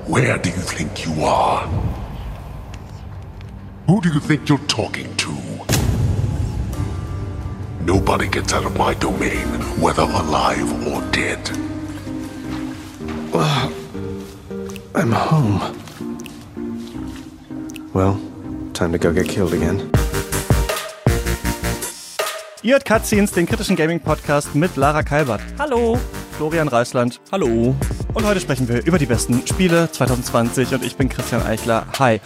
Where do you think you are? Who do you think you're talking to? Nobody gets out of my domain, whether alive or dead. I'm home. Well, time to go get killed again. Ihr hört Cutscenes, den kritischen Gaming-Podcast mit Lara Kalbert. Hallo. Florian Reisland. Hallo. Und heute sprechen wir über die besten Spiele 2020 und ich bin Christian Eichler. Hi.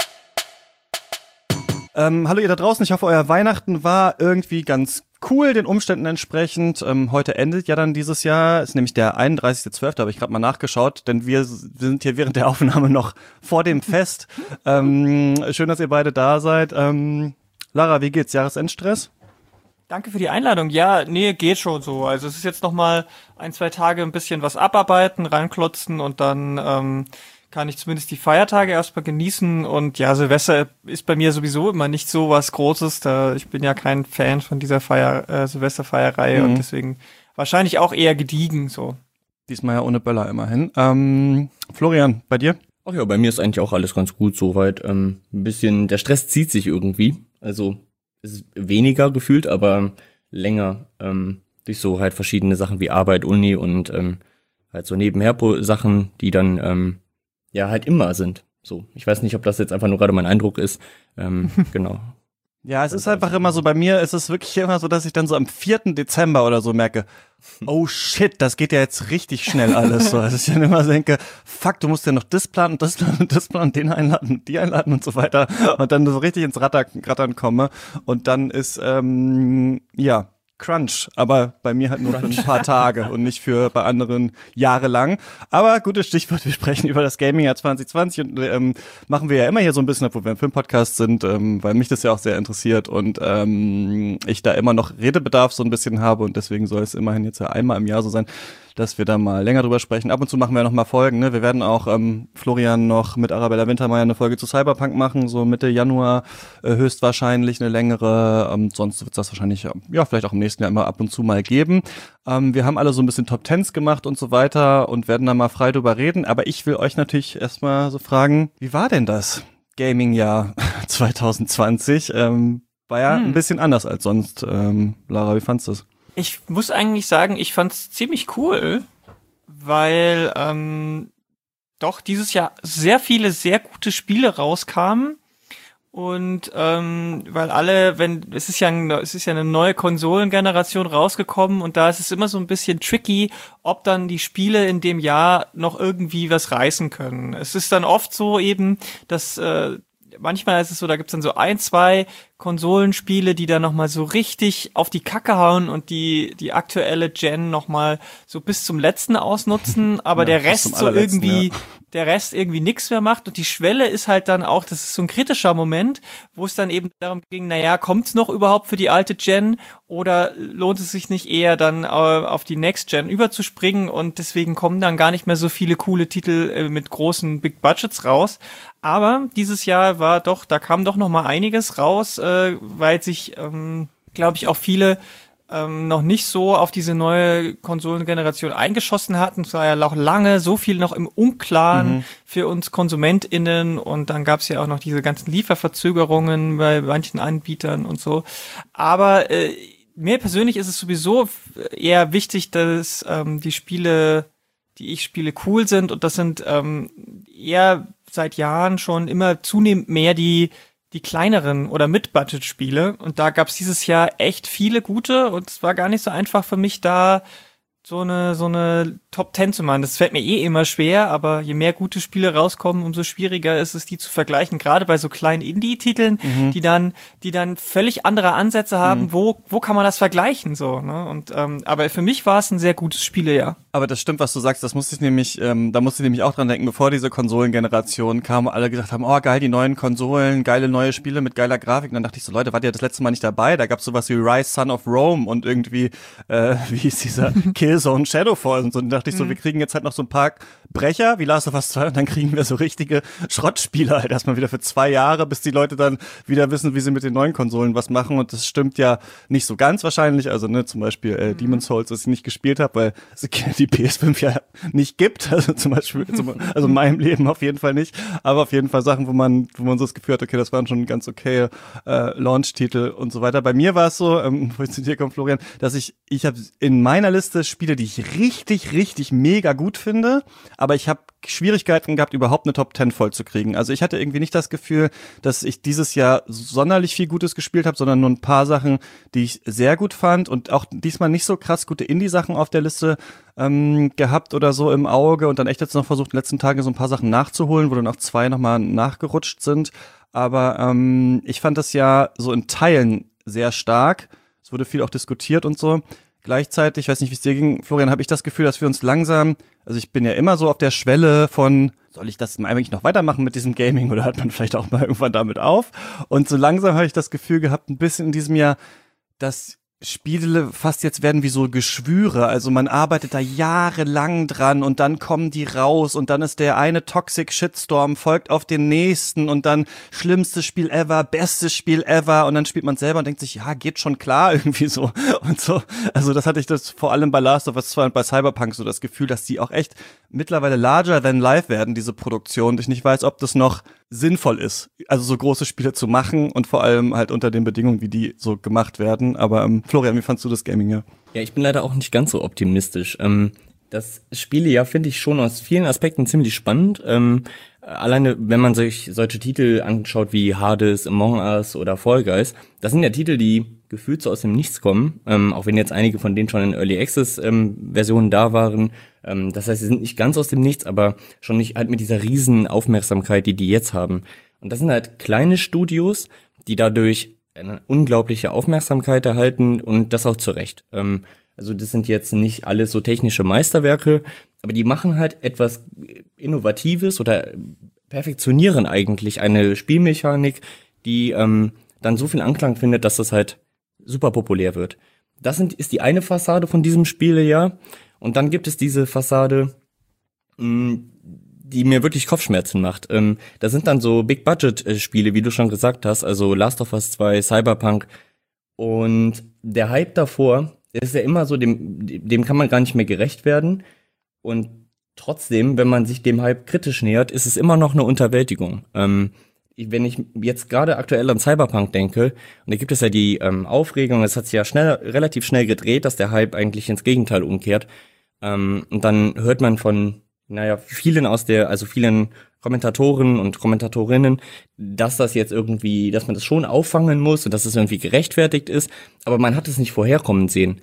Hallo ihr da draußen, ich hoffe euer Weihnachten war irgendwie ganz cool, den Umständen entsprechend. Heute endet ja dann dieses Jahr, ist nämlich der 31.12., habe ich gerade mal nachgeschaut, denn wir sind hier während der Aufnahme noch vor dem Fest. Schön, dass ihr beide da seid. Lara, wie geht's? Jahresendstress? Danke für die Einladung. Ja, nee, geht schon so. Also es ist jetzt noch mal 1-2 Tage ein bisschen was abarbeiten, reinklotzen und dann kann ich zumindest die Feiertage erstmal genießen. Und ja, Silvester ist bei mir sowieso immer nicht so was Großes. Ich bin ja kein Fan von dieser Silvesterfeierei und deswegen wahrscheinlich auch eher gediegen so. Diesmal ja ohne Böller immerhin. Florian, bei dir? Ach ja, bei mir ist eigentlich auch alles ganz gut soweit. Ein bisschen, der Stress zieht sich irgendwie. Also es ist weniger gefühlt, aber länger durch so halt verschiedene Sachen wie Arbeit, Uni und halt so nebenher Sachen, die dann ja halt immer sind. So, ich weiß nicht, ob das jetzt einfach nur gerade mein Eindruck ist. Genau. Ja, es ist einfach immer so, bei mir ist es wirklich immer so, dass ich dann so am 4. Dezember oder so merke, oh shit, das geht ja jetzt richtig schnell alles. So, dass ich dann immer denke, fuck, du musst ja noch das planen und das planen und das planen, den einladen und die einladen und so weiter. Und dann so richtig ins Rattern komme. Und dann ist, ja, Crunch, aber bei mir halt nur für ein paar Tage und nicht für bei anderen jahrelang. Aber gutes Stichwort, wir sprechen über das Gaming-Jahr 2020 und machen wir ja immer hier so ein bisschen, obwohl wir im Filmpodcast sind, weil mich das ja auch sehr interessiert und ich da immer noch Redebedarf so ein bisschen habe und deswegen soll es immerhin jetzt ja einmal im Jahr so sein, dass wir da mal länger drüber sprechen. Ab und zu machen wir noch mal Folgen, ne? Wir werden auch Florian noch mit Arabella Wintermeyer eine Folge zu Cyberpunk machen, so Mitte Januar höchstwahrscheinlich eine längere. Sonst wird es das wahrscheinlich, ja, vielleicht auch im nächsten Jahr immer ab und zu mal geben. Wir haben alle so ein bisschen Top Tens gemacht und so weiter und werden da mal frei drüber reden. Aber ich will euch natürlich erstmal so fragen, wie war denn das Gaming-Jahr 2020? War ja ein bisschen anders als sonst. Lara, wie fandst du es? Ich muss eigentlich sagen, ich fand's ziemlich cool, weil doch dieses Jahr sehr viele sehr gute Spiele rauskamen und weil es ist ja eine neue Konsolengeneration rausgekommen und da ist es immer so ein bisschen tricky, ob dann die Spiele in dem Jahr noch irgendwie was reißen können. Es ist dann oft so eben, dass manchmal ist es so, da gibt's dann so 1-2 Konsolenspiele, die dann nochmal so richtig auf die Kacke hauen und die aktuelle Gen nochmal so bis zum letzten ausnutzen, aber ja, der Rest irgendwie nix mehr macht und die Schwelle ist halt dann auch, das ist so ein kritischer Moment, wo es dann eben darum ging, naja, kommt's noch überhaupt für die alte Gen oder lohnt es sich nicht eher dann auf die Next Gen überzuspringen und deswegen kommen dann gar nicht mehr so viele coole Titel mit großen Big Budgets raus. Aber dieses Jahr da kam doch noch mal einiges raus, weil sich, glaube ich, auch viele noch nicht so auf diese neue Konsolengeneration eingeschossen hatten. Es war ja auch lange so viel noch im Unklaren für uns KonsumentInnen und dann gab es ja auch noch diese ganzen Lieferverzögerungen bei manchen Anbietern und so. Aber mir persönlich ist es sowieso eher wichtig, dass die Spiele, die ich spiele, cool sind und das sind eher seit Jahren schon immer zunehmend mehr die kleineren oder Mid-Budget-Spiele und da gab's dieses Jahr echt viele gute und es war gar nicht so einfach für mich da so eine Top 10 zu machen. Das fällt mir immer schwer, aber je mehr gute Spiele rauskommen, umso schwieriger ist es, die zu vergleichen. Gerade bei so kleinen Indie-Titeln, die dann völlig andere Ansätze haben. Wo kann man das vergleichen, so, ne? Und, aber für mich war es ein sehr gutes Spielejahr. Aber das stimmt, was du sagst. Da musste ich nämlich auch dran denken, bevor diese Konsolengeneration kam, alle gesagt haben, oh geil, die neuen Konsolen, geile neue Spiele mit geiler Grafik. Und dann dachte ich so, Leute, wart ihr das letzte Mal nicht dabei? Da gab's sowas wie Rise, Son of Rome und irgendwie, wie hieß dieser Killzone Shadowfall und so. Und dachte ich so, wir kriegen jetzt halt noch so ein paar Brecher wie Last of Us 2 und dann kriegen wir so richtige Schrottspiele halt erstmal wieder für 2 Jahre, bis die Leute dann wieder wissen, wie sie mit den neuen Konsolen was machen und das stimmt ja nicht so ganz wahrscheinlich, also ne, zum Beispiel Demon's Souls, das ich nicht gespielt habe, weil es die PS5 ja nicht gibt, also zum Beispiel, also in meinem Leben auf jeden Fall nicht, aber auf jeden Fall Sachen, wo man so das Gefühl hat, okay, das waren schon ganz okay Launch-Titel und so weiter. Bei mir war es so, wo ich zu dir komme, Florian, dass ich habe in meiner Liste Spiele, die ich richtig mega gut finde, aber ich habe Schwierigkeiten gehabt, überhaupt eine Top 10 voll zu kriegen. Also ich hatte irgendwie nicht das Gefühl, dass ich dieses Jahr sonderlich viel Gutes gespielt habe, sondern nur ein paar Sachen, die ich sehr gut fand und auch diesmal nicht so krass gute Indie-Sachen auf der Liste gehabt oder so im Auge und dann echt jetzt noch versucht, in den letzten Tagen so ein paar Sachen nachzuholen, wo dann auch 2 nochmal nachgerutscht sind. Aber ich fand das ja so in Teilen sehr stark. Es wurde viel auch diskutiert und so. Gleichzeitig, ich weiß nicht, wie es dir ging, Florian, habe ich das Gefühl, dass wir uns langsam, also ich bin ja immer so auf der Schwelle von, soll ich das eigentlich noch weitermachen mit diesem Gaming oder hört man vielleicht auch mal irgendwann damit auf? Und so langsam habe ich das Gefühl gehabt, ein bisschen in diesem Jahr, dass Spiele fast jetzt werden wie so Geschwüre, also man arbeitet da jahrelang dran und dann kommen die raus und dann ist der eine Toxic Shitstorm folgt auf den nächsten und dann schlimmstes Spiel ever, bestes Spiel ever und dann spielt man selber und denkt sich, ja, geht schon klar irgendwie so und so. Also das hatte ich das vor allem bei Last of Us 2 und bei Cyberpunk so das Gefühl, dass die auch echt mittlerweile larger than life werden, diese Produktion. Und ich nicht weiß, ob das noch sinnvoll ist, also so große Spiele zu machen und vor allem halt unter den Bedingungen, wie die so gemacht werden. Aber Florian, wie fandst du das Gaming ja? Ja, ich bin leider auch nicht ganz so optimistisch. Das Spielejahr finde ich schon aus vielen Aspekten ziemlich spannend. Alleine, wenn man sich solche Titel anschaut wie Hades, Among Us oder Fall Guys, das sind ja Titel, die gefühlt so aus dem Nichts kommen, auch wenn jetzt einige von denen schon in Early Access Versionen da waren. Das heißt, sie sind nicht ganz aus dem Nichts, aber schon nicht halt mit dieser riesen Aufmerksamkeit, die jetzt haben. Und das sind halt kleine Studios, die dadurch eine unglaubliche Aufmerksamkeit erhalten und das auch zu Recht. Also das sind jetzt nicht alles so technische Meisterwerke, aber die machen halt etwas Innovatives oder perfektionieren eigentlich eine Spielmechanik, die dann so viel Anklang findet, dass das halt super populär wird. Das ist die eine Fassade von diesem Spielejahr. Und dann gibt es diese Fassade, die mir wirklich Kopfschmerzen macht. Da sind dann so Big-Budget-Spiele, wie du schon gesagt hast, also Last of Us 2, Cyberpunk. Und der Hype davor ist ja immer so, dem kann man gar nicht mehr gerecht werden. Und trotzdem, wenn man sich dem Hype kritisch nähert, ist es immer noch eine Unterwältigung. Wenn ich jetzt gerade aktuell an Cyberpunk denke, und da gibt es ja die Aufregung, es hat sich ja relativ schnell gedreht, dass der Hype eigentlich ins Gegenteil umkehrt. Und dann hört man von, vielen Kommentatoren und Kommentatorinnen, dass das jetzt irgendwie, dass man das schon auffangen muss und dass es irgendwie gerechtfertigt ist, aber man hat es nicht vorherkommen sehen.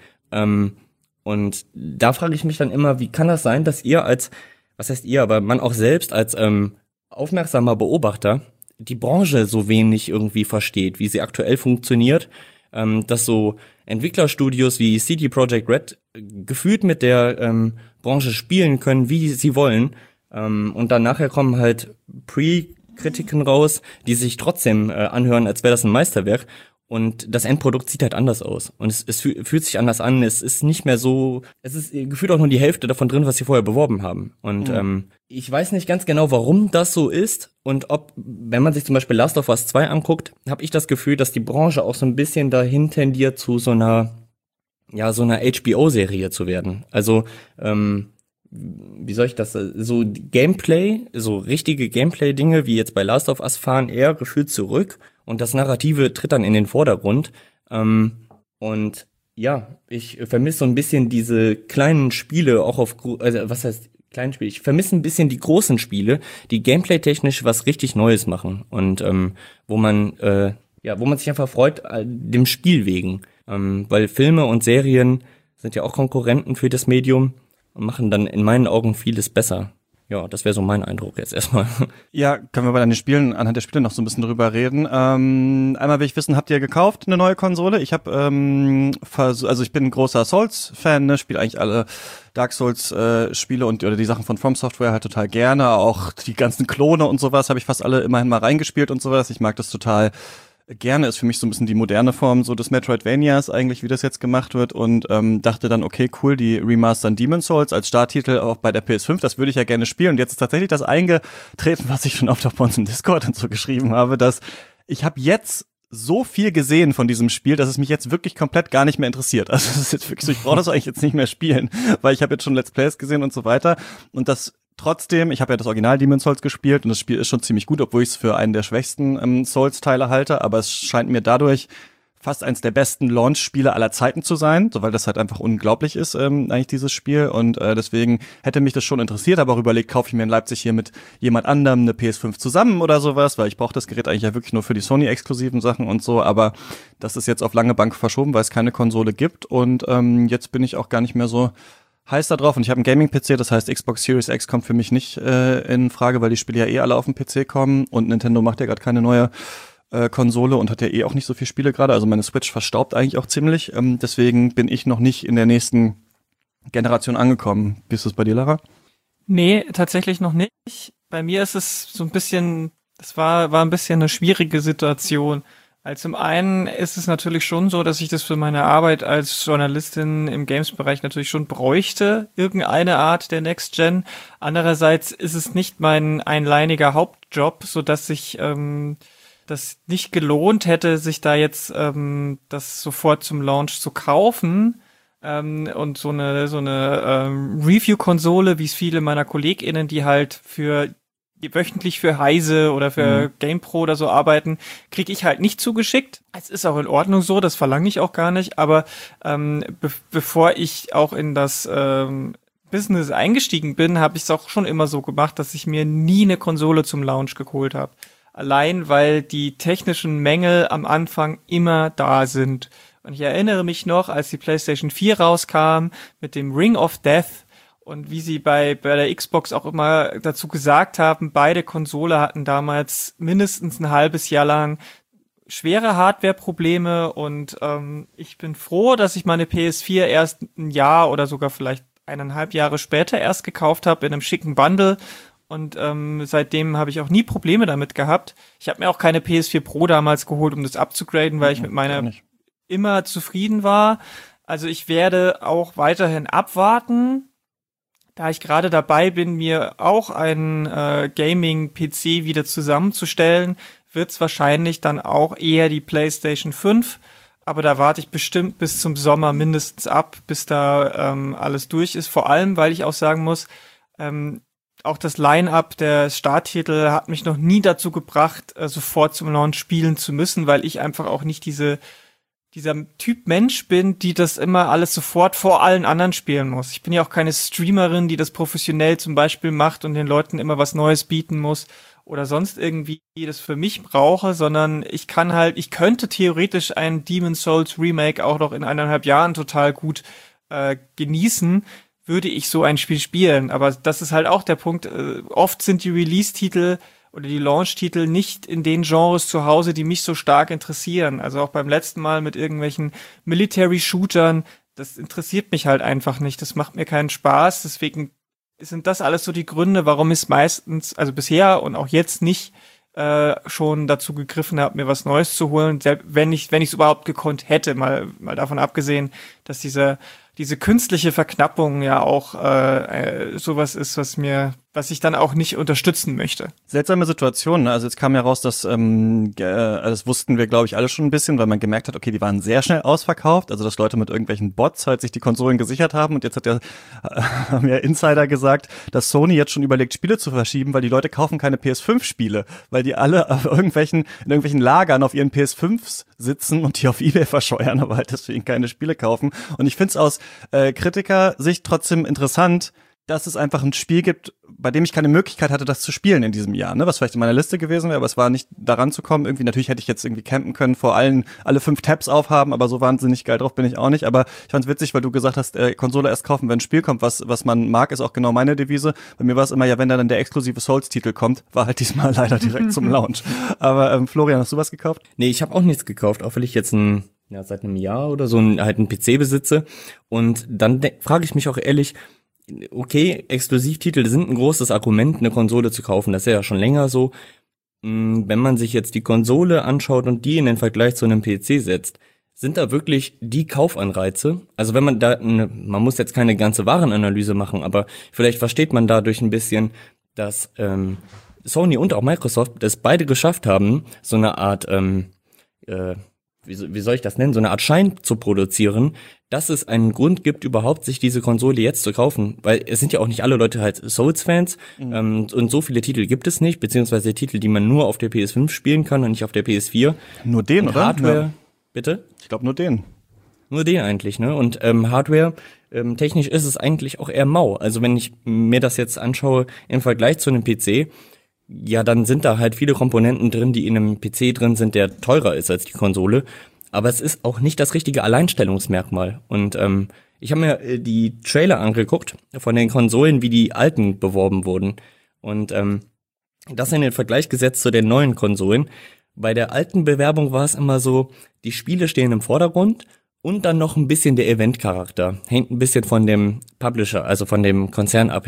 Und da frage ich mich dann immer, wie kann das sein, dass man auch selbst als aufmerksamer Beobachter die Branche so wenig irgendwie versteht, wie sie aktuell funktioniert, dass so Entwicklerstudios wie CD Projekt Red gefühlt mit der Branche spielen können, wie sie wollen, und dann nachher kommen halt Pre-Kritiken raus, die sich trotzdem anhören, als wäre das ein Meisterwerk. Und das Endprodukt sieht halt anders aus. Und es fühlt sich anders an. Es ist nicht mehr so, es ist gefühlt auch nur die Hälfte davon drin, was sie vorher beworben haben. Und ich weiß nicht ganz genau, warum das so ist. Und wenn man sich zum Beispiel Last of Us 2 anguckt, habe ich das Gefühl, dass die Branche auch so ein bisschen dahin tendiert, zu so einer HBO-Serie zu werden. Also, wie soll ich das, so Gameplay, so richtige Gameplay-Dinge, wie jetzt bei Last of Us, fahren eher gefühlt zurück. Und das Narrative tritt dann in den Vordergrund. Und ja, ich vermisse so ein bisschen diese kleinen Spiele, was heißt kleinen Spiele? Ich vermisse ein bisschen die großen Spiele, die gameplay-technisch was richtig Neues machen. Und wo man sich einfach freut, dem Spiel wegen. Weil Filme und Serien sind ja auch Konkurrenten für das Medium und machen dann in meinen Augen vieles besser. Ja, das wäre so mein Eindruck jetzt erstmal. Ja, können wir bei den Spielen, anhand der Spiele noch so ein bisschen drüber reden. Einmal will ich wissen, habt ihr gekauft eine neue Konsole? Ich habe, ich bin ein großer Souls-Fan, ne, spiele eigentlich alle Dark Souls Spiele oder die Sachen von From Software halt total gerne. Auch die ganzen Klone und sowas habe ich fast alle immerhin mal reingespielt und sowas. Ich mag das total gerne, ist für mich so ein bisschen die moderne Form so des Metroidvanias eigentlich, wie das jetzt gemacht wird und dachte dann, okay, cool, die remastern Demon's Souls als Starttitel auch bei der PS5, das würde ich ja gerne spielen und jetzt ist tatsächlich das eingetreten, was ich schon oft auf uns im Discord und so geschrieben habe, dass ich habe jetzt so viel gesehen von diesem Spiel, dass es mich jetzt wirklich komplett gar nicht mehr interessiert. Also es ist jetzt wirklich so, ich brauche das eigentlich jetzt nicht mehr spielen, weil ich habe jetzt schon Let's Plays gesehen und so weiter und das trotzdem, ich habe ja das Original Demon's Souls gespielt und das Spiel ist schon ziemlich gut, obwohl ich es für einen der schwächsten Souls-Teile halte, aber es scheint mir dadurch fast eins der besten Launch-Spiele aller Zeiten zu sein, so weil das halt einfach unglaublich ist, eigentlich dieses Spiel und deswegen hätte mich das schon interessiert, aber auch überlegt, kaufe ich mir in Leipzig hier mit jemand anderem eine PS5 zusammen oder sowas, weil ich brauche das Gerät eigentlich ja wirklich nur für die Sony-exklusiven Sachen und so, aber das ist jetzt auf lange Bank verschoben, weil es keine Konsole gibt und jetzt bin ich auch gar nicht mehr so heiß da drauf und ich habe einen Gaming-PC, das heißt Xbox Series X kommt für mich nicht in Frage, weil die Spiele ja alle auf dem PC kommen und Nintendo macht ja gerade keine neue Konsole und hat ja auch nicht so viele Spiele gerade, also meine Switch verstaubt eigentlich auch ziemlich, deswegen bin ich noch nicht in der nächsten Generation angekommen. Wie ist das bei dir, Lara? Nee, tatsächlich noch nicht. Bei mir ist es so ein bisschen, das war ein bisschen eine schwierige Situation. Also zum einen ist es natürlich schon so, dass ich das für meine Arbeit als Journalistin im Games-Bereich natürlich schon bräuchte, irgendeine Art der Next Gen. Andererseits ist es nicht mein einleiniger Hauptjob, so dass sich das nicht gelohnt hätte, sich da jetzt das sofort zum Launch zu kaufen. Und so eine Review-Konsole, wie es viele meiner KollegInnen, die halt wöchentlich für Heise oder für GamePro oder so arbeiten, kriege ich halt nicht zugeschickt. Es ist auch in Ordnung so, das verlange ich auch gar nicht, aber bevor ich auch in das Business eingestiegen bin, habe ich es auch schon immer so gemacht, dass ich mir nie eine Konsole zum Launch geholt habe. Allein, weil die technischen Mängel am Anfang immer da sind. Und ich erinnere mich noch, als die PlayStation 4 rauskam mit dem Ring of Death und wie sie bei der Xbox auch immer dazu gesagt haben, beide Konsole hatten damals mindestens ein halbes Jahr lang schwere Hardware-Probleme und ich bin froh, dass ich meine PS4 erst ein Jahr oder sogar vielleicht 1,5 Jahre später erst gekauft habe in einem schicken Bundle. Und seitdem habe ich auch nie Probleme damit gehabt. Ich habe mir auch keine PS4 Pro damals geholt, um das abzugraden, weil ich mit meiner immer zufrieden war. Also ich werde auch weiterhin abwarten, da ich gerade dabei bin, mir auch einen Gaming-PC wieder zusammenzustellen, wird es wahrscheinlich dann auch eher die PlayStation 5. Aber da warte ich bestimmt bis zum Sommer mindestens ab, bis da alles durch ist. Vor allem, weil ich auch sagen muss, auch das Line-Up der Starttitel hat mich noch nie dazu gebracht, sofort zum Launch spielen zu müssen, weil ich einfach auch nicht dieser Typ Mensch bin, die das immer alles sofort vor allen anderen spielen muss. Ich bin ja auch keine Streamerin, die das professionell zum Beispiel macht und den Leuten immer was Neues bieten muss oder sonst irgendwie das für mich brauche, sondern ich könnte theoretisch ein Demon's Souls Remake auch noch in 1,5 Jahren total gut genießen, würde ich so ein Spiel spielen. Aber das ist halt auch der Punkt. Oft sind die Release-Titel oder die Launch-Titel nicht in den Genres zu Hause, die mich so stark interessieren. Also auch beim letzten Mal mit irgendwelchen Military-Shootern. Das interessiert mich halt einfach nicht. Das macht mir keinen Spaß. Deswegen sind das alles so die Gründe, warum ich es meistens, also bisher und auch jetzt nicht schon dazu gegriffen habe, mir was Neues zu holen, wenn ich es überhaupt gekonnt hätte, mal davon abgesehen, dass diese künstliche Verknappung ja auch sowas ist, was ich dann auch nicht unterstützen möchte. Seltsame Situation, ne? Also jetzt kam ja raus, dass das wussten wir, glaube ich, alle schon ein bisschen, weil man gemerkt hat, okay, die waren sehr schnell ausverkauft, also dass Leute mit irgendwelchen Bots halt sich die Konsolen gesichert haben und jetzt haben ja Insider gesagt, dass Sony jetzt schon überlegt, Spiele zu verschieben, weil die Leute kaufen keine PS5-Spiele, weil die alle in irgendwelchen Lagern auf ihren PS5s sitzen und die auf eBay verscheuern, aber halt deswegen keine Spiele kaufen. Und ich finde es aus Kritikersicht trotzdem interessant, dass es einfach ein Spiel gibt, bei dem ich keine Möglichkeit hatte, das zu spielen in diesem Jahr, ne? Was vielleicht in meiner Liste gewesen wäre, aber es war nicht daran zu kommen. Irgendwie, natürlich hätte ich jetzt irgendwie campen können, vor alle 5 Tabs aufhaben, aber so wahnsinnig geil drauf bin ich auch nicht. Aber ich fand's witzig, weil du gesagt hast, Konsole erst kaufen, wenn ein Spiel kommt, was man mag, ist auch genau meine Devise. Bei mir war es immer, ja, wenn da dann der exklusive Souls-Titel kommt, war halt diesmal leider direkt zum Launch. Aber Florian, hast du was gekauft? Nee, ich habe auch nichts gekauft, auch weil ich jetzt seit einem Jahr oder so einen PC besitze. Und dann frage ich mich auch ehrlich, okay, Exklusivtitel sind ein großes Argument, eine Konsole zu kaufen. Das ist ja schon länger so. wenn man sich jetzt die Konsole anschaut und die in den Vergleich zu einem PC setzt, sind da wirklich die Kaufanreize? Also wenn man man muss jetzt keine ganze Warenanalyse machen, aber vielleicht versteht man dadurch ein bisschen, dass Sony und auch Microsoft es beide geschafft haben, so eine Art, wie soll ich das nennen, so eine Art Schein zu produzieren, dass es einen Grund gibt, überhaupt sich diese Konsole jetzt zu kaufen. Weil es sind ja auch nicht alle Leute halt Souls-Fans und so viele Titel gibt es nicht, beziehungsweise Titel, die man nur auf der PS5 spielen kann und nicht auf der PS4. Nur den, und oder? Hardware, Ja. Bitte? Ich glaube nur den. Nur den eigentlich, ne? Und Hardware, technisch ist es eigentlich auch eher mau. Also wenn ich mir das jetzt anschaue im Vergleich zu einem PC, ja, dann sind da halt viele Komponenten drin, die in einem PC drin sind, der teurer ist als die Konsole. Aber es ist auch nicht das richtige Alleinstellungsmerkmal. Und ich habe mir die Trailer angeguckt von den Konsolen, wie die alten beworben wurden. Und das in den Vergleich gesetzt zu den neuen Konsolen. Bei der alten Bewerbung war es immer so, die Spiele stehen im Vordergrund und dann noch ein bisschen der Event-Charakter. Hängt ein bisschen von dem Publisher, also von dem Konzern ab,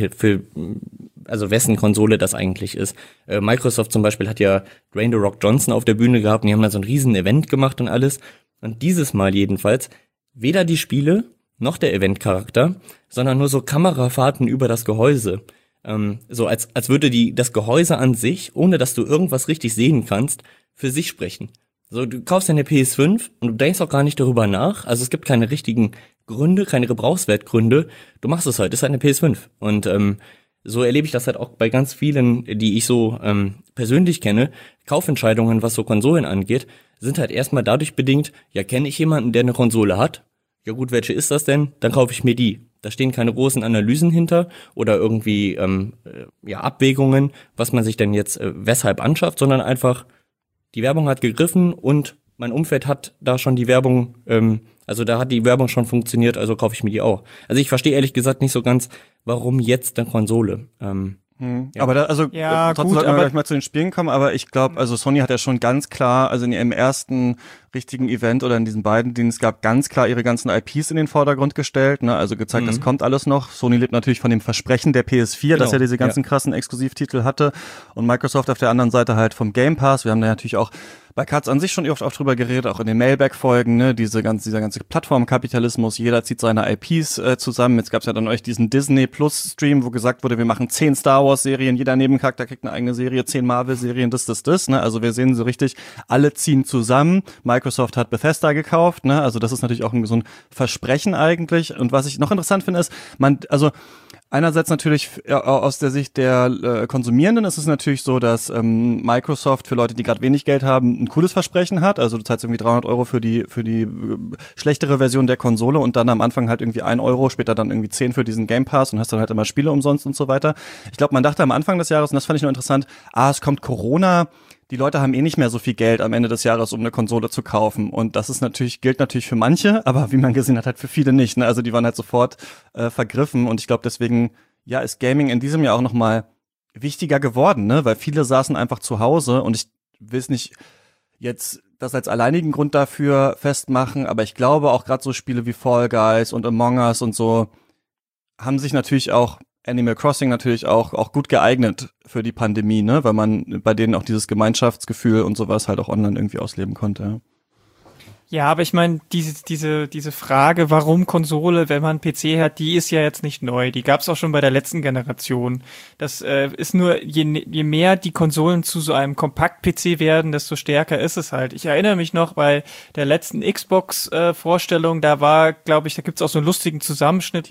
also wessen Konsole das eigentlich ist. Microsoft zum Beispiel hat ja Dwayne The Rock Johnson auf der Bühne gehabt und die haben da so ein riesen Event gemacht und alles. Und dieses Mal jedenfalls weder die Spiele noch der Event-Charakter, sondern nur so Kamerafahrten über das Gehäuse. So als würde das Gehäuse an sich, ohne dass du irgendwas richtig sehen kannst, für sich sprechen. So, du kaufst eine PS5 und du denkst auch gar nicht darüber nach. Also es gibt keine richtigen Gründe, keine Gebrauchswertgründe. Du machst es halt, ist halt eine PS5. Und so erlebe ich das halt auch bei ganz vielen, die ich so persönlich kenne. Kaufentscheidungen, was so Konsolen angeht, sind halt erstmal dadurch bedingt, ja, kenne ich jemanden, der eine Konsole hat? Ja gut, welche ist das denn? Dann kaufe ich mir die. Da stehen keine großen Analysen hinter oder irgendwie Abwägungen, was man sich denn jetzt weshalb anschafft, sondern einfach, die Werbung hat gegriffen und mein Umfeld hat da schon die Werbung, also da hat die Werbung schon funktioniert, also kaufe ich mir die auch. Also ich verstehe ehrlich gesagt nicht so ganz, warum jetzt eine Konsole. Ja. Aber trotzdem gut, sollten wir aber gleich mal zu den Spielen kommen, aber ich glaube, also Sony hat ja schon ganz klar, also in ihrem ersten richtigen Event oder in diesen beiden, denen es gab, ganz klar ihre ganzen IPs in den Vordergrund gestellt, ne, also gezeigt, das kommt alles noch. Sony lebt natürlich von dem Versprechen der PS4, dass er diese ganzen krassen Exklusivtitel hatte, und Microsoft auf der anderen Seite halt vom Game Pass. Wir haben da natürlich auch bei Katz an sich schon oft drüber geredet, auch in den Mailback-Folgen, ne, dieser ganze Plattformkapitalismus, jeder zieht seine IPs zusammen. Jetzt gab's ja dann euch diesen Disney Plus Stream, wo gesagt wurde, wir machen 10 Star Wars Serien, jeder Nebencharakter kriegt eine eigene Serie, 10 Marvel Serien, das, ne, also wir sehen so richtig, alle ziehen zusammen. Microsoft hat Bethesda gekauft, ne, also das ist natürlich auch so ein Versprechen eigentlich. Und was ich noch interessant finde, ist, einerseits natürlich aus der Sicht der Konsumierenden ist es natürlich so, dass Microsoft für Leute, die gerade wenig Geld haben, ein cooles Versprechen hat. Also du zahlst irgendwie 300 Euro für die schlechtere Version der Konsole und dann am Anfang halt irgendwie 1 Euro, später dann irgendwie 10 für diesen Game Pass und hast dann halt immer Spiele umsonst und so weiter. Ich glaube, man dachte am Anfang des Jahres, und das fand ich nur interessant, es kommt Corona, die Leute haben eh nicht mehr so viel Geld am Ende des Jahres, um eine Konsole zu kaufen. Und das ist gilt natürlich für manche, aber wie man gesehen hat, halt für viele nicht. Ne? Also die waren halt sofort vergriffen. Und ich glaube, deswegen, ja, ist Gaming in diesem Jahr auch nochmal wichtiger geworden, ne? Weil viele saßen einfach zu Hause, und ich will es nicht jetzt das als alleinigen Grund dafür festmachen, aber ich glaube auch gerade so Spiele wie Fall Guys und Among Us und so haben sich natürlich auch Animal Crossing natürlich auch gut geeignet für die Pandemie, ne, weil man bei denen auch dieses Gemeinschaftsgefühl und sowas halt auch online irgendwie ausleben konnte. Ja. Ja, aber ich meine, diese Frage, warum Konsole, wenn man einen PC hat, die ist ja jetzt nicht neu. Die gab's auch schon bei der letzten Generation. Das ist nur, je mehr die Konsolen zu so einem Kompakt-PC werden, desto stärker ist es halt. Ich erinnere mich noch bei der letzten Xbox-Vorstellung, da war, glaube ich, da gibt's auch so einen lustigen Zusammenschnitt.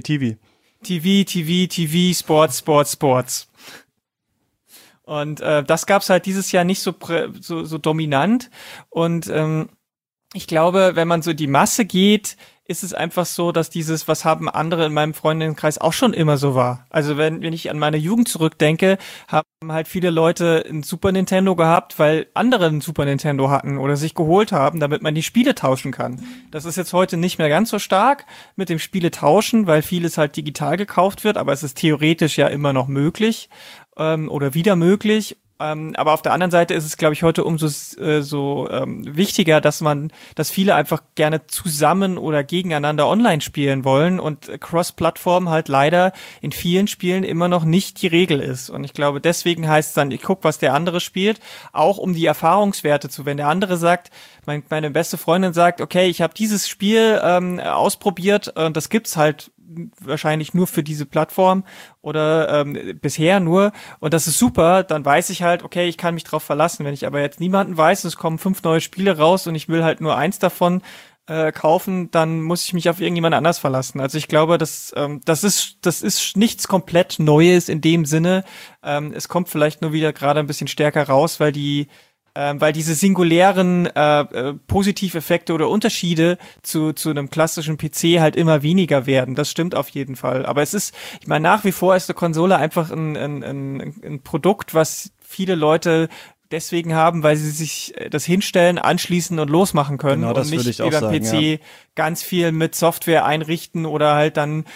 TV, Sports. Und das gab's halt dieses Jahr nicht so dominant. Und ich glaube, wenn man so die Masse geht, ist es einfach so, dass was haben andere in meinem Freundinnenkreis auch schon immer so war. Also wenn ich an meine Jugend zurückdenke, haben halt viele Leute ein Super Nintendo gehabt, weil andere ein Super Nintendo hatten oder sich geholt haben, damit man die Spiele tauschen kann. Das ist jetzt heute nicht mehr ganz so stark mit dem Spiele tauschen, weil vieles halt digital gekauft wird, aber es ist theoretisch ja immer noch möglich oder wieder möglich. Aber auf der anderen Seite ist es, glaube ich, heute umso wichtiger, dass viele einfach gerne zusammen oder gegeneinander online spielen wollen und Cross-Plattform halt leider in vielen Spielen immer noch nicht die Regel ist. Und ich glaube, deswegen heißt es dann, ich gucke, was der andere spielt, auch um die Erfahrungswerte zu. Wenn der andere sagt, meine beste Freundin sagt, okay, ich habe dieses Spiel ausprobiert und das gibt's halt wahrscheinlich nur für diese Plattform oder bisher nur und das ist super, dann weiß ich halt, okay, ich kann mich drauf verlassen. Wenn ich aber jetzt niemanden weiß, es kommen 5 neue Spiele raus und ich will halt nur eins davon kaufen, dann muss ich mich auf irgendjemand anders verlassen. Also ich glaube, das ist nichts komplett Neues in dem Sinne. Es kommt vielleicht nur wieder gerade ein bisschen stärker raus, weil diese singulären Positiveffekte oder Unterschiede zu einem klassischen PC halt immer weniger werden. Das stimmt auf jeden Fall. Aber ich meine, nach wie vor ist eine Konsole einfach ein Produkt, was viele Leute deswegen haben, weil sie sich das hinstellen, anschließen und losmachen können. Genau, das und nicht würde ich auch wie beim sagen, PC ganz viel mit Software einrichten oder halt dann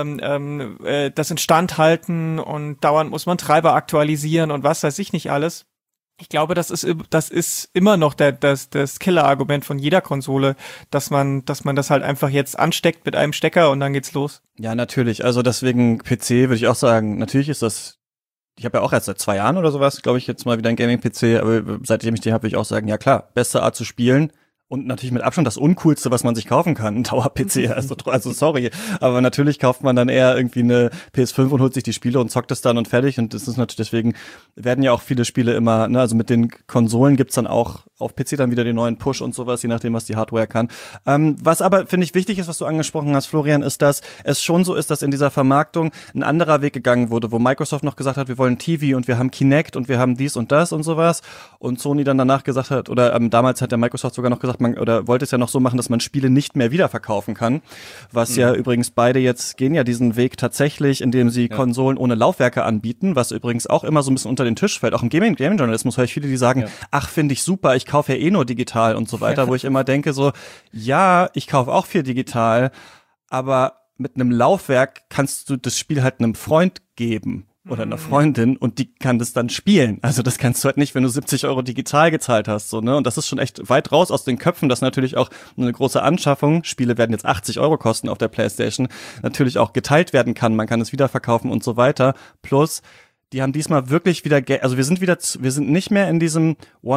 das instand halten und dauernd muss man Treiber aktualisieren und was weiß ich nicht alles. Ich glaube, das ist immer noch das Killer-Argument von jeder Konsole, dass man das halt einfach jetzt ansteckt mit einem Stecker und dann geht's los. Ja, natürlich. Also deswegen PC würde ich auch sagen, natürlich ist das, ich habe ja auch erst seit 2 Jahren oder sowas, glaube ich, jetzt mal wieder ein Gaming-PC, aber seitdem ich den habe, würde ich auch sagen, ja klar, beste Art zu spielen. Und natürlich mit Abstand das Uncoolste, was man sich kaufen kann, ein Dauer-PC, also sorry, aber natürlich kauft man dann eher irgendwie eine PS5 und holt sich die Spiele und zockt es dann und fertig und das ist natürlich, deswegen werden ja auch viele Spiele immer, ne, also mit den Konsolen gibt's dann auch auf PC dann wieder den neuen Push und sowas, je nachdem, was die Hardware kann. Was aber, finde ich, wichtig ist, was du angesprochen hast, Florian, ist, dass es schon so ist, dass in dieser Vermarktung ein anderer Weg gegangen wurde, wo Microsoft noch gesagt hat, wir wollen TV und wir haben Kinect und wir haben dies und das und sowas und Sony dann danach gesagt hat, oder damals hat der Microsoft sogar noch gesagt, oder wollte es ja noch so machen, dass man Spiele nicht mehr wiederverkaufen kann, was ja übrigens beide jetzt gehen ja diesen Weg tatsächlich, indem sie Konsolen ohne Laufwerke anbieten, was übrigens auch immer so ein bisschen unter den Tisch fällt. Auch im Gaming-Journalismus höre ich viele, die sagen, ach, finde ich super, ich kaufe ja eh nur digital und so weiter, wo ich immer denke so, ja, ich kaufe auch viel digital, aber mit einem Laufwerk kannst du das Spiel halt einem Freund geben. Oder einer Freundin und die kann das dann spielen. Also das kannst du halt nicht, wenn du 70 € digital gezahlt hast, so, ne? Und das ist schon echt weit raus aus den Köpfen, dass natürlich auch eine große Anschaffung, Spiele werden jetzt 80 € kosten auf der PlayStation, natürlich auch geteilt werden kann. Man kann es wiederverkaufen und so weiter. Plus, die haben diesmal wirklich wieder, also wir sind nicht mehr in diesem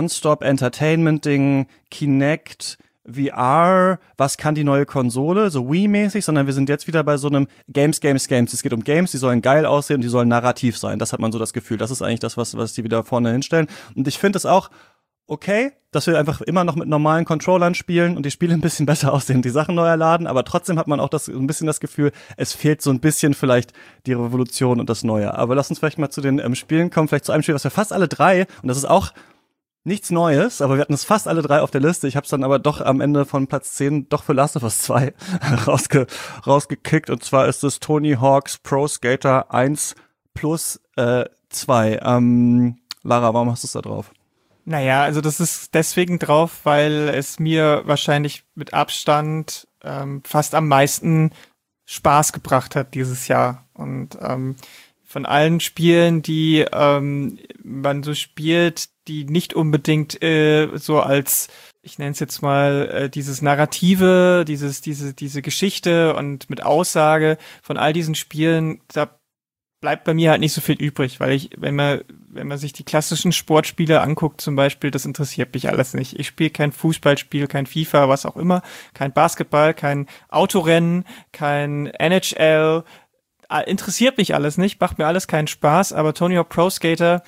One-Stop-Entertainment-Ding, Kinect, VR, was kann die neue Konsole, so Wii-mäßig, sondern wir sind jetzt wieder bei so einem Games. Es geht um Games, die sollen geil aussehen und die sollen narrativ sein. Das hat man so das Gefühl. Das ist eigentlich das, was die wieder vorne hinstellen. Und ich finde es auch okay, dass wir einfach immer noch mit normalen Controllern spielen und die Spiele ein bisschen besser aussehen, die Sachen neu erladen, aber trotzdem hat man auch ein bisschen das Gefühl, es fehlt so ein bisschen vielleicht die Revolution und das Neue. Aber lass uns vielleicht mal zu den Spielen kommen, vielleicht zu einem Spiel, was wir fast alle 3, und das ist auch nichts Neues, aber wir hatten es fast alle 3 auf der Liste. Ich habe es dann aber doch am Ende von Platz 10 doch für Last of Us 2 rausgekickt. Und zwar ist es Tony Hawk's Pro Skater 1 plus 2. Lara, warum hast du es da drauf? Naja, also das ist deswegen drauf, weil es mir wahrscheinlich mit Abstand fast am meisten Spaß gebracht hat dieses Jahr. Und von allen Spielen, die man so spielt, die nicht unbedingt so als, ich nenne es jetzt mal, dieses Narrative, diese Geschichte und mit Aussage von all diesen Spielen, da bleibt bei mir halt nicht so viel übrig, weil wenn man sich die klassischen Sportspiele anguckt zum Beispiel, das interessiert mich alles nicht. Ich spiele kein Fußballspiel, kein FIFA, was auch immer, kein Basketball, kein Autorennen, kein NHL, interessiert mich alles nicht, macht mir alles keinen Spaß, aber Tony Hawk Pro Skater,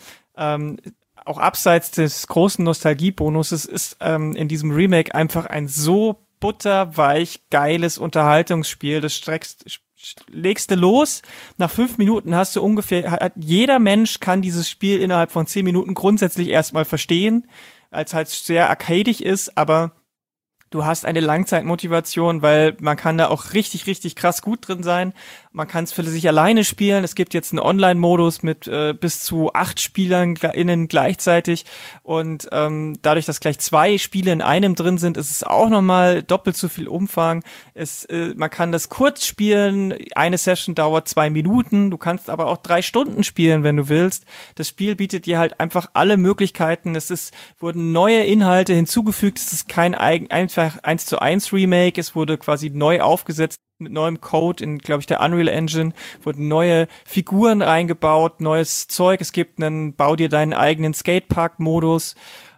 auch abseits des großen Nostalgiebonuses, ist in diesem Remake einfach ein so butterweich geiles Unterhaltungsspiel. Das legst du los, nach 5 Minuten hast du jeder Mensch kann dieses Spiel innerhalb von 10 Minuten grundsätzlich erstmal verstehen, als halt sehr arcadisch ist, aber du hast eine Langzeitmotivation, weil man kann da auch richtig, richtig krass gut drin sein Man kann es für sich alleine spielen. Es gibt jetzt einen Online-Modus mit bis zu 8 SpielerInnen gleichzeitig. Und dadurch, dass gleich 2 Spiele in einem drin sind, ist es auch nochmal doppelt so viel Umfang. Man kann das kurz spielen. Eine Session dauert 2 Minuten. Du kannst aber auch 3 Stunden spielen, wenn du willst. Das Spiel bietet dir halt einfach alle Möglichkeiten. Wurden neue Inhalte hinzugefügt. Es ist kein einfach 1:1 Remake. Es wurde quasi neu aufgesetzt mit neuem Code in, glaube ich, der Unreal Engine, wurden neue Figuren reingebaut, neues Zeug. Es gibt bau dir deinen eigenen Skatepark-Modus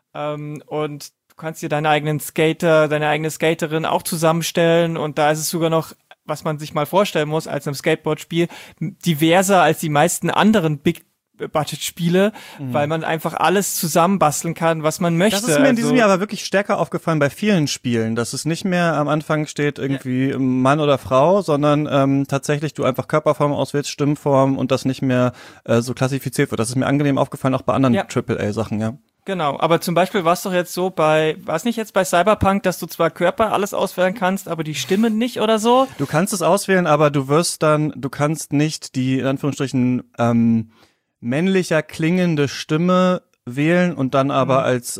und du kannst dir deinen eigenen Skater, deine eigene Skaterin auch zusammenstellen und da ist es sogar noch, was man sich mal vorstellen muss, als einem Skateboard-Spiel, diverser als die meisten anderen Big-Budget-Spiele, weil man einfach alles zusammenbasteln kann, was man möchte. Das ist mir in diesem Jahr aber wirklich stärker aufgefallen bei vielen Spielen, dass es nicht mehr am Anfang steht irgendwie Mann oder Frau, sondern tatsächlich du einfach Körperform auswählst, Stimmform und das nicht mehr so klassifiziert wird. Das ist mir angenehm aufgefallen, auch bei anderen AAA-Sachen, ja. Genau, aber zum Beispiel war es doch jetzt so war es nicht jetzt bei Cyberpunk, dass du zwar Körper alles auswählen kannst, aber die Stimme nicht oder so? Du kannst es auswählen, aber du kannst nicht die, in Anführungsstrichen, männlicher klingende Stimme wählen und dann aber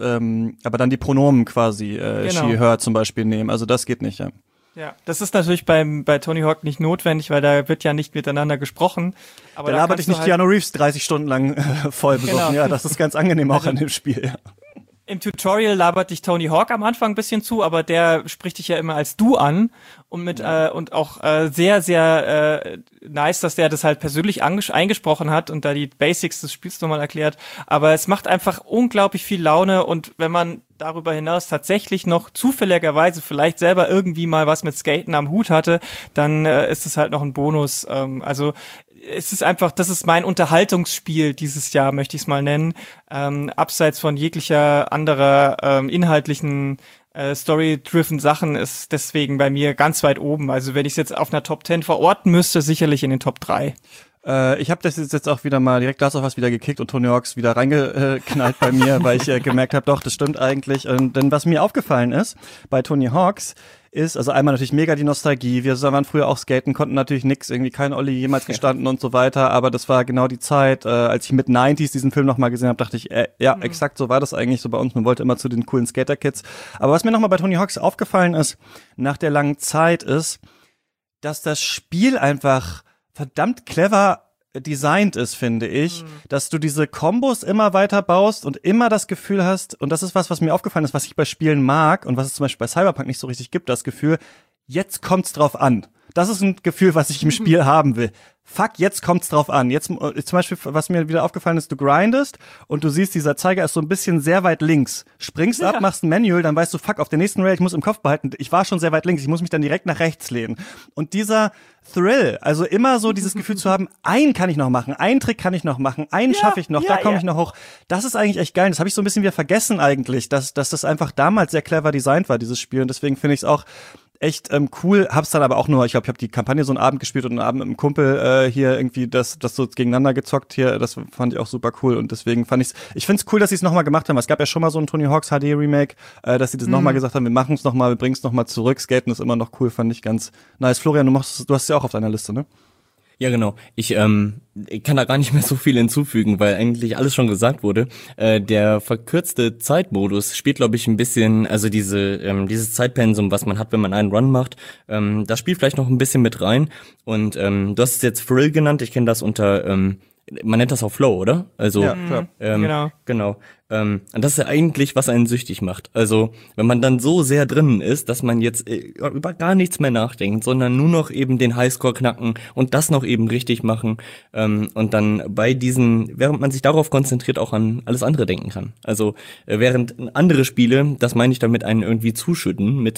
aber dann die Pronomen quasi, she, her zum Beispiel nehmen. Also das geht nicht, ja. Ja, das ist natürlich bei Tony Hawk nicht notwendig, weil da wird ja nicht miteinander gesprochen. Aber da labert dich nicht Keanu Reeves 30 Stunden lang voll besoffen. Genau. Ja, das ist ganz angenehm auch an dem Spiel, ja. Im Tutorial labert dich Tony Hawk am Anfang ein bisschen zu, aber der spricht dich ja immer als du an und und auch sehr, sehr nice, dass der das halt persönlich eingesprochen hat und da die Basics des Spiels nochmal erklärt. Aber es macht einfach unglaublich viel Laune und wenn man darüber hinaus tatsächlich noch zufälligerweise vielleicht selber irgendwie mal was mit Skaten am Hut hatte, dann ist es halt noch ein Bonus. Also es ist einfach, das ist mein Unterhaltungsspiel dieses Jahr, möchte ich es mal nennen. Abseits von jeglicher anderer inhaltlichen Story-driven Sachen ist deswegen bei mir ganz weit oben. Also wenn ich es jetzt auf einer Top 10 verorten müsste, sicherlich in den Top 3. Ich habe das jetzt auch wieder mal direkt Last of Us wieder gekickt und Tony Hawk's wieder reingeknallt bei mir, weil ich gemerkt habe, doch, das stimmt eigentlich. Denn was mir aufgefallen ist bei Tony Hawk's ist, also einmal natürlich mega die Nostalgie. Wir waren früher auch skaten, konnten natürlich nix, irgendwie kein Olli jemals gestanden und so weiter, aber das war genau die Zeit, als ich mit 90s diesen Film nochmal gesehen habe, dachte ich, exakt so war das eigentlich so bei uns. Man wollte immer zu den coolen Skater-Kids. Aber was mir nochmal bei Tony Hawk's aufgefallen ist, nach der langen Zeit ist, dass das Spiel einfach verdammt clever designt ist, finde ich, dass du diese Kombos immer weiter baust und immer das Gefühl hast, und das ist was mir aufgefallen ist, was ich bei Spielen mag und was es zum Beispiel bei Cyberpunk nicht so richtig gibt, das Gefühl, jetzt kommt's drauf an. Das ist ein Gefühl, was ich im Spiel haben will. Fuck, jetzt kommt's drauf an. Jetzt zum Beispiel, was mir wieder aufgefallen ist, du grindest und du siehst, dieser Zeiger ist so ein bisschen sehr weit links. Springst ab, machst ein Manual, dann weißt du, fuck, auf der nächsten Rail, ich muss im Kopf behalten, ich war schon sehr weit links, ich muss mich dann direkt nach rechts lehnen. Und dieser Thrill, also immer so dieses Gefühl zu haben, einen kann ich noch machen, einen Trick kann ich noch machen, einen schaffe ich noch, da komme ich noch hoch. Das ist eigentlich echt geil. Das habe ich so ein bisschen wieder vergessen eigentlich, dass das einfach damals sehr clever designt war, dieses Spiel. Und deswegen finde ich es auch echt cool, hab's dann aber auch nur, ich glaube, ich habe die Kampagne so einen Abend gespielt und einen Abend mit einem Kumpel hier irgendwie das so gegeneinander gezockt hier, das fand ich auch super cool und deswegen ich find's cool, dass sie es nochmal gemacht haben. Es gab ja schon mal so ein Tony Hawk's HD Remake, dass sie das nochmal gesagt haben, wir machen es nochmal, wir bringen es nochmal zurück, Skaten ist immer noch cool, fand ich ganz nice. Florian, du hast es ja auch auf deiner Liste, ne? Ja, genau. Ich kann da gar nicht mehr so viel hinzufügen, weil eigentlich alles schon gesagt wurde. Der verkürzte Zeitmodus spielt, glaube ich, ein bisschen, also dieses Zeitpensum, was man hat, wenn man einen Run macht, das spielt vielleicht noch ein bisschen mit rein. Und du hast es jetzt Thrill genannt, ich kenne das unter, man nennt das auch Flow, oder? Also ja, klar. Genau. Und das ist ja eigentlich, was einen süchtig macht. Also, wenn man dann so sehr drinnen ist, dass man jetzt über gar nichts mehr nachdenkt, sondern nur noch eben den Highscore knacken und das noch eben richtig machen und dann während man sich darauf konzentriert, auch an alles andere denken kann. Also, während andere Spiele, das meine ich damit, einen irgendwie zuschütten mit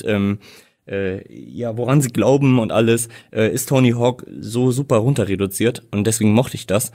woran sie glauben und alles, ist Tony Hawk so super runter reduziert und deswegen mochte ich das.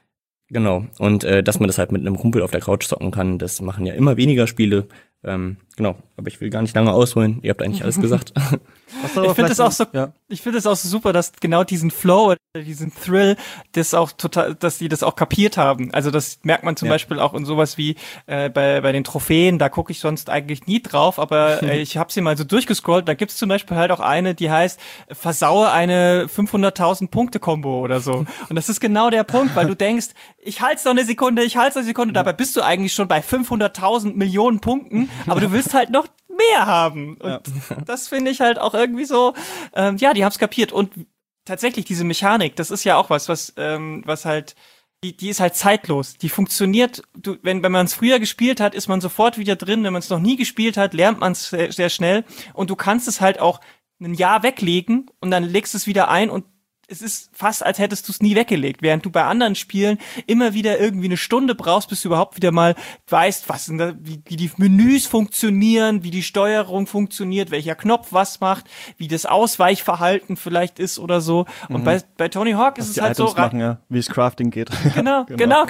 Genau. Und dass man das halt mit einem Kumpel auf der Couch zocken kann, das machen ja immer weniger Spiele. Genau, aber ich will gar nicht lange ausholen. Ihr habt eigentlich alles gesagt. Ich finde es auch so, ich finde es auch so super, dass genau diesen Flow oder diesen Thrill, dass die das auch kapiert haben. Also das merkt man zum Beispiel auch in sowas wie bei den Trophäen. Da gucke ich sonst eigentlich nie drauf, aber ich habe sie mal so durchgescrollt. Da gibt's zum Beispiel halt auch eine, die heißt versaue eine 500.000 Punkte Kombo oder so. Und das ist genau der Punkt, weil du denkst, ich halte noch eine Sekunde. Dabei bist du eigentlich schon bei 500.000 Millionen Punkten, aber du willst halt noch mehr haben. Und das finde ich halt auch irgendwie so, die haben's kapiert. Und tatsächlich diese Mechanik, das ist ja auch was halt, die ist halt zeitlos. Die funktioniert, wenn man es früher gespielt hat, ist man sofort wieder drin. Wenn man es noch nie gespielt hat, lernt man es sehr, sehr schnell. Und du kannst es halt auch ein Jahr weglegen und dann legst es wieder ein und es ist fast, als hättest du es nie weggelegt, während du bei anderen Spielen immer wieder irgendwie eine Stunde brauchst, bis du überhaupt wieder mal weißt, wie die Menüs funktionieren, wie die Steuerung funktioniert, welcher Knopf was macht, wie das Ausweichverhalten vielleicht ist oder so. Und bei Tony Hawk ist es halt so, machen, wie es Crafting geht. Genau.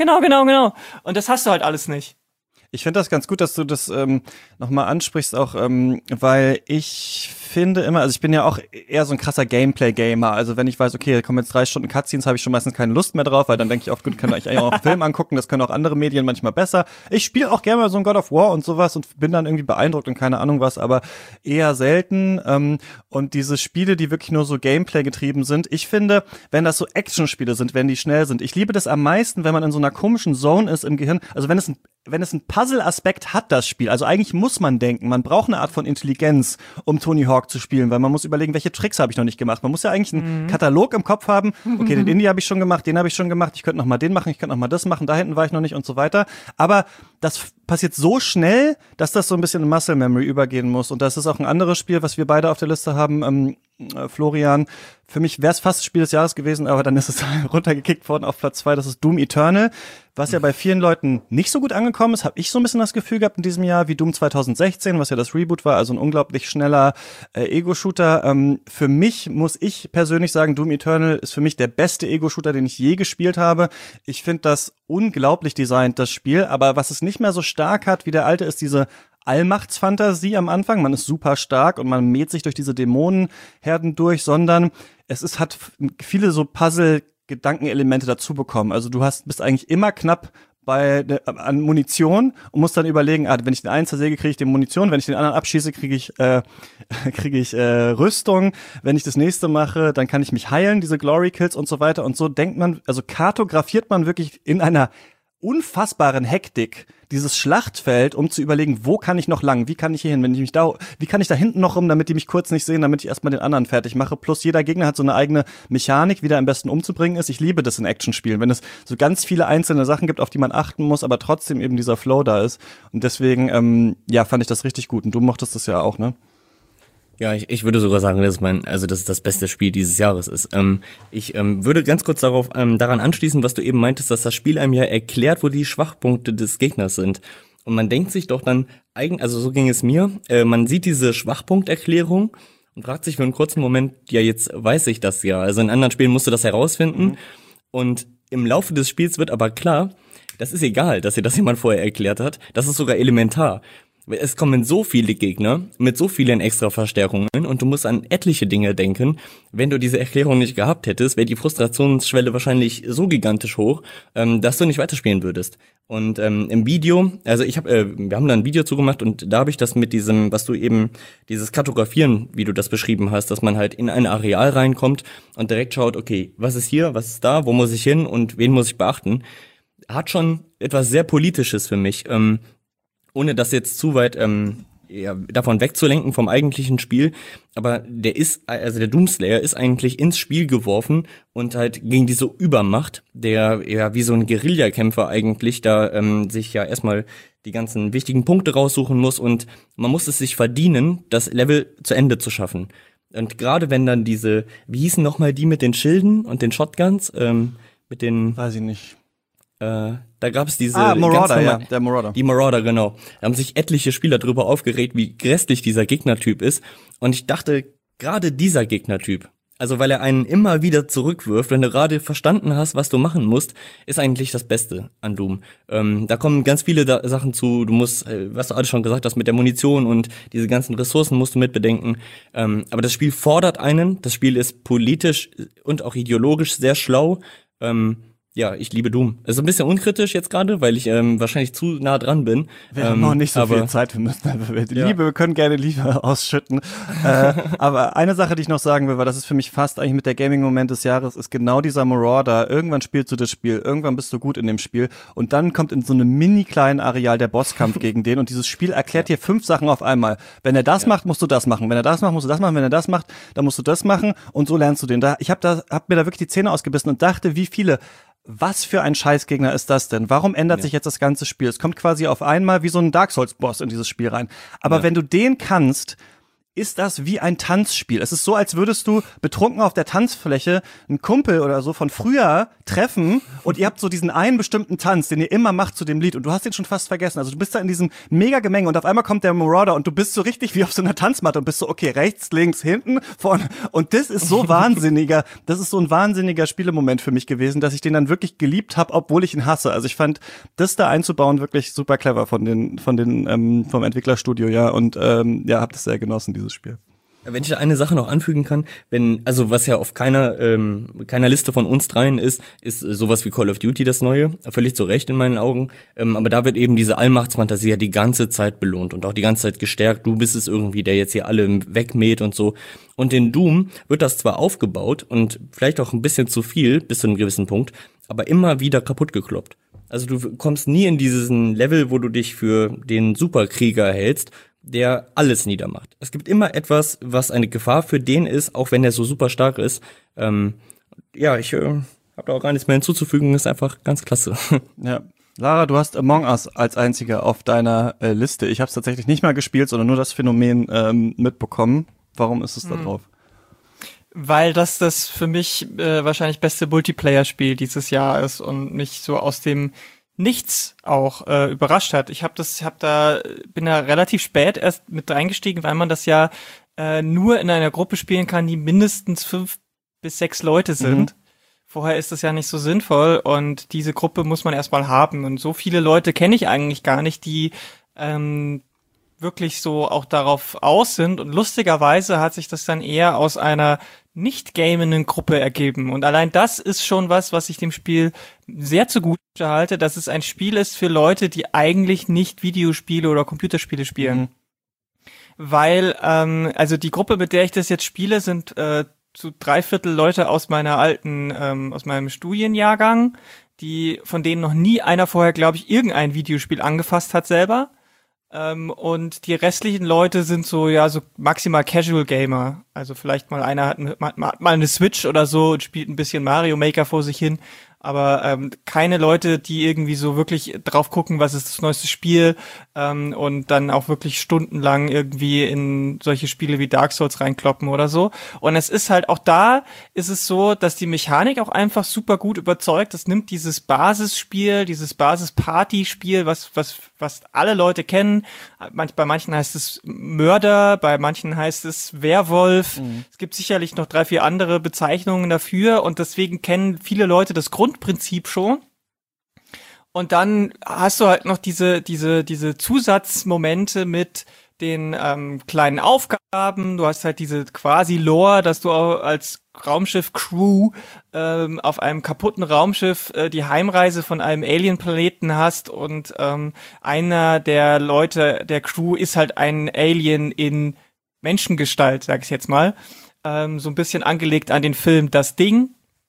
Und das hast du halt alles nicht. Ich finde das ganz gut, dass du das nochmal ansprichst, auch weil ich finde immer, also ich bin ja auch eher so ein krasser Gameplay-Gamer, also wenn ich weiß, okay, da kommen jetzt 3 Stunden Cutscenes, habe ich schon meistens keine Lust mehr drauf, weil dann denke ich oft, gut, kann ich eigentlich auch einen Film angucken, das können auch andere Medien manchmal besser. Ich spiele auch gerne mal so ein God of War und sowas und bin dann irgendwie beeindruckt und keine Ahnung was, aber eher selten und diese Spiele, die wirklich nur so Gameplay getrieben sind, ich finde, wenn das so Action-Spiele sind, wenn die schnell sind, ich liebe das am meisten, wenn man in so einer komischen Zone ist im Gehirn, also wenn es ein Puzzle-Aspekt hat, das Spiel, also eigentlich muss man denken, man braucht eine Art von Intelligenz, um Tony Hawk zu spielen, weil man muss überlegen, welche Tricks habe ich noch nicht gemacht. Man muss ja eigentlich einen Katalog im Kopf haben, okay, den Indie habe ich schon gemacht, den habe ich schon gemacht, ich könnte noch mal den machen, ich könnte noch mal das machen, da hinten war ich noch nicht und so weiter. Aber das passiert so schnell, dass das so ein bisschen in Muscle Memory übergehen muss. Und das ist auch ein anderes Spiel, was wir beide auf der Liste haben, Florian. Für mich wäre es fast das Spiel des Jahres gewesen, aber dann ist es runtergekickt worden auf Platz 2. Das ist Doom Eternal, was ja bei vielen Leuten nicht so gut angekommen ist, habe ich so ein bisschen das Gefühl gehabt in diesem Jahr, wie Doom 2016, was ja das Reboot war, also ein unglaublich schneller Ego-Shooter. Für mich muss ich persönlich sagen, Doom Eternal ist für mich der beste Ego-Shooter, den ich je gespielt habe. Ich finde das unglaublich designt, das Spiel, aber was es nicht mehr so stark hat wie der alte, ist diese Allmachtsfantasie am Anfang. Man ist super stark und man mäht sich durch diese Dämonenherden durch, sondern hat viele so Puzzle-Gedankenelemente dazu bekommen. Also du bist eigentlich immer knapp an Munition und musst dann überlegen, wenn ich den einen zersäge, kriege ich die Munition, wenn ich den anderen abschieße, kriege ich Rüstung, wenn ich das nächste mache, dann kann ich mich heilen, diese Glory Kills und so weiter. Und so denkt man, also kartografiert man wirklich in einer unfassbaren Hektik dieses Schlachtfeld, um zu überlegen, wo kann ich noch lang, wie kann ich hier hin, wie kann ich da hinten noch rum, damit die mich kurz nicht sehen, damit ich erstmal den anderen fertig mache, plus jeder Gegner hat so eine eigene Mechanik, wie der am besten umzubringen ist. Ich liebe das in Actionspielen, wenn es so ganz viele einzelne Sachen gibt, auf die man achten muss, aber trotzdem eben dieser Flow da ist und deswegen, fand ich das richtig gut und du mochtest das ja auch, ne? Ja, ich würde sogar sagen, dass es das beste Spiel dieses Jahres ist. Ich würde ganz kurz daran anschließen, was du eben meintest, dass das Spiel einem ja erklärt, wo die Schwachpunkte des Gegners sind. Und man denkt sich doch dann, also so ging es mir, man sieht diese Schwachpunkterklärung und fragt sich für einen kurzen Moment, ja, jetzt weiß ich das ja. Also in anderen Spielen musst du das herausfinden. Und im Laufe des Spiels wird aber klar, das ist egal, dass dir das jemand vorher erklärt hat. Das ist sogar elementar. Es kommen so viele Gegner mit so vielen extra Verstärkungen und du musst an etliche Dinge denken. Wenn du diese Erklärung nicht gehabt hättest, wäre die Frustrationsschwelle wahrscheinlich so gigantisch hoch, dass du nicht weiterspielen würdest. Und im Video, also wir haben da ein Video zugemacht und da habe ich das mit diesem, was du eben, dieses Kartografieren, wie du das beschrieben hast, dass man halt in ein Areal reinkommt und direkt schaut, okay, was ist hier, was ist da, wo muss ich hin und wen muss ich beachten, hat schon etwas sehr Politisches für mich. Ohne das jetzt zu weit davon wegzulenken vom eigentlichen Spiel, aber der Doomslayer ist eigentlich ins Spiel geworfen und halt gegen diese Übermacht, der ja wie so ein Guerillakämpfer eigentlich da sich ja erstmal die ganzen wichtigen Punkte raussuchen muss und man muss es sich verdienen, das Level zu Ende zu schaffen. Und gerade wenn dann wie hießen nochmal die mit den Schilden und den Shotguns, mit den... Weiß ich nicht. Da gab es diese Marauder, der Marauder. Die Marauder, genau. Da haben sich etliche Spieler drüber aufgeregt, wie grässlich dieser Gegnertyp ist. Und ich dachte, gerade dieser Gegnertyp, Also weil er einen immer wieder zurückwirft, wenn du gerade verstanden hast, was du machen musst, ist eigentlich das Beste an Doom. Da kommen ganz viele Sachen zu, du musst, was du alles schon gesagt hast, mit der Munition und diese ganzen Ressourcen musst du mitbedenken. Aber das Spiel fordert einen, das Spiel ist politisch und auch ideologisch sehr schlau. Ja, ich liebe Doom. Also ein bisschen unkritisch jetzt gerade, weil ich wahrscheinlich zu nah dran bin. Wir haben auch nicht so viel Zeit, wir müssen einfach wir können gerne Liebe ausschütten. Aber eine Sache, die ich noch sagen will, weil das ist für mich fast eigentlich mit der Gaming-Moment des Jahres, ist genau dieser Marauder. Irgendwann spielst du das Spiel, irgendwann bist du gut in dem Spiel und dann kommt in so einem mini-kleinen Areal der Bosskampf gegen den und dieses Spiel erklärt dir 5 Sachen auf einmal. Wenn er das macht, musst du das machen. Wenn er das macht, musst du das machen. Wenn er das macht, dann musst du das machen und so lernst du den. Ich hab mir da wirklich die Zähne ausgebissen und dachte, was für ein Scheißgegner ist das denn? Warum ändert sich jetzt das ganze Spiel? Es kommt quasi auf einmal wie so ein Dark Souls-Boss in dieses Spiel rein. Aber wenn du den kannst, ist das wie ein Tanzspiel. Es ist so, als würdest du betrunken auf der Tanzfläche einen Kumpel oder so von früher treffen und ihr habt so diesen einen bestimmten Tanz, den ihr immer macht zu dem Lied und du hast den schon fast vergessen. Also du bist da in diesem Mega-Gemenge und auf einmal kommt der Marauder und du bist so richtig wie auf so einer Tanzmatte und bist so, okay, rechts, links, hinten, vorne. Und das ist so ein wahnsinniger Spielemoment für mich gewesen, dass ich den dann wirklich geliebt habe, obwohl ich ihn hasse. Also ich fand, das da einzubauen wirklich super clever vom Entwicklerstudio, ja, und hab das sehr genossen, dieses Spiel. Wenn ich da eine Sache noch anfügen kann, was ja auf keiner Liste von uns dreien ist sowas wie Call of Duty das Neue, völlig zu Recht in meinen Augen, aber da wird eben diese Allmachtsfantasie ja die ganze Zeit belohnt und auch die ganze Zeit gestärkt, du bist es irgendwie, der jetzt hier alle wegmäht und so. Und in Doom wird das zwar aufgebaut und vielleicht auch ein bisschen zu viel, bis zu einem gewissen Punkt, aber immer wieder kaputt gekloppt. Also du kommst nie in diesen Level, wo du dich für den Superkrieger hältst, der alles niedermacht. Es gibt immer etwas, was eine Gefahr für den ist, auch wenn er so super stark ist. Ich habe da auch gar nichts mehr hinzuzufügen, ist einfach ganz klasse. Ja. Lara, du hast Among Us als einziger auf deiner Liste. Ich habe es tatsächlich nicht mal gespielt, sondern nur das Phänomen mitbekommen. Warum ist es da drauf? Weil das für mich wahrscheinlich beste Multiplayer-Spiel dieses Jahr ist und mich so aus dem Nichts auch überrascht hat. Bin da relativ spät erst mit eingestiegen, weil man das ja nur in einer Gruppe spielen kann, die mindestens 5 bis 6 Leute sind. Vorher ist das ja nicht so sinnvoll und diese Gruppe muss man erstmal haben und so viele Leute kenne ich eigentlich gar nicht, die wirklich so auch darauf aus sind und lustigerweise hat sich das dann eher aus einer nicht gamenden Gruppe ergeben und allein das ist schon was ich dem Spiel sehr zugute halte, dass es ein Spiel ist für Leute, die eigentlich nicht Videospiele oder Computerspiele spielen. Weil, also die Gruppe, mit der ich das jetzt spiele, sind zu 3/4 Leute aus aus meinem Studienjahrgang, von denen noch nie einer vorher, glaube ich, irgendein Videospiel angefasst hat selber. Und die restlichen Leute sind so maximal Casual Gamer. Also vielleicht mal einer hat mal eine Switch oder so und spielt ein bisschen Mario Maker vor sich hin. Aber keine Leute, die irgendwie so wirklich drauf gucken, was ist das neueste Spiel und dann auch wirklich stundenlang irgendwie in solche Spiele wie Dark Souls reinkloppen oder so. Und es ist halt auch ist es so, dass die Mechanik auch einfach super gut überzeugt. Das nimmt dieses Basisspiel, dieses Basis-Party-Spiel, was alle Leute kennen. Bei manchen heißt es Mörder, bei manchen heißt es Werwolf. Es gibt sicherlich noch 3, 4 andere Bezeichnungen dafür und deswegen kennen viele Leute das Grundprinzip schon. Und dann hast du halt noch diese Zusatzmomente mit den kleinen Aufgaben. Du hast halt diese quasi Lore, dass du auch als Raumschiff-Crew auf einem kaputten Raumschiff die Heimreise von einem Alien-Planeten hast und einer der Leute der Crew ist halt ein Alien in Menschengestalt, sag ich jetzt mal. So ein bisschen angelegt an den Film Das Ding.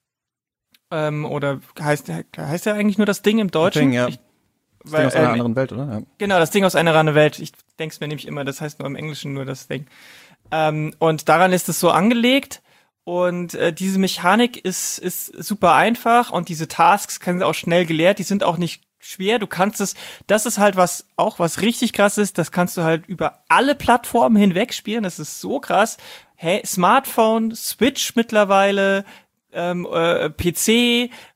Oder heißt der eigentlich nur Das Ding im Deutschen? Ding, ja. Das Ding aus einer anderen Welt, oder? Ja. Genau, Das Ding aus einer anderen Welt. Ich denk's mir nämlich immer, das heißt nur im Englischen nur Das Ding. Und daran ist es so angelegt. Und diese Mechanik ist super einfach und diese Tasks können auch schnell gelehrt. Die sind auch nicht schwer. Du kannst das ist halt was richtig krass ist. Das kannst du halt über alle Plattformen hinweg spielen. Das ist so krass. Hey, Smartphone, Switch mittlerweile, PC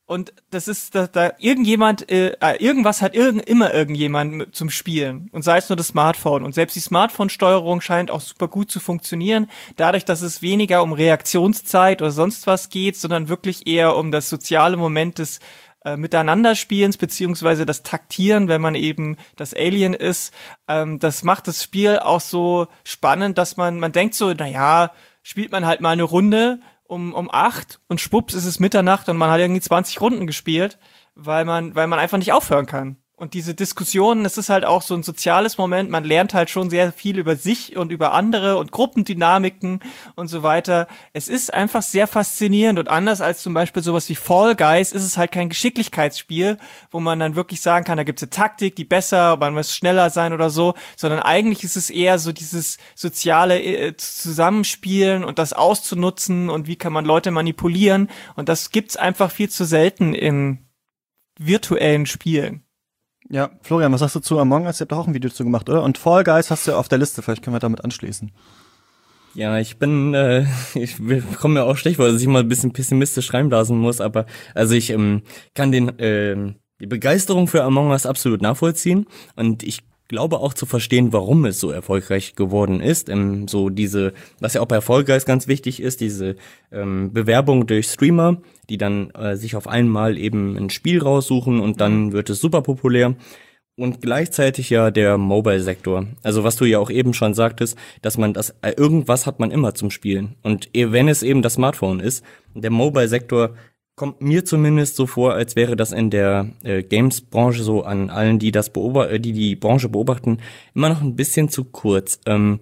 Und das ist, da irgendwas hat immer irgendjemand zum Spielen. Und sei es nur das Smartphone. Und selbst die Smartphone-Steuerung scheint auch super gut zu funktionieren. Dadurch, dass es weniger um Reaktionszeit oder sonst was geht, sondern wirklich eher um das soziale Moment des Miteinanderspielens, beziehungsweise das Taktieren, wenn man eben das Alien ist. Das macht das Spiel auch so spannend, dass man denkt so, naja, spielt man halt mal eine Runde um 8 und schwupps ist es Mitternacht und man hat irgendwie 20 Runden gespielt, weil man einfach nicht aufhören kann. Und diese Diskussionen, es ist halt auch so ein soziales Moment, man lernt halt schon sehr viel über sich und über andere und Gruppendynamiken und so weiter. Es ist einfach sehr faszinierend und anders als zum Beispiel sowas wie Fall Guys ist es halt kein Geschicklichkeitsspiel, wo man dann wirklich sagen kann, da gibt's eine Taktik, die besser, man muss schneller sein oder so, sondern eigentlich ist es eher so dieses soziale Zusammenspielen und das auszunutzen und wie kann man Leute manipulieren und das gibt's einfach viel zu selten in virtuellen Spielen. Ja, Florian, was sagst du zu Among Us? Ihr habt doch auch ein Video zu gemacht, oder? Und Fall Guys hast du ja auf der Liste, vielleicht können wir damit anschließen. Ja, ich komme mir auch schlecht vor, dass ich mal ein bisschen pessimistisch reinblasen muss, aber also ich kann die Begeisterung für Among Us absolut nachvollziehen und ich glaube auch zu verstehen, warum es so erfolgreich geworden ist. So diese, was ja auch bei Fall Guys ganz wichtig ist, diese Bewerbung durch Streamer, die dann sich auf einmal eben ein Spiel raussuchen und dann wird es super populär. Und gleichzeitig ja der Mobile-Sektor. Also was du ja auch eben schon sagtest, dass man irgendwas hat man immer zum Spielen. Und wenn es eben das Smartphone ist, der Mobile-Sektor kommt mir zumindest so vor, als wäre das in der Games-Branche so an allen, die die Branche beobachten, immer noch ein bisschen zu kurz,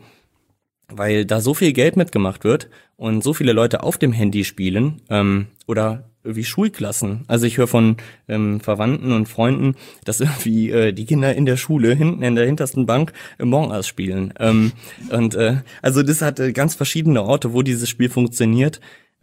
weil da so viel Geld mitgemacht wird und so viele Leute auf dem Handy spielen oder irgendwie Schulklassen. Also ich höre von Verwandten und Freunden, dass irgendwie die Kinder in der Schule hinten in der hintersten Bank Among Us spielen. Also das hat ganz verschiedene Orte, wo dieses Spiel funktioniert.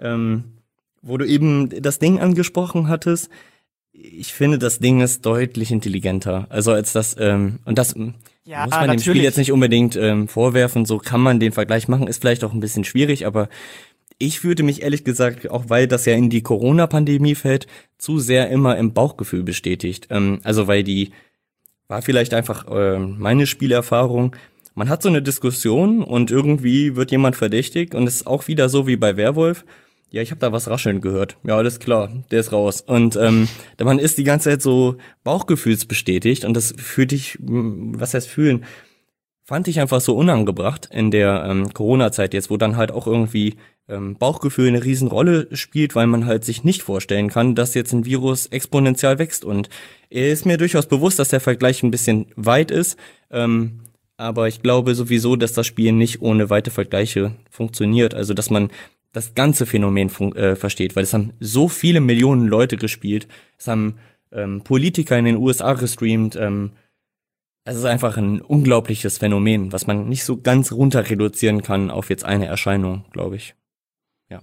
Wo du eben das Ding angesprochen hattest, ich finde, das Ding ist deutlich intelligenter. Also als das, und das ja, muss man dem Spiel jetzt nicht unbedingt vorwerfen, so kann man den Vergleich machen, ist vielleicht auch ein bisschen schwierig, aber ich fühlte mich ehrlich gesagt, auch weil das ja in die Corona-Pandemie fällt, zu sehr immer im Bauchgefühl bestätigt. Also weil war vielleicht einfach meine Spielerfahrung, man hat so eine Diskussion und irgendwie wird jemand verdächtig und es ist auch wieder so wie bei Werwolf. Ja, ich habe da was rascheln gehört. Ja, alles klar, der ist raus. Und man ist die ganze Zeit so bauchgefühlsbestätigt und das was heißt fühlen, fand ich einfach so unangebracht in der Corona-Zeit jetzt, wo dann halt auch irgendwie Bauchgefühl eine Riesenrolle spielt, weil man halt sich nicht vorstellen kann, dass jetzt ein Virus exponentiell wächst. Und ist mir durchaus bewusst, dass der Vergleich ein bisschen weit ist, aber ich glaube sowieso, dass das Spiel nicht ohne weite Vergleiche funktioniert. Also, dass man das ganze Phänomen versteht, weil es haben so viele Millionen Leute gespielt, es haben Politiker in den USA gestreamt, es ist einfach ein unglaubliches Phänomen, was man nicht so ganz runter reduzieren kann auf jetzt eine Erscheinung, glaube ich. Ja.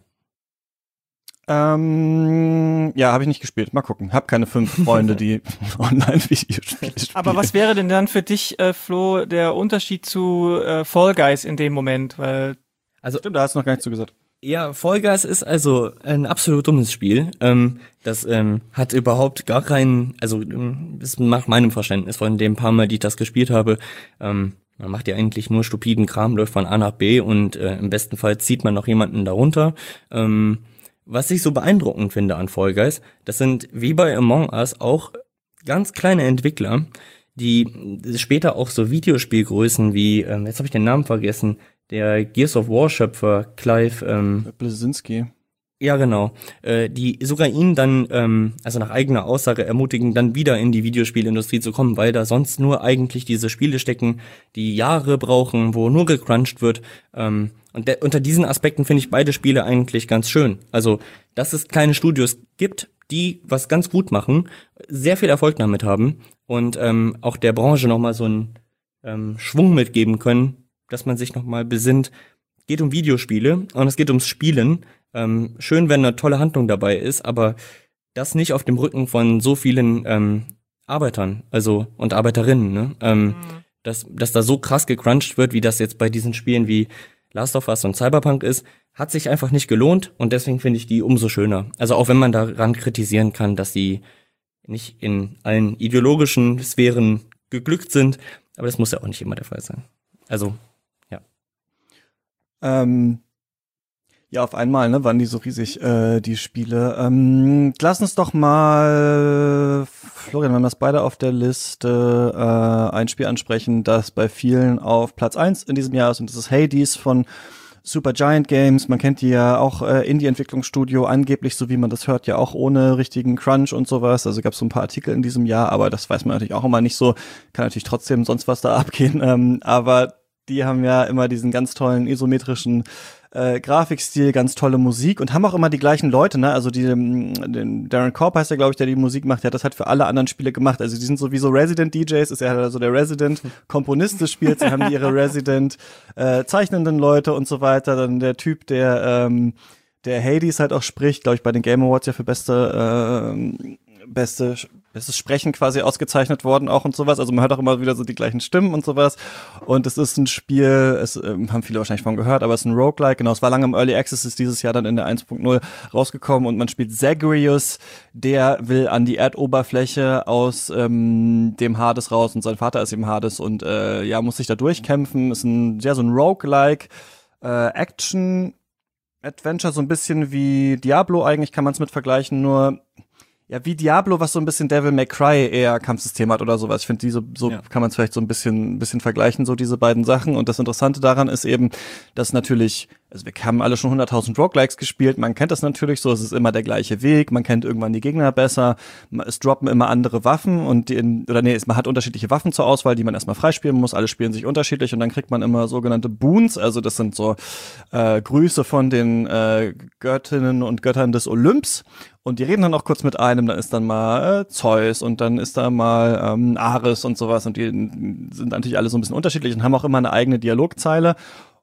Ja, habe ich nicht gespielt. Mal gucken. Hab keine 5 Freunde, die Online-Videospiele spielen. Aber was wäre denn dann für dich, Flo, der Unterschied zu Fall Guys in dem Moment? Weil Stimmt, da hast du noch gar nichts zu gesagt. Ja, Fall Guys ist also ein absolut dummes Spiel. Das hat überhaupt gar keinen, also das nach meinem Verständnis von dem paar Mal, die ich das gespielt habe, man macht ja eigentlich nur stupiden Kram, läuft von A nach B und im besten Fall zieht man noch jemanden darunter. Was ich so beeindruckend finde an Fall Guys, das sind wie bei Among Us auch ganz kleine Entwickler, die später auch so Videospielgrößen wie, jetzt habe ich den Namen vergessen, der Gears of War Schöpfer Clive Bleszinski. Ja, genau. Die sogar ihn dann, also nach eigener Aussage ermutigen, dann wieder in die Videospielindustrie zu kommen, weil da sonst nur eigentlich diese Spiele stecken, die Jahre brauchen, wo nur gecrunched wird. Und unter diesen Aspekten finde ich beide Spiele eigentlich ganz schön. Also, dass es kleine Studios gibt, die was ganz gut machen, sehr viel Erfolg damit haben und auch der Branche nochmal so einen Schwung mitgeben können, dass man sich nochmal besinnt, geht um Videospiele und es geht ums Spielen. Schön, wenn eine tolle Handlung dabei ist, aber das nicht auf dem Rücken von so vielen Arbeitern, also und Arbeiterinnen, ne? Dass da so krass gecrunched wird, wie das jetzt bei diesen Spielen wie Last of Us und Cyberpunk ist, hat sich einfach nicht gelohnt und deswegen finde ich die umso schöner. Also auch wenn man daran kritisieren kann, dass die nicht in allen ideologischen Sphären geglückt sind, aber das muss ja auch nicht immer der Fall sein. Also, ja. Ja, auf einmal, ne, waren die so riesig, die Spiele. Lass uns doch mal, Florian, wir haben das beide auf der Liste, ein Spiel ansprechen, das bei vielen auf Platz 1 in diesem Jahr ist, und das ist Hades von Supergiant Games. Man kennt die ja auch, Indie-Entwicklungsstudio, angeblich, so wie man das hört, ja auch ohne richtigen Crunch und sowas. Also gab es so ein paar Artikel in diesem Jahr, aber das weiß man natürlich auch immer nicht so. Kann natürlich trotzdem sonst was da abgehen, aber die haben ja immer diesen ganz tollen isometrischen Grafikstil, ganz tolle Musik und haben auch immer die gleichen Leute, ne? Also den Darren Korb heißt der, glaube ich, der die Musik macht, der hat das halt für alle anderen Spiele gemacht. Also die sind sowieso Resident DJs, ist er also der Resident Komponist des Spiels, sie haben ihre Resident zeichnenden Leute und so weiter. Dann der Typ, der Hades halt auch spricht, glaube ich, bei den Game Awards ja für bestes Sprechen quasi ausgezeichnet worden auch und sowas. Also man hört auch immer wieder so die gleichen Stimmen und sowas. Und es ist ein Spiel, es haben viele wahrscheinlich von gehört, aber es ist ein Roguelike. Genau, es war lange im Early Access, ist dieses Jahr dann in der 1.0 rausgekommen und man spielt Zagreus, der will an die Erdoberfläche aus dem Hades raus und sein Vater ist eben Hades und muss sich da durchkämpfen. Ist so ein Roguelike Action Adventure, so ein bisschen wie Diablo eigentlich, kann man es mit vergleichen, nur ja, wie Diablo, was so ein bisschen Devil May Cry eher Kampfsystem hat oder sowas. Ich finde, kann man es vielleicht so ein bisschen vergleichen, so diese beiden Sachen. Und das Interessante daran ist eben, dass natürlich, also wir haben alle schon 100.000 Roguelikes gespielt, man kennt das natürlich so, es ist immer der gleiche Weg, man kennt irgendwann die Gegner besser, es droppen immer andere Waffen man hat unterschiedliche Waffen zur Auswahl, die man erstmal freispielen muss, alle spielen sich unterschiedlich und dann kriegt man immer sogenannte Boons, also das sind so Grüße von den Göttinnen und Göttern des Olymps. Und die reden dann auch kurz mit einem, dann ist dann mal Zeus und dann ist da mal Ares und sowas und die sind natürlich alle so ein bisschen unterschiedlich und haben auch immer eine eigene Dialogzeile.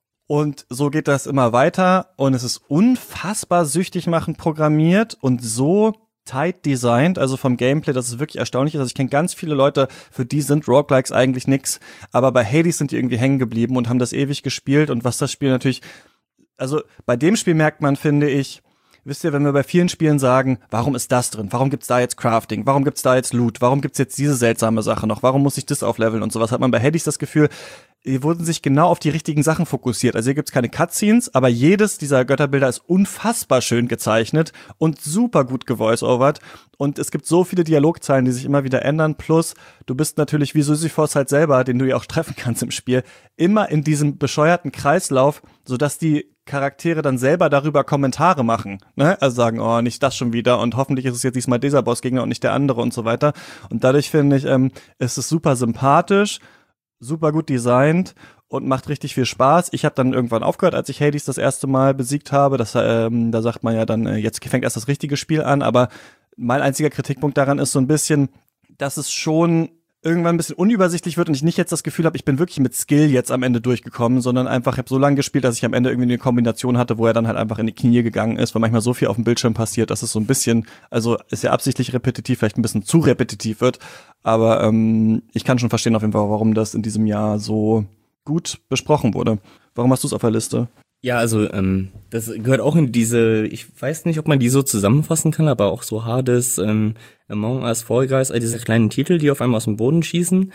Und so geht das immer weiter und es ist unfassbar süchtig machend programmiert und so tight designed, also vom Gameplay, dass es wirklich erstaunlich ist. Also ich kenne ganz viele Leute, für die sind Roguelikes eigentlich nix, aber bei Hades sind die irgendwie hängen geblieben und haben das ewig gespielt und was das Spiel natürlich, also bei dem Spiel merkt man, finde ich, wisst ihr, wenn wir bei vielen Spielen sagen, warum ist das drin? Warum gibt's da jetzt Crafting? Warum gibt's da jetzt Loot? Warum gibt's jetzt diese seltsame Sache noch? Warum muss ich das aufleveln und sowas? Hat man bei Hades das Gefühl, die wurden sich genau auf die richtigen Sachen fokussiert. Also hier gibt's keine Cutscenes, aber jedes dieser Götterbilder ist unfassbar schön gezeichnet und super gut gevoice-overt. Und es gibt so viele Dialogzeilen, die sich immer wieder ändern. Plus, du bist natürlich wie Sisyphos halt selber, den du ja auch treffen kannst im Spiel, immer in diesem bescheuerten Kreislauf, sodass die Charaktere dann selber darüber Kommentare machen, ne? Also sagen, oh, nicht das schon wieder und hoffentlich ist es jetzt diesmal dieser Bossgegner und nicht der andere und so weiter. Und dadurch finde ich, ist es super sympathisch, super gut designt und macht richtig viel Spaß. Ich habe dann irgendwann aufgehört, als ich Hades das erste Mal besiegt habe. Da sagt man ja dann, jetzt fängt erst das richtige Spiel an. Aber mein einziger Kritikpunkt daran ist so ein bisschen, dass es schon irgendwann ein bisschen unübersichtlich wird und ich nicht jetzt das Gefühl habe, ich bin wirklich mit Skill jetzt am Ende durchgekommen, sondern einfach, ich habe so lange gespielt, dass ich am Ende irgendwie eine Kombination hatte, wo er dann halt einfach in die Knie gegangen ist, weil manchmal so viel auf dem Bildschirm passiert, dass es so ein bisschen, also ist ja absichtlich repetitiv, vielleicht ein bisschen zu repetitiv wird, aber ich kann schon verstehen auf jeden Fall, warum das in diesem Jahr so gut besprochen wurde. Warum hast du es auf der Liste? Ja, also das gehört auch in diese, ich weiß nicht, ob man die so zusammenfassen kann, aber auch so Hades, Among Us, Fall Guys, all diese kleinen Titel, die auf einmal aus dem Boden schießen.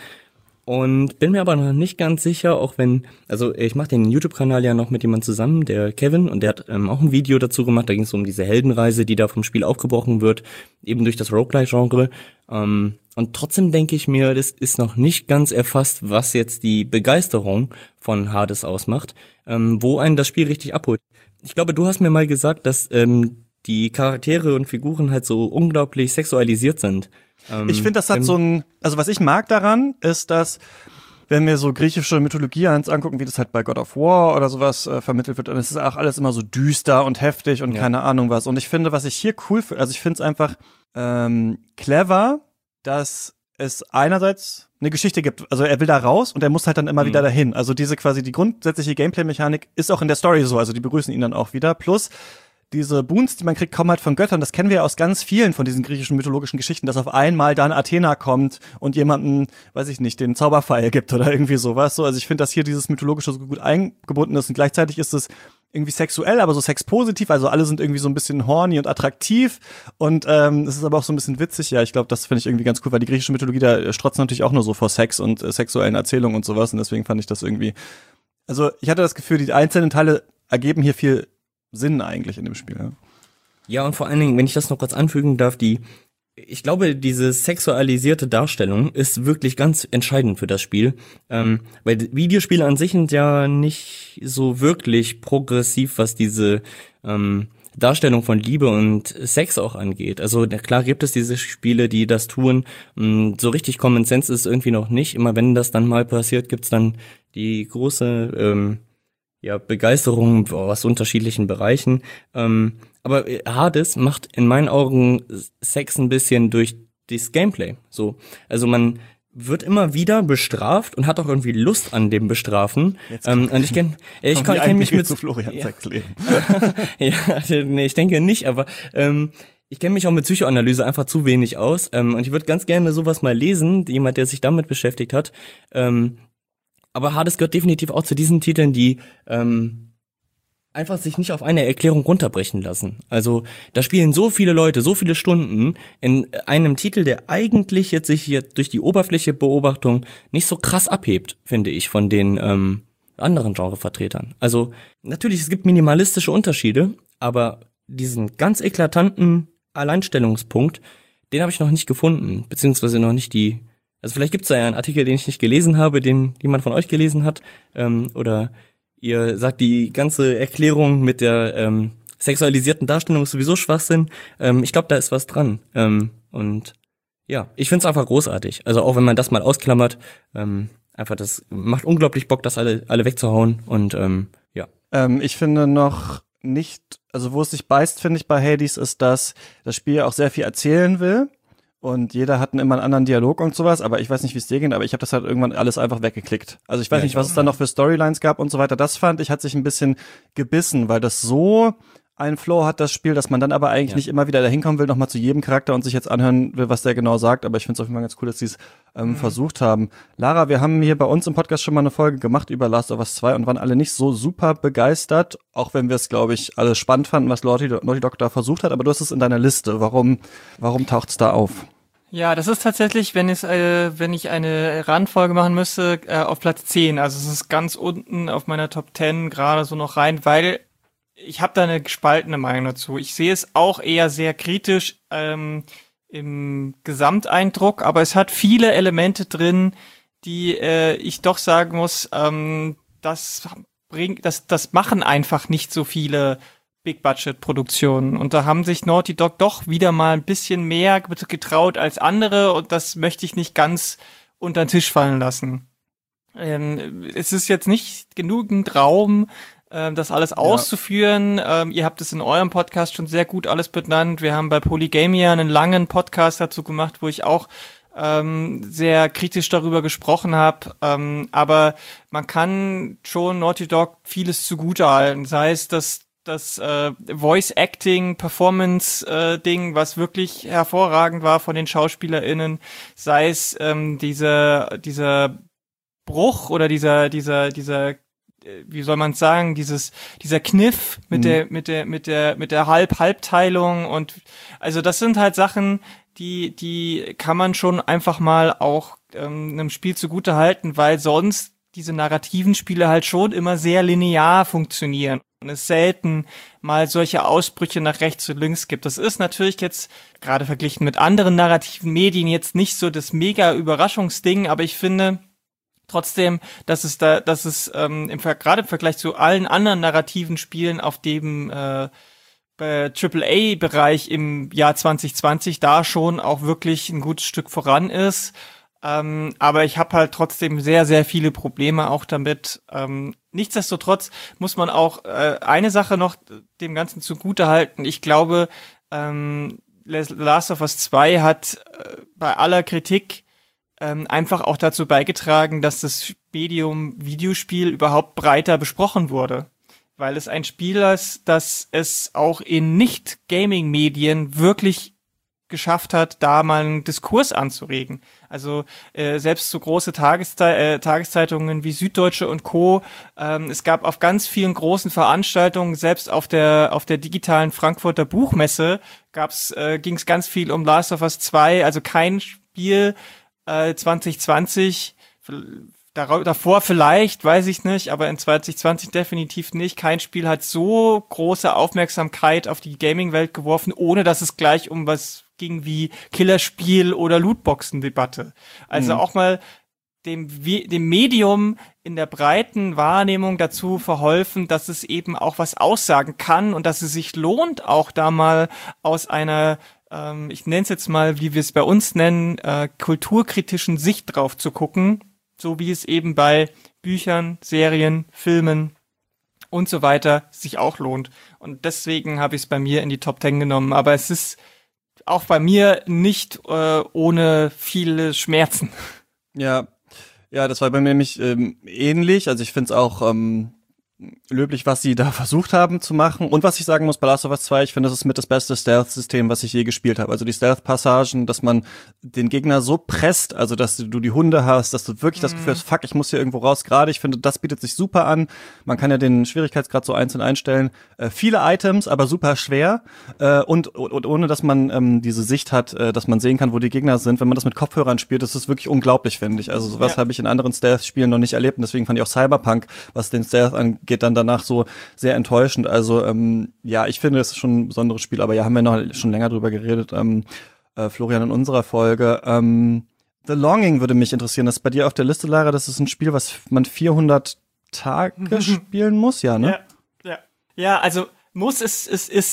Und bin mir aber noch nicht ganz sicher, auch wenn, also ich mache den YouTube-Kanal ja noch mit jemandem zusammen, der Kevin, und der hat auch ein Video dazu gemacht, da ging es um diese Heldenreise, die da vom Spiel aufgebrochen wird, eben durch das Roguelike-Genre. Und trotzdem denke ich mir, das ist noch nicht ganz erfasst, was jetzt die Begeisterung von Hades ausmacht, wo einen das Spiel richtig abholt. Ich glaube, du hast mir mal gesagt, dass die Charaktere und Figuren halt so unglaublich sexualisiert sind. Ich finde, das hat so ein, also was ich mag daran, ist, dass, wenn wir so griechische Mythologie angucken, wie das halt bei God of War oder sowas vermittelt wird, dann ist es auch alles immer so düster und heftig und keine Ahnung was. Und ich finde, was ich hier cool finde, also ich finde es einfach clever, dass es einerseits eine Geschichte gibt. Also er will da raus und er muss halt dann immer wieder dahin. Also diese quasi die grundsätzliche Gameplay-Mechanik ist auch in der Story so. Also die begrüßen ihn dann auch wieder. Plus diese Boons, die man kriegt, kommen halt von Göttern. Das kennen wir ja aus ganz vielen von diesen griechischen mythologischen Geschichten, dass auf einmal dann Athena kommt und jemanden, weiß ich nicht, den Zauberpfeil gibt oder irgendwie sowas. So, also ich finde, dass hier dieses Mythologische so gut eingebunden ist und gleichzeitig ist es irgendwie sexuell, aber so sexpositiv, also alle sind irgendwie so ein bisschen horny und attraktiv und es ist aber auch so ein bisschen witzig, ja, ich glaube, das finde ich irgendwie ganz cool, weil die griechische Mythologie, da strotzt natürlich auch nur so vor Sex und sexuellen Erzählungen und sowas und deswegen fand ich das irgendwie, also ich hatte das Gefühl, die einzelnen Teile ergeben hier viel Sinn eigentlich in dem Spiel. Ja, Ja, und vor allen Dingen, wenn ich das noch kurz anfügen darf, ich glaube, diese sexualisierte Darstellung ist wirklich ganz entscheidend für das Spiel, weil Videospiele an sich sind ja nicht so wirklich progressiv, was diese Darstellung von Liebe und Sex auch angeht. Also klar gibt es diese Spiele, die das tun, so richtig Common Sense ist irgendwie noch nicht. Immer wenn das dann mal passiert, gibt's dann die große Begeisterung aus unterschiedlichen Bereichen. Aber Hades macht in meinen Augen Sex ein bisschen durch das Gameplay. So, also man wird immer wieder bestraft und hat auch irgendwie Lust an dem Bestrafen. Und ich kenn mich mit zu Florian Sexleben. Nee, ich denke nicht, aber ich kenne mich auch mit Psychoanalyse einfach zu wenig aus. Und ich würde ganz gerne sowas mal lesen, jemand, der sich damit beschäftigt hat. Aber Hades gehört definitiv auch zu diesen Titeln, die einfach sich nicht auf eine Erklärung runterbrechen lassen. Also da spielen so viele Leute, so viele Stunden in einem Titel, der eigentlich jetzt sich hier durch die Oberfläche Beobachtung nicht so krass abhebt, finde ich, von den anderen Genrevertretern. Also natürlich, es gibt minimalistische Unterschiede, aber diesen ganz eklatanten Alleinstellungspunkt, den habe ich noch nicht gefunden, beziehungsweise noch nicht also vielleicht gibt es da ja einen Artikel, den ich nicht gelesen habe, den jemand von euch gelesen hat, oder ihr sagt, die ganze Erklärung mit der sexualisierten Darstellung ist sowieso Schwachsinn. Ich glaube, da ist was dran. Und ja, ich find's einfach großartig. Also auch wenn man das mal ausklammert, einfach das macht unglaublich Bock, das alle wegzuhauen. Und ja. Ich finde noch nicht, also wo es sich beißt, finde ich bei Hades, ist, dass das Spiel auch sehr viel erzählen will. Und jeder hat immer einen anderen Dialog und sowas, aber ich weiß nicht, wie es dir geht, aber ich habe das halt irgendwann alles einfach weggeklickt. Also ich weiß nicht, was es dann noch für Storylines gab und so weiter. Das fand ich, hat sich ein bisschen gebissen, weil das so einen Flow hat, das Spiel, dass man dann aber eigentlich nicht immer wieder dahin kommen will, nochmal zu jedem Charakter und sich jetzt anhören will, was der genau sagt. Aber ich finde es auf jeden Fall ganz cool, dass sie es versucht haben. Lara, wir haben hier bei uns im Podcast schon mal eine Folge gemacht über Last of Us 2 und waren alle nicht so super begeistert, auch wenn wir es, glaube ich, alle spannend fanden, was Naughty Dog da versucht hat. Aber du hast es in deiner Liste. Warum taucht's da auf? Ja, das ist tatsächlich, wenn ich eine Randfolge machen müsste, auf Platz 10. Also es ist ganz unten auf meiner Top 10 gerade so noch rein, weil ich habe da eine gespaltene Meinung dazu. Ich sehe es auch eher sehr kritisch im Gesamteindruck, aber es hat viele Elemente drin, die ich doch sagen muss, das machen einfach nicht so viele Big-Budget-Produktionen. Und da haben sich Naughty Dog doch wieder mal ein bisschen mehr getraut als andere und das möchte ich nicht ganz unter den Tisch fallen lassen. Es ist jetzt nicht genügend Raum, das alles auszuführen. Ihr habt es in eurem Podcast schon sehr gut alles benannt. Wir haben bei Polygamia einen langen Podcast dazu gemacht, wo ich auch sehr kritisch darüber gesprochen habe. Aber man kann schon Naughty Dog vieles zugutehalten. Sei es das Voice-Acting, Performance-Ding, was wirklich hervorragend war von den SchauspielerInnen, sei es dieser Bruch oder dieser wie soll man sagen, dieser Kniff mit der Halbteilung und also das sind halt Sachen, die kann man schon einfach mal auch einem Spiel zugute halten, weil sonst diese narrativen Spiele halt schon immer sehr linear funktionieren und es selten mal solche Ausbrüche nach rechts und links gibt. Das ist natürlich jetzt, gerade verglichen mit anderen narrativen Medien, jetzt nicht so das mega Überraschungsding, aber ich finde trotzdem, dass es gerade im Vergleich zu allen anderen narrativen Spielen auf dem AAA-Bereich im Jahr 2020 da schon auch wirklich ein gutes Stück voran ist. Aber ich habe halt trotzdem sehr, sehr viele Probleme auch damit. Nichtsdestotrotz muss man auch eine Sache noch dem Ganzen zugute halten. Ich glaube, Last of Us 2 hat bei aller Kritik einfach auch dazu beigetragen, dass das Medium Videospiel überhaupt breiter besprochen wurde. weil es ein Spiel ist, das es auch in Nicht-Gaming-Medien wirklich geschafft hat, da mal einen Diskurs anzuregen. Also selbst so große Tageszeitungen wie Süddeutsche und Co. Es gab auf ganz vielen großen Veranstaltungen, selbst auf der digitalen Frankfurter Buchmesse ging es ganz viel um Last of Us 2, also kein Spiel 2020, davor vielleicht, weiß ich nicht, aber in 2020 definitiv nicht. Kein Spiel hat so große Aufmerksamkeit auf die Gaming-Welt geworfen, ohne dass es gleich um was ging wie Killerspiel oder Lootboxen-Debatte. Also auch mal dem Medium in der breiten Wahrnehmung dazu verholfen, dass es eben auch was aussagen kann und dass es sich lohnt, auch da mal aus einer ich nenne es jetzt mal, wie wir es bei uns nennen, kulturkritischen Sicht drauf zu gucken, so wie es eben bei Büchern, Serien, Filmen und so weiter sich auch lohnt. Und deswegen habe ich es bei mir in die Top 10 genommen. Aber es ist auch bei mir nicht ohne viele Schmerzen. Ja, das war bei mir nämlich ähnlich. Also ich finde es auch löblich, was sie da versucht haben zu machen. Und was ich sagen muss bei Last of Us 2, ich finde, das ist mit das beste Stealth-System, was ich je gespielt habe. Also die Stealth-Passagen, dass man den Gegner so presst, also dass du die Hunde hast, dass du wirklich das Gefühl hast, fuck, ich muss hier irgendwo raus. Gerade, ich finde, das bietet sich super an. Man kann ja den Schwierigkeitsgrad so einzeln einstellen. Viele Items, aber super schwer. Und ohne, dass man diese Sicht hat, dass man sehen kann, wo die Gegner sind. Wenn man das mit Kopfhörern spielt, das ist wirklich unglaublich, finde ich. Also sowas habe ich in anderen Stealth-Spielen noch nicht erlebt. Und deswegen fand ich auch Cyberpunk, was den Stealth angeht, dann danach so sehr enttäuschend. Also ich finde, es ist schon ein besonderes Spiel, aber haben wir noch schon länger drüber geredet, Florian, in unserer Folge. The Longing würde mich interessieren. Das ist bei dir auf der Liste, Lara, das ist ein Spiel, was man 400 Tage spielen muss, ja, ne? Ja, also muss ist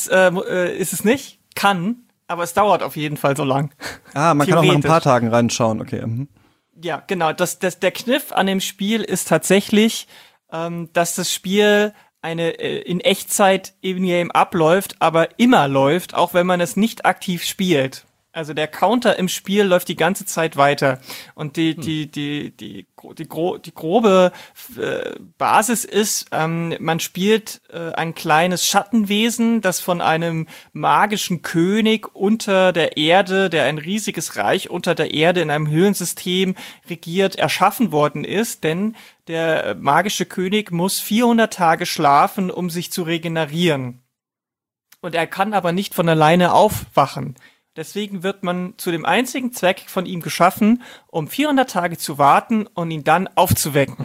es nicht, kann, aber es dauert auf jeden Fall so lang. Man kann auch nach ein paar Tagen reinschauen, okay. Ja, genau. Der Kniff an dem Spiel ist tatsächlich, dass das Spiel in Echtzeit in-game abläuft, aber immer läuft, auch wenn man es nicht aktiv spielt. Also der Counter im Spiel läuft die ganze Zeit weiter. Und die grobe Basis ist, man spielt ein kleines Schattenwesen, das von einem magischen König unter der Erde, der ein riesiges Reich unter der Erde in einem Höhlensystem regiert, erschaffen worden ist. Denn der magische König muss 400 Tage schlafen, um sich zu regenerieren. Und er kann aber nicht von alleine aufwachen. Deswegen wird man zu dem einzigen Zweck von ihm geschaffen, um 400 Tage zu warten und ihn dann aufzuwecken.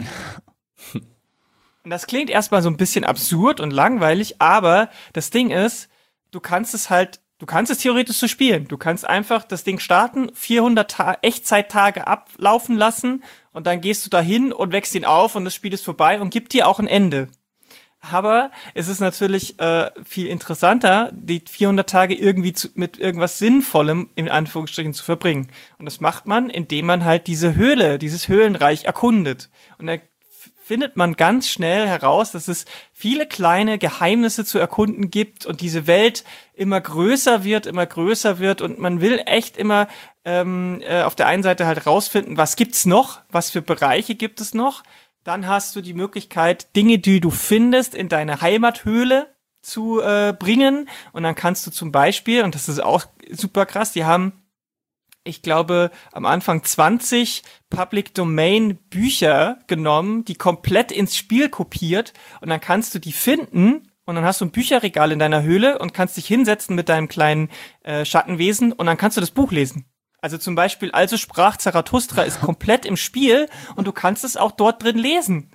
Und das klingt erstmal so ein bisschen absurd und langweilig, aber das Ding ist, du kannst es theoretisch so spielen. Du kannst einfach das Ding starten, 400 Echtzeittage ablaufen lassen und dann gehst du dahin und wächst ihn auf und das Spiel ist vorbei und gibt dir auch ein Ende. Aber es ist natürlich viel interessanter, die 400 Tage irgendwie mit irgendwas Sinnvollem in Anführungsstrichen zu verbringen. Und das macht man, indem man halt diese Höhle, dieses Höhlenreich erkundet. Und da findet man ganz schnell heraus, dass es viele kleine Geheimnisse zu erkunden gibt und diese Welt immer größer wird und man will echt immer auf der einen Seite halt rausfinden, was gibt's noch, was für Bereiche gibt es noch. Dann hast du die Möglichkeit, Dinge, die du findest, in deine Heimathöhle zu bringen. Und dann kannst du zum Beispiel, und das ist auch super krass, die haben, ich glaube, am Anfang 20 Public Domain Bücher genommen, die komplett ins Spiel kopiert. Und dann kannst du die finden und dann hast du ein Bücherregal in deiner Höhle und kannst dich hinsetzen mit deinem kleinen Schattenwesen und dann kannst du das Buch lesen. Also zum Beispiel, also sprach Zarathustra ist komplett im Spiel und du kannst es auch dort drin lesen.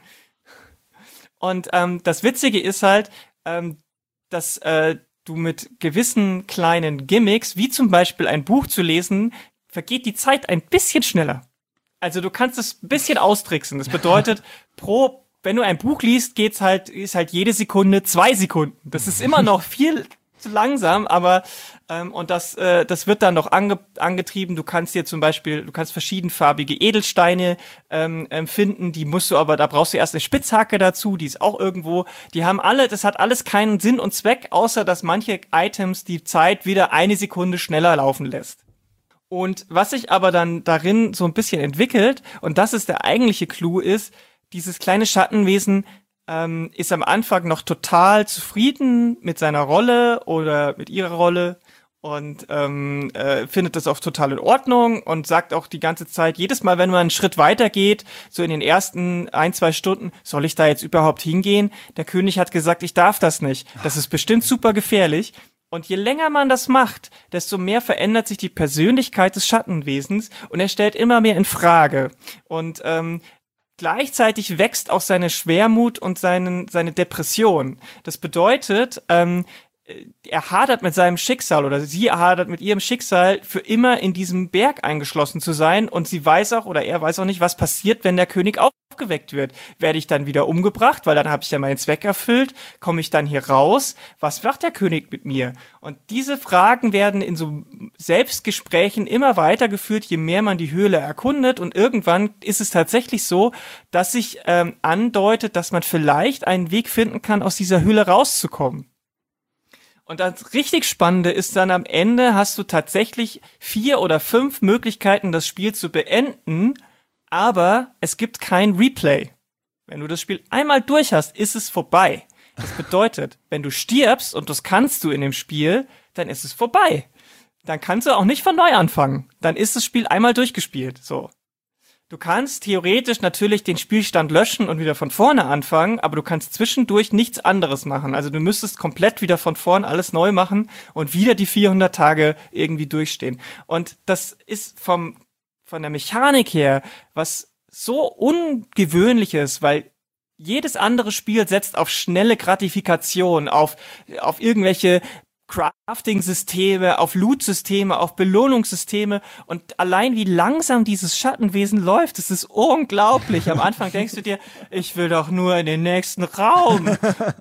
Und das Witzige ist halt, dass du mit gewissen kleinen Gimmicks, wie zum Beispiel ein Buch zu lesen, vergeht die Zeit ein bisschen schneller. Also du kannst es ein bisschen austricksen. Das bedeutet, wenn du ein Buch liest, ist halt jede Sekunde 2 Sekunden. Das ist immer noch viel zu langsam, aber und das wird dann noch angetrieben. Du kannst verschiedenfarbige Edelsteine finden, da brauchst du erst eine Spitzhacke dazu, die ist auch irgendwo. Das hat alles keinen Sinn und Zweck, außer dass manche Items die Zeit wieder 1 Sekunde schneller laufen lässt. Und was sich aber dann darin so ein bisschen entwickelt, und das ist der eigentliche Clou, ist, dieses kleine Schattenwesen ist am Anfang noch total zufrieden mit seiner Rolle oder mit ihrer Rolle und findet das auch total in Ordnung und sagt auch die ganze Zeit, jedes Mal, wenn man einen Schritt weiter geht, so in den ersten 1-2 Stunden, soll ich da jetzt überhaupt hingehen? Der König hat gesagt, ich darf das nicht. Das ist bestimmt super gefährlich. Und je länger man das macht, desto mehr verändert sich die Persönlichkeit des Schattenwesens und er stellt immer mehr in Frage. Und gleichzeitig wächst auch seine Schwermut und seine Depression. Das bedeutet, er hadert mit seinem Schicksal oder sie hadert mit ihrem Schicksal, für immer in diesem Berg eingeschlossen zu sein und sie weiß auch oder er weiß auch nicht, was passiert, wenn der König aufgeweckt wird. Werde ich dann wieder umgebracht, weil dann habe ich ja meinen Zweck erfüllt? Komme ich dann hier raus? Was macht der König mit mir? Und diese Fragen werden in so Selbstgesprächen immer weitergeführt, je mehr man die Höhle erkundet und irgendwann ist es tatsächlich so, dass sich andeutet, dass man vielleicht einen Weg finden kann, aus dieser Höhle rauszukommen. Und das richtig Spannende ist dann am Ende hast du tatsächlich 4 oder 5 Möglichkeiten, das Spiel zu beenden, aber es gibt kein Replay. Wenn du das Spiel einmal durch hast, ist es vorbei. Das bedeutet, wenn du stirbst, und das kannst du in dem Spiel, dann ist es vorbei. Dann kannst du auch nicht von neu anfangen. Dann ist das Spiel einmal durchgespielt, so. Du kannst theoretisch natürlich den Spielstand löschen und wieder von vorne anfangen, aber du kannst zwischendurch nichts anderes machen. Also du müsstest komplett wieder von vorne alles neu machen und wieder die 400 Tage irgendwie durchstehen. Und das ist von der Mechanik her was so Ungewöhnliches, weil jedes andere Spiel setzt auf schnelle Gratifikation, auf irgendwelche Crafting-Systeme, auf Loot-Systeme, auf Belohnungssysteme und allein wie langsam dieses Schattenwesen läuft, das ist unglaublich. Am Anfang denkst du dir, ich will doch nur in den nächsten Raum.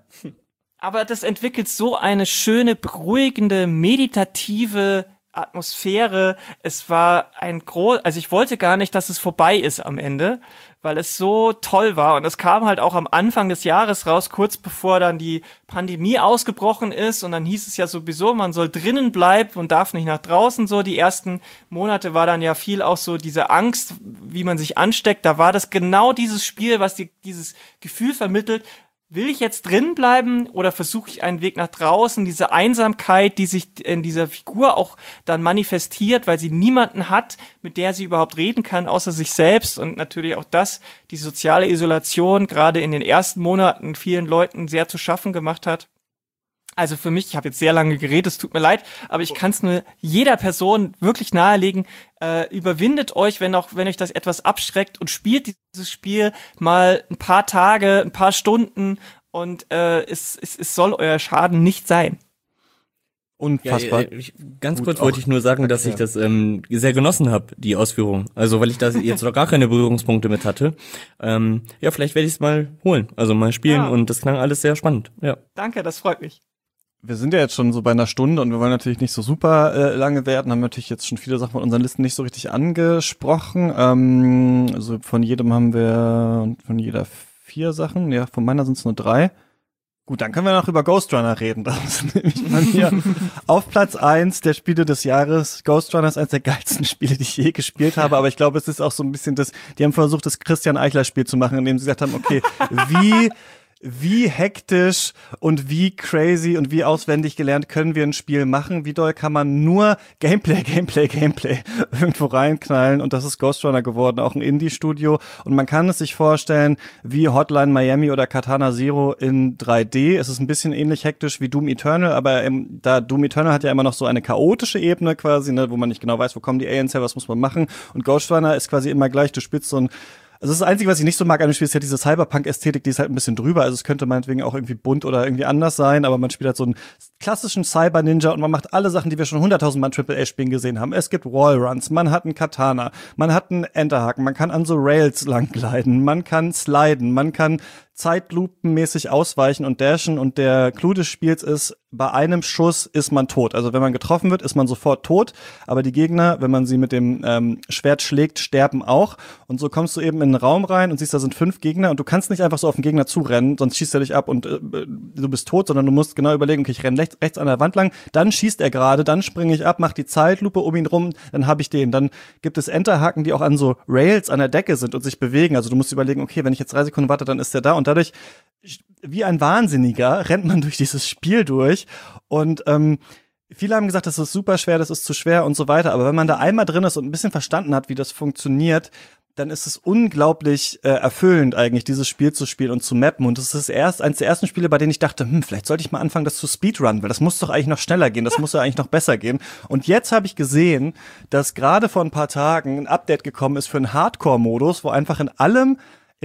Aber das entwickelt so eine schöne, beruhigende, meditative Atmosphäre. Es war also ich wollte gar nicht, dass es vorbei ist am Ende, weil es so toll war und es kam halt auch am Anfang des Jahres raus, kurz bevor dann die Pandemie ausgebrochen ist und dann hieß es ja sowieso, man soll drinnen bleiben und darf nicht nach draußen so. Die ersten Monate war dann ja viel auch so diese Angst, wie man sich ansteckt. Da war das genau dieses Spiel, was dieses Gefühl vermittelt, will ich jetzt drin bleiben oder versuche ich einen Weg nach draußen? Diese Einsamkeit, die sich in dieser Figur auch dann manifestiert, weil sie niemanden hat, mit der sie überhaupt reden kann, außer sich selbst und natürlich auch die soziale Isolation gerade in den ersten Monaten vielen Leuten sehr zu schaffen gemacht hat. Also für mich, ich habe jetzt sehr lange geredet, es tut mir leid, aber ich kann es nur jeder Person wirklich nahelegen, überwindet euch, wenn euch das etwas abschreckt und spielt dieses Spiel mal ein paar Tage, ein paar Stunden und es soll euer Schaden nicht sein. Unfassbar. Ja, ganz kurz wollte ich nur sagen, dass ich das sehr genossen habe, die Ausführung. Also weil ich da jetzt noch gar keine Berührungspunkte mit hatte. Ja, vielleicht werde ich es mal holen, also mal spielen und das klang alles sehr spannend. Ja. Danke, das freut mich. Wir sind ja jetzt schon so bei einer Stunde und wir wollen natürlich nicht so super lange werden, haben natürlich jetzt schon viele Sachen von unseren Listen nicht so richtig angesprochen. Also von jedem haben wir, von jeder 4 Sachen, ja, von meiner sind es nur 3. Gut, dann können wir noch über Ghost Runner reden. Das ist nämlich bei mir auf Platz 1 der Spiele des Jahres. Ghost Runner ist eines der geilsten Spiele, die ich je gespielt habe, aber ich glaube, es ist auch so ein bisschen die haben versucht, das Christian Eichler Spiel zu machen, indem sie gesagt haben, okay, wie hektisch und wie crazy und wie auswendig gelernt können wir ein Spiel machen? Wie doll kann man nur Gameplay irgendwo reinknallen? Und das ist Ghost Runner geworden, auch ein Indie-Studio. Und man kann es sich vorstellen wie Hotline Miami oder Katana Zero in 3D. Es ist ein bisschen ähnlich hektisch wie Doom Eternal, aber da Doom Eternal hat ja immer noch so eine chaotische Ebene quasi, ne, wo man nicht genau weiß, wo kommen die Aliens her, was muss man machen. Und Ghost Runner ist quasi immer gleich, du spielst so ein Also das Einzige, was ich nicht so mag an dem Spiel, ist ja diese Cyberpunk-Ästhetik, die ist halt ein bisschen drüber. Also es könnte meinetwegen auch irgendwie bunt oder irgendwie anders sein, aber man spielt halt so einen klassischen Cyber-Ninja und man macht alle Sachen, die wir schon 100.000 Mal in AAA-Spielen gesehen haben. Es gibt Wallruns, man hat einen Katana, man hat einen Enterhaken, man kann an so Rails langgleiten, man kann sliden, man kann zeitlupenmäßig ausweichen und dashen und der Clou des Spiels ist, bei einem Schuss ist man tot. Also wenn man getroffen wird, ist man sofort tot, aber die Gegner, wenn man sie mit dem Schwert schlägt, sterben auch und so kommst du eben in einen Raum rein und siehst, da sind 5 Gegner und du kannst nicht einfach so auf den Gegner zurennen, sonst schießt er dich ab und du bist tot, sondern du musst genau überlegen, okay, ich renne rechts an der Wand lang, dann schießt er gerade, dann springe ich ab, mach die Zeitlupe um ihn rum, dann habe ich den. Dann gibt es Enterhaken, die auch an so Rails an der Decke sind und sich bewegen, also du musst überlegen, okay, wenn ich jetzt 3 Sekunden warte, dann ist der da und dadurch wie ein Wahnsinniger rennt man durch dieses Spiel durch und viele haben gesagt, das ist super schwer, das ist zu schwer und so weiter, aber wenn man da einmal drin ist und ein bisschen verstanden hat, wie das funktioniert, dann ist es unglaublich erfüllend eigentlich, dieses Spiel zu spielen und zu mappen. Und das ist eins der ersten Spiele, bei denen ich dachte, vielleicht sollte ich mal anfangen, das zu speedrunnen, weil das muss doch eigentlich noch schneller gehen, das muss ja eigentlich noch besser gehen. Und jetzt habe ich gesehen, dass gerade vor ein paar Tagen ein Update gekommen ist für einen Hardcore-Modus, wo einfach in allen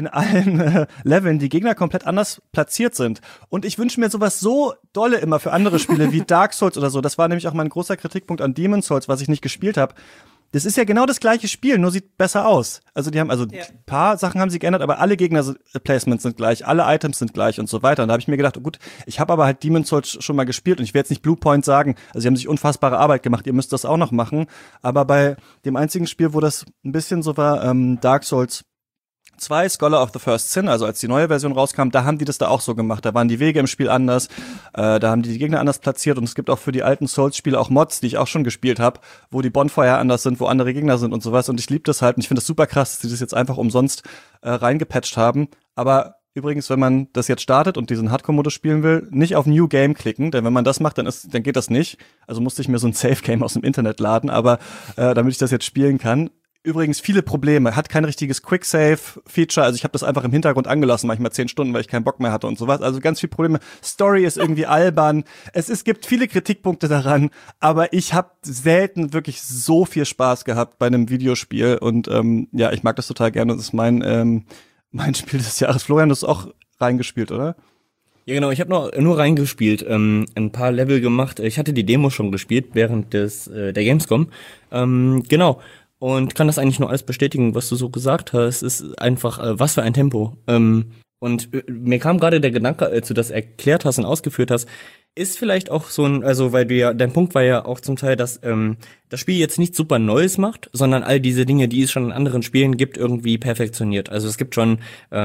Leveln die Gegner komplett anders platziert sind. Und ich wünsche mir sowas so dolle immer für andere Spiele wie Dark Souls oder so. Das war nämlich auch mein großer Kritikpunkt an Demon's Souls, was ich nicht gespielt habe. Das ist ja genau das gleiche Spiel, nur sieht besser aus. Also die haben, ein paar Sachen haben sie geändert, aber alle Gegner-Placements sind gleich, alle Items sind gleich und so weiter. Und da habe ich mir gedacht, gut, ich habe aber halt Demon's Souls schon mal gespielt und ich will jetzt nicht Bluepoint sagen, also sie haben sich unfassbare Arbeit gemacht, ihr müsst das auch noch machen. Aber bei dem einzigen Spiel, wo das ein bisschen so war, Dark Souls 2, Scholar of the First Sin, also als die neue Version rauskam, da haben die das da auch so gemacht. Da waren die Wege im Spiel anders, da haben die Gegner anders platziert und es gibt auch für die alten Souls-Spiele auch Mods, die ich auch schon gespielt habe, wo die Bonfire anders sind, wo andere Gegner sind und sowas. Und ich liebe das halt und ich finde das super krass, dass sie das jetzt einfach umsonst reingepatcht haben. Aber übrigens, wenn man das jetzt startet und diesen Hardcore-Modus spielen will, nicht auf New Game klicken, denn wenn man das macht, dann geht das nicht. Also musste ich mir so ein Safe-Game aus dem Internet laden, aber damit ich das jetzt spielen kann. Übrigens viele Probleme, hat kein richtiges Quick-Save-Feature, also ich habe das einfach im Hintergrund angelassen, manchmal 10 Stunden, weil ich keinen Bock mehr hatte und sowas, also ganz viele Probleme. Story ist irgendwie albern, es gibt viele Kritikpunkte daran, aber ich habe selten wirklich so viel Spaß gehabt bei einem Videospiel und ja, ich mag das total gerne, das ist mein Spiel des Jahres. Florian, du hast auch reingespielt, oder? Ja, genau, ich habe nur reingespielt, ein paar Level gemacht, ich hatte die Demo schon gespielt während der Gamescom, genau. Und kann das eigentlich nur alles bestätigen, was du so gesagt hast. Es ist einfach, was für ein Tempo. Und mir kam gerade der Gedanke, als du das erklärt hast und ausgeführt hast, ist vielleicht auch so also weil dein Punkt war ja auch zum Teil, dass das Spiel jetzt nichts super Neues macht, sondern all diese Dinge, die es schon in anderen Spielen gibt, irgendwie perfektioniert. Also es gibt schon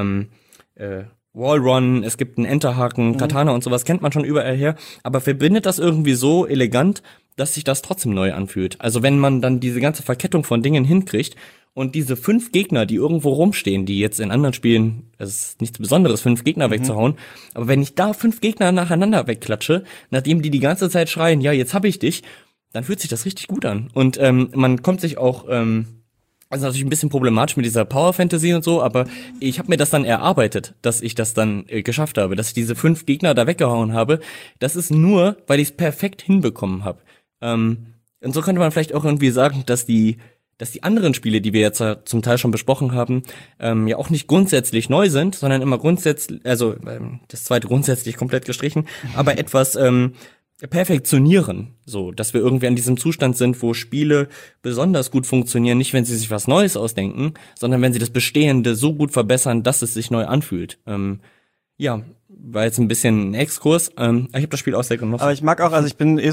Wallrun, es gibt einen Enterhaken, Katana und sowas kennt man schon überall her, aber verbindet das irgendwie so elegant, dass sich das trotzdem neu anfühlt. Also wenn man dann diese ganze Verkettung von Dingen hinkriegt und diese 5 Gegner, die irgendwo rumstehen, die jetzt in anderen Spielen, es ist nichts Besonderes, 5 Gegner wegzuhauen, aber wenn ich da 5 Gegner nacheinander wegklatsche, nachdem die ganze Zeit schreien, ja, jetzt hab ich dich, dann fühlt sich das richtig gut an. Und man kommt sich auch also natürlich ein bisschen problematisch mit dieser Power Fantasy und so, aber ich habe mir das dann erarbeitet, dass ich das dann geschafft habe, dass ich diese 5 Gegner da weggehauen habe. Das ist nur, weil ich es perfekt hinbekommen habe. Und so könnte man vielleicht auch irgendwie sagen, dass die anderen Spiele, die wir jetzt zum Teil schon besprochen haben, ja auch nicht grundsätzlich neu sind, sondern immer grundsätzlich, also das zweite grundsätzlich komplett gestrichen, aber etwas perfektionieren, so, dass wir irgendwie an diesem Zustand sind, wo Spiele besonders gut funktionieren, nicht wenn sie sich was Neues ausdenken, sondern wenn sie das Bestehende so gut verbessern, dass es sich neu anfühlt. Ja, war jetzt ein bisschen ein Exkurs. Ich habe das Spiel auch sehr genossen. Aber ich mag auch, also ich bin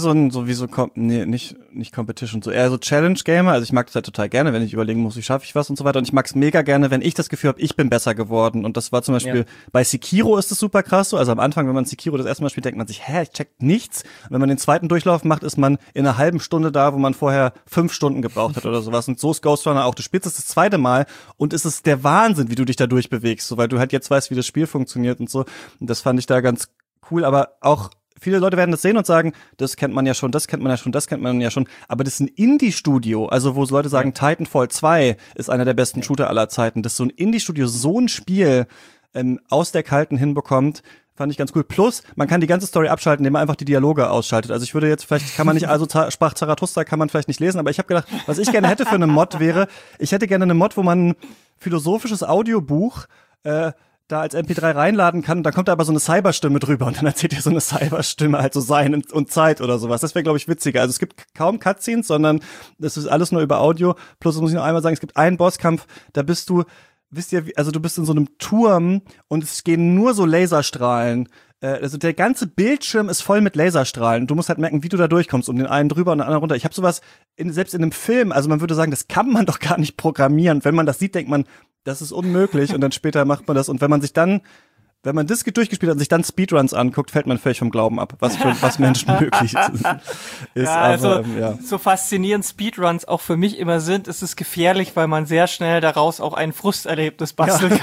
nicht Competition, so eher so Challenge-Gamer. Also ich mag das halt total gerne, wenn ich überlegen muss, wie schaffe ich was und so weiter. Und ich mag es mega gerne, wenn ich das Gefühl habe, ich bin besser geworden. Und das war zum Beispiel, bei Sekiro ist es super krass so. Also am Anfang, wenn man Sekiro das erste Mal spielt, denkt man sich, ich check nichts. Und wenn man den zweiten Durchlauf macht, ist man in einer halben Stunde da, wo man vorher 5 Stunden gebraucht hat oder sowas. Und so ist Ghost Runner auch. Du spielst es das zweite Mal und es ist der Wahnsinn, wie du dich da durchbewegst, so, weil du halt jetzt weißt, wie das Spiel funktioniert und so. Und das fand ich da ganz cool, aber auch viele Leute werden das sehen und sagen, das kennt man ja schon, das kennt man ja schon, das kennt man ja schon, aber das ist ein Indie-Studio, also wo Leute sagen, Titanfall 2 ist einer der besten Shooter aller Zeiten, dass so ein Indie-Studio so ein Spiel aus der Kalten hinbekommt, fand ich ganz cool. Plus, man kann die ganze Story abschalten, indem man einfach die Dialoge ausschaltet. Also ich würde jetzt, vielleicht kann man nicht, also sprach Zarathustra kann man vielleicht nicht lesen, aber ich habe gedacht, was ich gerne hätte für eine Mod wäre, ich hätte gerne eine Mod, wo man ein philosophisches Audiobuch da als MP3 reinladen kann, dann kommt da aber so eine Cyberstimme drüber und dann erzählt dir so eine Cyberstimme halt so Sein und Zeit oder sowas. Das wäre, glaube ich, witziger. Also es gibt kaum Cutscenes, sondern das ist alles nur über Audio. Plus, das muss ich noch einmal sagen, es gibt einen Bosskampf, da bist du, wisst ihr, also du bist in so einem Turm und es gehen nur so Laserstrahlen. Also der ganze Bildschirm ist voll mit Laserstrahlen. Du musst halt merken, wie du da durchkommst, um den einen drüber und den anderen runter. Ich habe sowas, selbst in einem Film, also man würde sagen, das kann man doch gar nicht programmieren. Wenn man das sieht, denkt man, das ist unmöglich und dann später macht man das. Und wenn man das durchgespielt hat und sich dann Speedruns anguckt, fällt man völlig vom Glauben ab, was Menschen möglich ist. Ja, also so faszinierend Speedruns auch für mich immer sind, ist es gefährlich, weil man sehr schnell daraus auch ein Frusterlebnis basteln kann.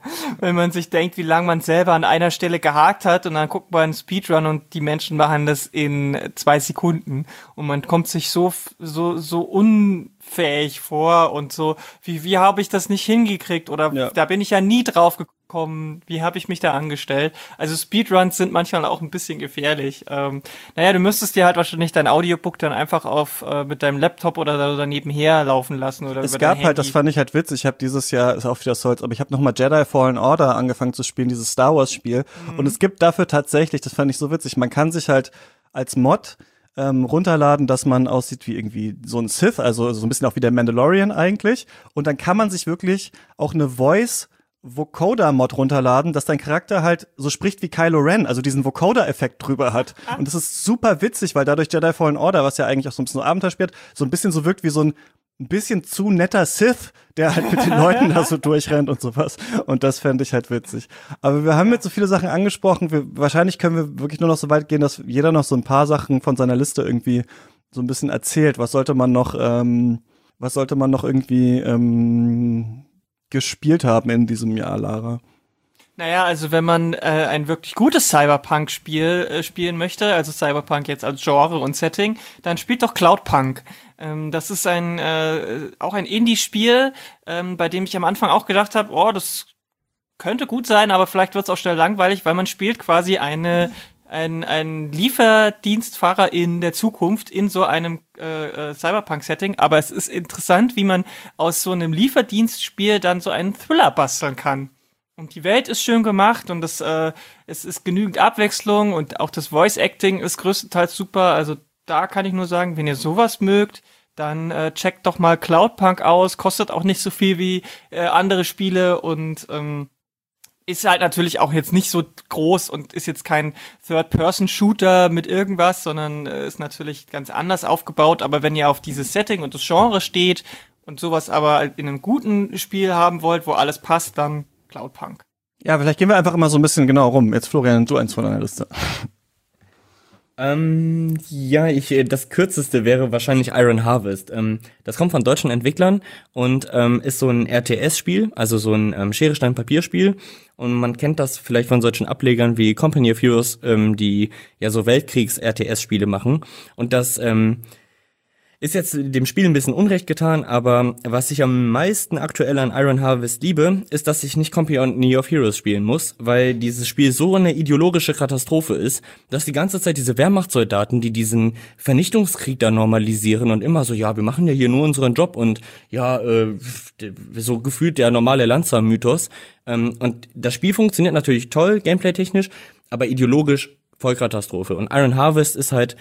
Wenn man sich denkt, wie lange man selber an einer Stelle gehakt hat und dann guckt man einen Speedrun und die Menschen machen das in 2 Sekunden und man kommt sich so unfähig vor und so, wie habe ich das nicht hingekriegt oder da bin ich ja nie drauf gekommen, wie habe ich mich da angestellt? Also Speedruns sind manchmal auch ein bisschen gefährlich. Du müsstest dir halt wahrscheinlich dein Audiobook dann einfach mit deinem Laptop oder nebenher laufen lassen oder es über gab dein halt, das Handy. fand ich halt witzig, ich habe dieses Jahr, ist auch wieder Souls, aber ich habe nochmal Jedi Fallen Order angefangen zu spielen, dieses Star Wars Spiel und es gibt dafür tatsächlich, das fand ich so witzig, man kann sich halt als Mod runterladen, dass man aussieht wie irgendwie so ein Sith, also so ein bisschen auch wie der Mandalorian eigentlich und dann kann man sich wirklich auch eine Vocoder-Mod runterladen, dass dein Charakter halt so spricht wie Kylo Ren, also diesen Vocoder-Effekt drüber hat. Und das ist super witzig, weil dadurch Jedi Fallen Order, was ja eigentlich auch so ein bisschen so Abenteuer spielt, so ein bisschen so wirkt wie so ein bisschen zu netter Sith, der halt mit den Leuten da so durchrennt und sowas. Und das fände ich halt witzig. Aber wir haben jetzt so viele Sachen angesprochen, wahrscheinlich können wir wirklich nur noch so weit gehen, dass jeder noch so ein paar Sachen von seiner Liste irgendwie so ein bisschen erzählt. Was sollte man noch irgendwie gespielt haben in diesem Jahr, Lara? Naja, also wenn man ein wirklich gutes Cyberpunk-Spiel spielen möchte, also Cyberpunk jetzt als Genre und Setting, dann spielt doch Cloudpunk. Das ist auch ein Indie-Spiel, bei dem ich am Anfang auch gedacht habe, oh, das könnte gut sein, aber vielleicht wird es auch schnell langweilig, weil man spielt quasi ein Lieferdienstfahrer in der Zukunft in so einem Cyberpunk-Setting, aber es ist interessant, wie man aus so einem Lieferdienstspiel dann so einen Thriller basteln kann. Und die Welt ist schön gemacht und es ist genügend Abwechslung und auch das Voice-Acting ist größtenteils super. Also da kann ich nur sagen, wenn ihr sowas mögt, dann checkt doch mal Cloudpunk aus. Kostet auch nicht so viel wie andere Spiele und ist halt natürlich auch jetzt nicht so groß und ist jetzt kein Third-Person-Shooter mit irgendwas, sondern ist natürlich ganz anders aufgebaut. Aber wenn ihr auf dieses Setting und das Genre steht und sowas aber in einem guten Spiel haben wollt, wo alles passt, dann Cloudpunk. Ja, vielleicht gehen wir einfach immer so ein bisschen genau rum. Jetzt Florian, du eins von deiner Liste. Das kürzeste wäre wahrscheinlich Iron Harvest. Das kommt von deutschen Entwicklern und ist so ein RTS-Spiel, also so ein Schere-Stein-Papier-Spiel. Und man kennt das vielleicht von solchen Ablegern wie Company of Heroes, die ja so Weltkriegs-RTS-Spiele machen. Und das ist jetzt dem Spiel ein bisschen Unrecht getan, aber was ich am meisten aktuell an Iron Harvest liebe, ist, dass ich nicht Company of Heroes spielen muss, weil dieses Spiel so eine ideologische Katastrophe ist, dass die ganze Zeit diese Wehrmachtssoldaten, die diesen Vernichtungskrieg da normalisieren und immer so, ja, wir machen ja hier nur unseren Job und ja, so gefühlt der normale Lanza-Mythos. Und das Spiel funktioniert natürlich toll, gameplay-technisch, aber ideologisch Vollkatastrophe. Und Iron Harvest ist halt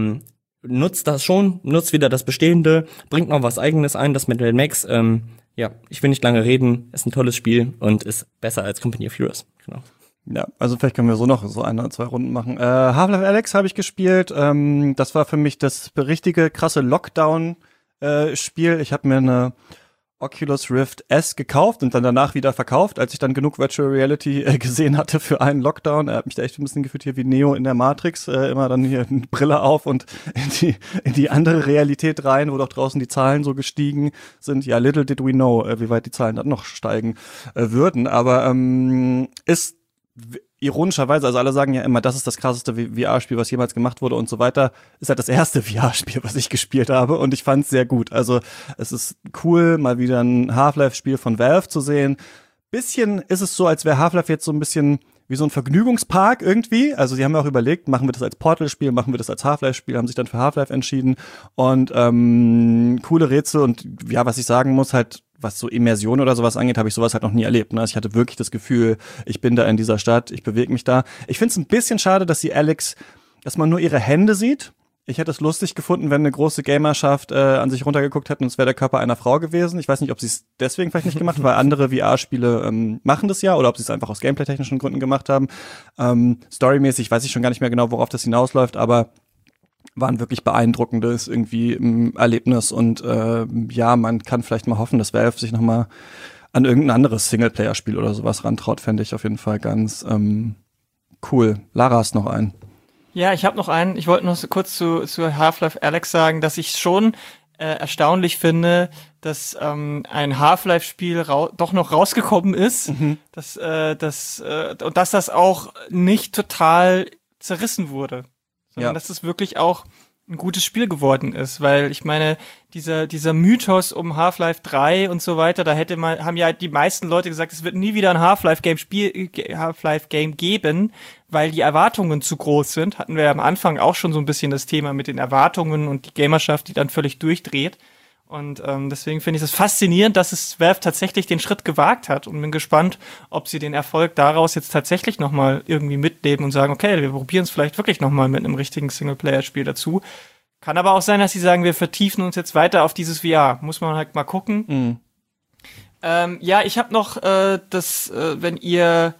nutzt wieder das Bestehende, bringt noch was Eigenes ein, das mit Mad Max. Ich will nicht lange reden, ist ein tolles Spiel und ist besser als Company of Heroes. Genau. Ja, also vielleicht können wir so noch so 1 oder 2 Runden machen. Half-Life Alyx habe ich gespielt. Das war für mich das richtige, krasse Lockdown-Spiel. Ich habe mir eine Oculus Rift S gekauft und dann danach wieder verkauft, als ich dann genug Virtual Reality gesehen hatte für einen Lockdown. Er hat mich da echt ein bisschen gefühlt hier wie Neo in der Matrix, immer dann hier eine Brille auf und in die andere Realität rein, wo doch draußen die Zahlen so gestiegen sind. Ja, little did we know, wie weit die Zahlen dann noch steigen würden, aber ist ironischerweise, also alle sagen ja immer, das ist das krasseste VR-Spiel, was jemals gemacht wurde und so weiter, ist halt das erste VR-Spiel, was ich gespielt habe und ich fand es sehr gut. Also es ist cool, mal wieder ein Half-Life-Spiel von Valve zu sehen. Bisschen ist es so, als wäre Half-Life jetzt so ein bisschen wie so ein Vergnügungspark irgendwie. Also sie haben ja auch überlegt, machen wir das als Portal-Spiel, machen wir das als Half-Life-Spiel, haben sich dann für Half-Life entschieden und coole Rätsel und ja, was ich sagen muss, halt was so Immersion oder sowas angeht, habe ich sowas halt noch nie erlebt. Ne? Ich hatte wirklich das Gefühl, ich bin da in dieser Stadt, ich bewege mich da. Ich finde es ein bisschen schade, dass dass man nur ihre Hände sieht. Ich hätte es lustig gefunden, wenn eine große Gamerschaft an sich runtergeguckt hätte und es wäre der Körper einer Frau gewesen. Ich weiß nicht, ob sie es deswegen vielleicht nicht gemacht haben, weil andere VR-Spiele machen das ja oder ob sie es einfach aus gameplay-technischen Gründen gemacht haben. Storymäßig weiß ich schon gar nicht mehr genau, worauf das hinausläuft, aber war ein wirklich beeindruckendes irgendwie Erlebnis und man kann vielleicht mal hoffen, dass Valve sich nochmal an irgendein anderes Singleplayer-Spiel oder sowas rantraut, fände ich auf jeden Fall ganz cool. Lara, hast noch einen? Ja, ich habe noch einen. Ich wollte noch so kurz zu Half-Life Alyx sagen, dass ich schon erstaunlich finde, dass ein Half-Life-Spiel doch noch rausgekommen ist, und dass das auch nicht total zerrissen wurde, sondern dass es wirklich auch ein gutes Spiel geworden ist, weil ich meine, dieser Mythos um Half-Life 3 und so weiter, haben ja die meisten Leute gesagt, es wird nie wieder ein Half-Life-Game geben, weil die Erwartungen zu groß sind. Hatten wir ja am Anfang auch schon so ein bisschen das Thema mit den Erwartungen und die Gamerschaft, die dann völlig durchdreht. Und deswegen finde ich es faszinierend, dass es Valve tatsächlich den Schritt gewagt hat und bin gespannt, ob sie den Erfolg daraus jetzt tatsächlich nochmal irgendwie mitnehmen und sagen, okay, wir probieren es vielleicht wirklich nochmal mit einem richtigen Singleplayer-Spiel dazu. Kann aber auch sein, dass sie sagen, wir vertiefen uns jetzt weiter auf dieses VR. Muss man halt mal gucken. Ich habe noch wenn ihr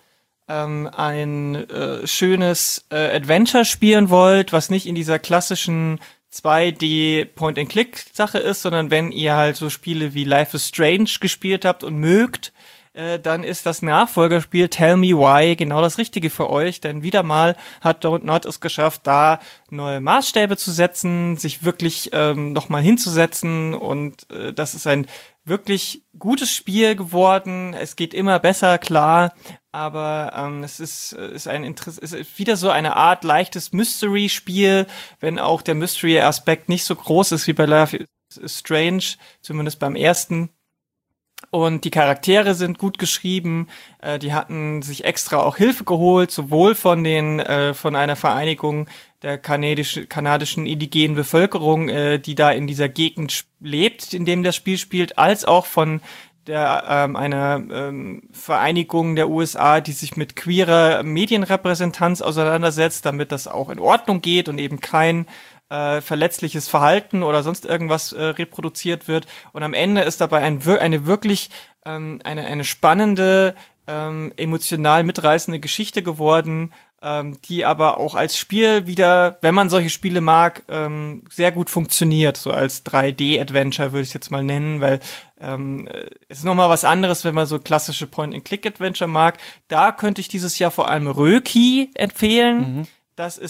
ein schönes Adventure spielen wollt, was nicht in dieser klassischen 2D Point-and-Click-Sache ist, sondern wenn ihr halt so Spiele wie Life is Strange gespielt habt und mögt, dann ist das Nachfolgerspiel Tell Me Why genau das Richtige für euch, denn wieder mal hat Dontnod es geschafft, da neue Maßstäbe zu setzen, sich wirklich nochmal hinzusetzen und das ist ein wirklich gutes Spiel geworden. Es geht immer besser, klar, aber es ist wieder so eine Art leichtes Mystery-Spiel, wenn auch der Mystery-Aspekt nicht so groß ist wie bei Life is Strange, zumindest beim ersten. Und die Charaktere sind gut geschrieben, die hatten sich extra auch Hilfe geholt, sowohl von einer Vereinigung der kanadischen indigenen Bevölkerung, die da in dieser Gegend lebt, in dem das Spiel spielt, als auch von einer Vereinigung der USA, die sich mit queerer Medienrepräsentanz auseinandersetzt, damit das auch in Ordnung geht und eben kein verletzliches Verhalten oder sonst irgendwas reproduziert wird. Und am Ende ist dabei eine wirklich eine spannende, emotional mitreißende Geschichte geworden, die aber auch als Spiel wieder, wenn man solche Spiele mag, sehr gut funktioniert, so als 3D-Adventure würde ich es jetzt mal nennen, weil es ist nochmal was anderes, wenn man so klassische Point-and-Click-Adventure mag. Da könnte ich dieses Jahr vor allem Röki empfehlen. Das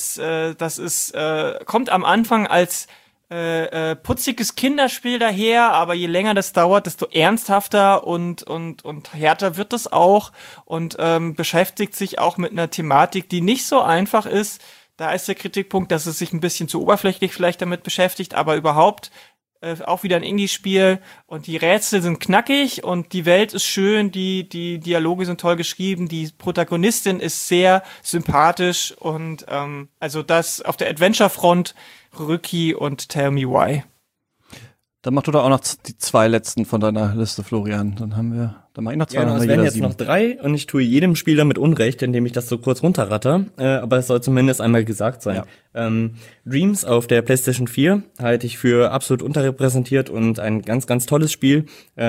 kommt am Anfang als putziges Kinderspiel daher, aber je länger das dauert, desto ernsthafter und härter wird es auch und beschäftigt sich auch mit einer Thematik, die nicht so einfach ist. Da ist der Kritikpunkt, dass es sich ein bisschen zu oberflächlich vielleicht damit beschäftigt, aber überhaupt auch wieder ein Indie-Spiel und die Rätsel sind knackig und die Welt ist schön, die Dialoge sind toll geschrieben, die Protagonistin ist sehr sympathisch und also das auf der Adventure-Front Rücki und Tell Me Why. Dann mach du da auch noch die 2 letzten von deiner Liste, Florian. Dann mach ich noch 2. Ja, es werden jetzt 7. noch 3 und ich tue jedem Spieler damit Unrecht, indem ich das so kurz runterratter. Aber es soll zumindest einmal gesagt sein. Ja. Dreams auf der PlayStation 4 halte ich für absolut unterrepräsentiert und ein ganz, ganz tolles Spiel.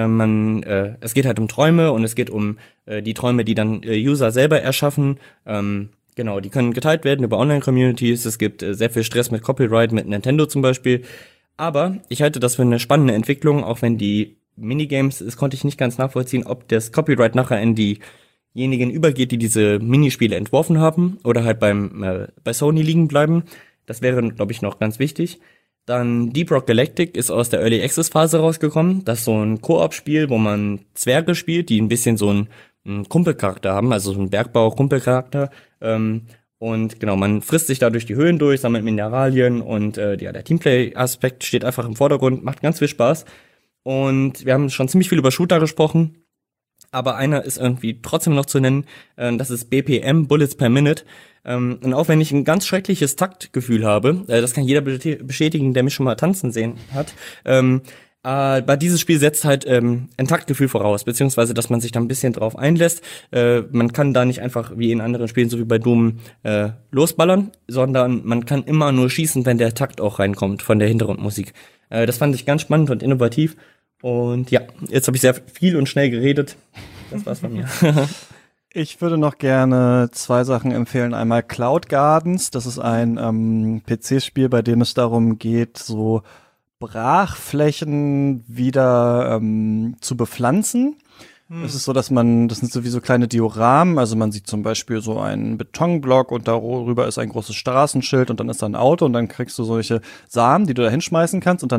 Es geht halt um Träume und es geht um die Träume, die dann User selber erschaffen. Genau, die können geteilt werden über Online-Communities. Es gibt sehr viel Stress mit Copyright, mit Nintendo zum Beispiel. Aber ich halte das für eine spannende Entwicklung, auch wenn die Minigames, das konnte ich nicht ganz nachvollziehen, ob das Copyright nachher in diejenigen übergeht, die diese Minispiele entworfen haben oder halt bei Sony liegen bleiben. Das wäre, glaube ich, noch ganz wichtig. Dann Deep Rock Galactic ist aus der Early Access Phase rausgekommen. Das ist so ein Koop-Spiel, wo man Zwerge spielt, die ein bisschen so einen Kumpelcharakter haben, also so einen Bergbau-Kumpelcharakter. Und genau, man frisst sich da durch die Höhen durch, sammelt Mineralien und der Teamplay-Aspekt steht einfach im Vordergrund, macht ganz viel Spaß. Und wir haben schon ziemlich viel über Shooter gesprochen, aber einer ist irgendwie trotzdem noch zu nennen, das ist BPM, Bullets per Minute. Und auch wenn ich ein ganz schreckliches Taktgefühl habe, das kann jeder bestätigen, der mich schon mal tanzen sehen hat, aber dieses Spiel setzt halt ein Taktgefühl voraus, beziehungsweise, dass man sich da ein bisschen drauf einlässt. Man kann da nicht einfach wie in anderen Spielen, so wie bei Doom, losballern, sondern man kann immer nur schießen, wenn der Takt auch reinkommt von der Hintergrundmusik. Das fand ich ganz spannend und innovativ. Und ja, jetzt habe ich sehr viel und schnell geredet. Das war's von mir. Ich würde noch gerne 2 Sachen empfehlen. Einmal Cloud Gardens, das ist ein PC-Spiel, bei dem es darum geht, so Brachflächen wieder zu bepflanzen. Es ist so, das sind sowieso kleine Dioramen, also man sieht zum Beispiel so einen Betonblock und darüber ist ein großes Straßenschild und dann ist da ein Auto und dann kriegst du solche Samen, die du da hinschmeißen kannst und dann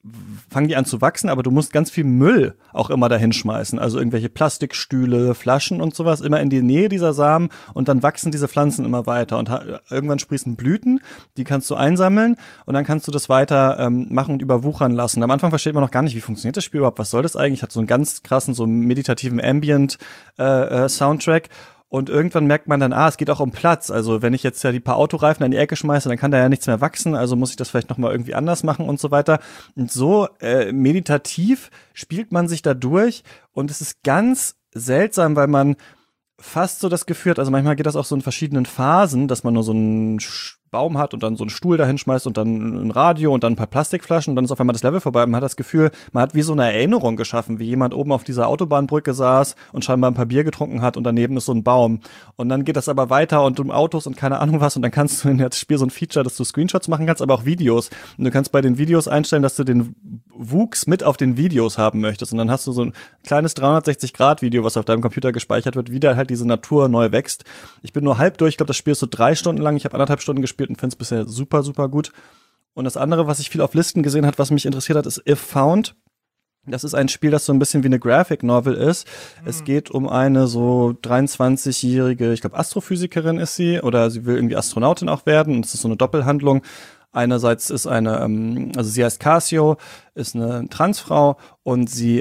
fangen die an zu wachsen, aber du musst ganz viel Müll auch immer dahin schmeißen. Also irgendwelche Plastikstühle, Flaschen und sowas immer in die Nähe dieser Samen und dann wachsen diese Pflanzen immer weiter und irgendwann sprießen Blüten, die kannst du einsammeln und dann kannst du das weiter machen und überwuchern lassen. Am Anfang versteht man noch gar nicht, wie funktioniert das Spiel überhaupt, was soll das eigentlich? Hat so einen ganz krassen, so meditativen Ambient Soundtrack. Und irgendwann merkt man dann, es geht auch um Platz. Also wenn ich jetzt ja die paar Autoreifen an die Ecke schmeiße, dann kann da ja nichts mehr wachsen. Also muss ich das vielleicht nochmal irgendwie anders machen und so weiter. Und so meditativ spielt man sich da durch. Und es ist ganz seltsam, weil man fast so das Gefühl hat, also manchmal geht das auch so in verschiedenen Phasen, dass man nur so einen Baum hat und dann so einen Stuhl dahin schmeißt und dann ein Radio und dann ein paar Plastikflaschen und dann ist auf einmal das Level vorbei. Man hat das Gefühl, man hat wie so eine Erinnerung geschaffen, wie jemand oben auf dieser Autobahnbrücke saß und scheinbar ein paar Bier getrunken hat und daneben ist so ein Baum. Und dann geht das aber weiter und um Autos und keine Ahnung was und dann kannst du in das Spiel so ein Feature, dass du Screenshots machen kannst, aber auch Videos. Und du kannst bei den Videos einstellen, dass du den Wuchs mit auf den Videos haben möchtest und dann hast du so ein kleines 360-Grad-Video, was auf deinem Computer gespeichert wird, wie da halt diese Natur neu wächst. Ich bin nur halb durch, ich glaube, das Spiel ist so 3 Stunden lang, ich habe 1,5 Stunden gespielt und finde es bisher super, super gut. Und das andere, was ich viel auf Listen gesehen hat, was mich interessiert hat, ist If Found. Das ist ein Spiel, das so ein bisschen wie eine Graphic Novel ist. Es geht um eine so 23-jährige, ich glaube Astrophysikerin ist sie, oder sie will irgendwie Astronautin auch werden. Und es ist so eine Doppelhandlung. Einerseits ist also sie heißt Casio, ist eine Transfrau und sie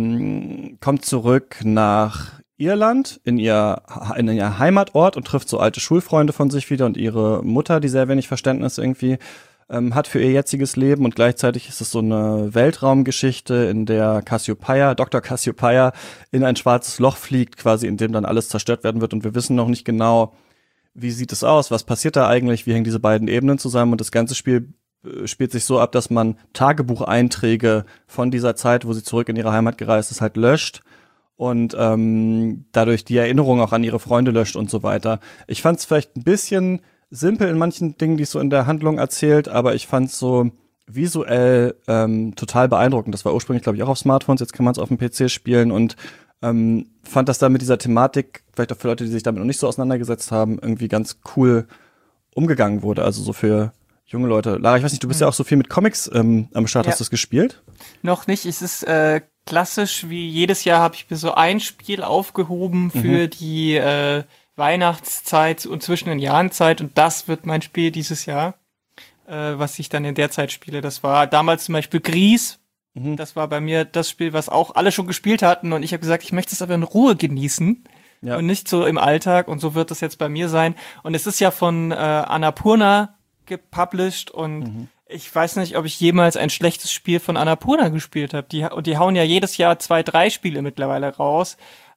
kommt zurück nach Irland in ihr Heimatort und trifft so alte Schulfreunde von sich wieder und ihre Mutter, die sehr wenig Verständnis irgendwie hat für ihr jetziges Leben und gleichzeitig ist es so eine Weltraumgeschichte, in der Dr. Cassiopeia in ein schwarzes Loch fliegt, quasi in dem dann alles zerstört werden wird und wir wissen noch nicht genau, wie sieht es aus, was passiert da eigentlich, wie hängen diese beiden Ebenen zusammen und das ganze Spiel spielt sich so ab, dass man Tagebucheinträge von dieser Zeit, wo sie zurück in ihre Heimat gereist ist, halt löscht und dadurch die Erinnerung auch an ihre Freunde löscht und so weiter. Ich fand es vielleicht ein bisschen simpel in manchen Dingen, die es so in der Handlung erzählt, aber ich fand es so visuell total beeindruckend. Das war ursprünglich, glaube ich, auch auf Smartphones, jetzt kann man es auf dem PC spielen und fand das da mit dieser Thematik, vielleicht auch für Leute, die sich damit noch nicht so auseinandergesetzt haben, irgendwie ganz cool umgegangen wurde. Also so für junge Leute. Lara, ich weiß nicht, du bist ja auch so viel mit Comics am Start. Ja. Hast du es gespielt? Noch nicht. Es ist klassisch, wie jedes Jahr habe ich mir so ein Spiel aufgehoben für die Weihnachtszeit und zwischen den Jahrenzeit und das wird mein Spiel dieses Jahr, was ich dann in der Zeit spiele. Das war damals zum Beispiel Gris. Das war bei mir das Spiel, was auch alle schon gespielt hatten und ich habe gesagt, ich möchte es aber in Ruhe genießen und nicht so im Alltag und so wird das jetzt bei mir sein. Und es ist ja von Annapurna gepublished und ich weiß nicht, ob ich jemals ein schlechtes Spiel von Annapurna gespielt habe. Die hauen ja jedes Jahr 2, 3 Spiele mittlerweile raus.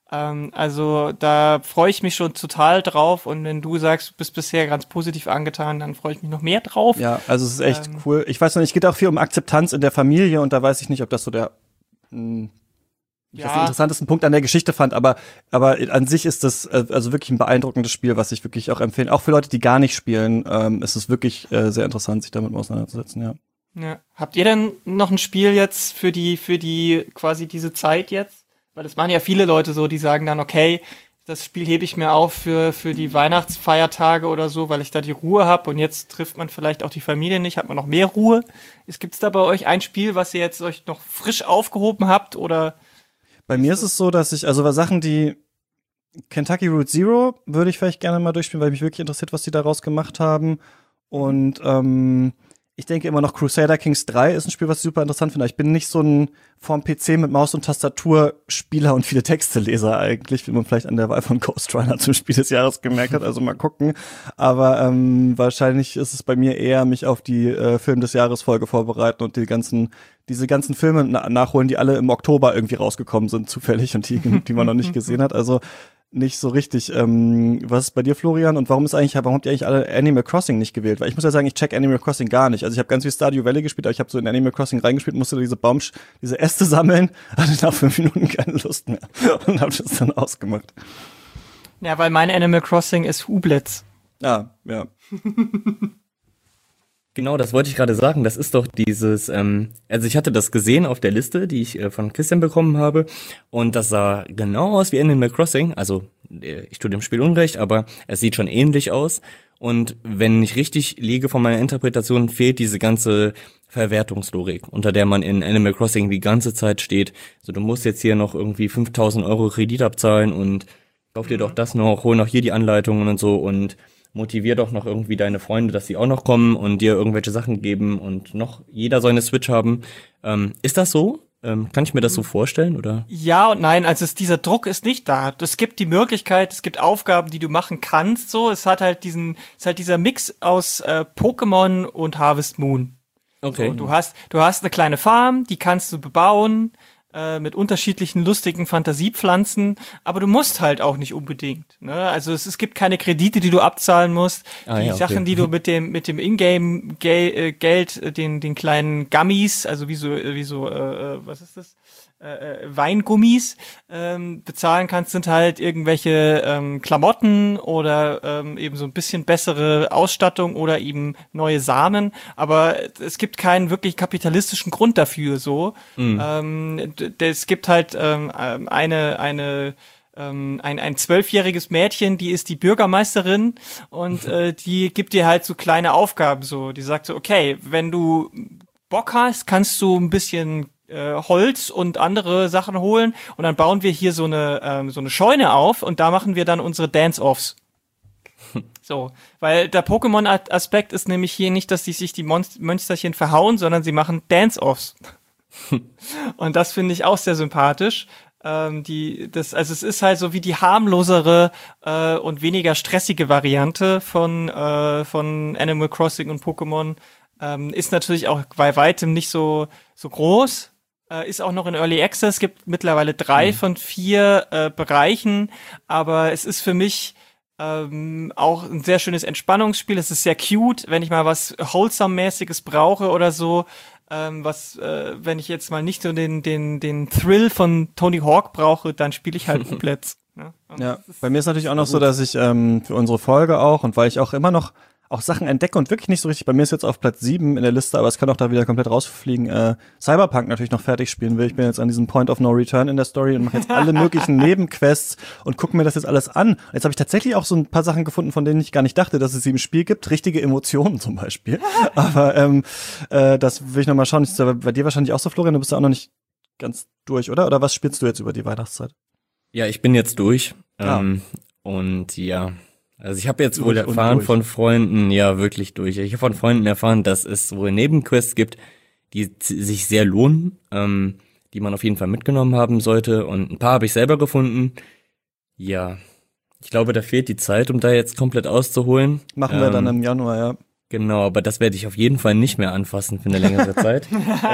Also da freue ich mich schon total drauf und wenn du sagst, du bist bisher ganz positiv angetan, dann freue ich mich noch mehr drauf. Ja, also es ist echt cool. Ich weiß noch nicht, es geht auch viel um Akzeptanz in der Familie und da weiß ich nicht, ob das so der den interessantesten Punkt an der Geschichte fand, aber an sich ist das also wirklich ein beeindruckendes Spiel, was ich wirklich auch empfehlen. Auch für Leute, die gar nicht spielen, ist es wirklich sehr interessant, sich damit auseinanderzusetzen, ja. Ja. Habt ihr denn noch ein Spiel jetzt für die quasi diese Zeit jetzt? Weil das machen ja viele Leute so, die sagen dann, okay, das Spiel hebe ich mir auf für die Weihnachtsfeiertage oder so, weil ich da die Ruhe habe und jetzt trifft man vielleicht auch die Familie nicht, hat man noch mehr Ruhe. Gibt's da bei euch ein Spiel, was ihr jetzt euch noch frisch aufgehoben habt oder? Bei mir ist es so, dass ich, also Sachen, die Kentucky Route Zero würde ich vielleicht gerne mal durchspielen, weil mich wirklich interessiert, was die daraus gemacht haben und ich denke immer noch Crusader Kings 3 ist ein Spiel, was ich super interessant finde. Ich bin nicht so ein vorm PC mit Maus und Tastatur Spieler und viele Texteleser eigentlich, wie man vielleicht an der Wahl von Ghost Runner zum Spiel des Jahres gemerkt hat. Also mal gucken. Aber wahrscheinlich ist es bei mir eher, mich auf die Film des Jahres Folge vorbereiten und diese ganzen Filme nachholen, die alle im Oktober irgendwie rausgekommen sind, zufällig und die man noch nicht gesehen hat. Also nicht so richtig. Was ist bei dir, Florian? Und warum habt ihr eigentlich alle Animal Crossing nicht gewählt? Weil ich muss ja sagen, ich check Animal Crossing gar nicht. Also ich habe ganz viel Stardew Valley gespielt, aber ich habe so in Animal Crossing reingespielt, musste diese Äste sammeln, hatte nach 5 Minuten keine Lust mehr und habe das dann ausgemacht. Ja, weil mein Animal Crossing ist Hublitz. Ah, ja. Genau, das wollte ich gerade sagen. Das ist doch dieses, also ich hatte das gesehen auf der Liste, die ich von Christian bekommen habe. Und das sah genau aus wie Animal Crossing. Also ich tue dem Spiel Unrecht, aber es sieht schon ähnlich aus. Und wenn ich richtig liege von meiner Interpretation, fehlt diese ganze Verwertungslogik, unter der man in Animal Crossing die ganze Zeit steht. So, du musst jetzt hier noch irgendwie 5.000 Euro Kredit abzahlen und kauf dir doch das noch, hol noch hier die Anleitungen und so und motivier doch noch irgendwie deine Freunde, dass sie auch noch kommen und dir irgendwelche Sachen geben und noch jeder soll eine Switch haben. Ist das so? Kann ich mir das so vorstellen, oder? Ja und nein, also dieser Druck ist nicht da. Es gibt die Möglichkeit, es gibt Aufgaben, die du machen kannst, so. Es hat halt dieser Mix aus Pokémon und Harvest Moon. Okay. So, du hast eine kleine Farm, die kannst du bebauen, mit unterschiedlichen lustigen Fantasiepflanzen, aber du musst halt auch nicht unbedingt. Ne? Also es gibt keine Kredite, die du abzahlen musst. Die Sachen, die du mit dem Ingame-Geld, den kleinen Gummies, also wie so was ist das? Weingummis bezahlen kannst, sind halt irgendwelche Klamotten oder eben so ein bisschen bessere Ausstattung oder eben neue Samen, aber es gibt keinen wirklich kapitalistischen Grund dafür so. Es gibt halt ein 12-jähriges Mädchen, die ist die Bürgermeisterin und die gibt dir halt so kleine Aufgaben so. Die sagt so, okay, wenn du Bock hast, kannst du ein bisschen Holz und andere Sachen holen und dann bauen wir hier so eine Scheune auf und da machen wir dann unsere Dance-Offs. So, weil der Pokémon-Aspekt ist nämlich hier nicht, dass sich die Mönsterchen verhauen, sondern sie machen Dance-Offs. Und das finde ich auch sehr sympathisch. Also es ist halt so wie die harmlosere und weniger stressige Variante von Animal Crossing und Pokémon. Ist natürlich auch bei weitem nicht so groß. Ist auch noch in Early Access, gibt mittlerweile 3 von 4 Bereichen, aber es ist für mich auch ein sehr schönes Entspannungsspiel. Es ist sehr cute, wenn ich mal was Wholesome-mäßiges brauche oder so, wenn ich jetzt mal nicht so den Thrill von Tony Hawk brauche, dann spiele ich halt Outlets. Ne? Ja, bei mir ist natürlich auch noch so, dass ich für unsere Folge auch und weil ich auch immer noch auch Sachen entdecke und wirklich nicht so richtig, bei mir ist jetzt auf Platz 7 in der Liste, aber es kann auch da wieder komplett rausfliegen, Cyberpunk natürlich noch fertig spielen will. Ich bin jetzt an diesem Point of No Return in der Story und mache jetzt alle möglichen Nebenquests und gucke mir das jetzt alles an. Jetzt habe ich tatsächlich auch so ein paar Sachen gefunden, von denen ich gar nicht dachte, dass es sie im Spiel gibt. Richtige Emotionen zum Beispiel. Aber das will ich noch mal schauen. Ist bei dir wahrscheinlich auch so, Florian, du bist ja auch noch nicht ganz durch, oder? Oder was spielst du jetzt über die Weihnachtszeit? Ja, ich bin jetzt durch. Und ja, also ich habe jetzt wohl erfahren von Freunden, ja wirklich durch. Ich habe von Freunden erfahren, dass es wohl Nebenquests gibt, die sich sehr lohnen, die man auf jeden Fall mitgenommen haben sollte. Und ein paar habe ich selber gefunden. Ja, ich glaube, da fehlt die Zeit, um da jetzt komplett auszuholen. Machen wir dann im Januar, ja. Genau, aber das werde ich auf jeden Fall nicht mehr anfassen für eine längere Zeit.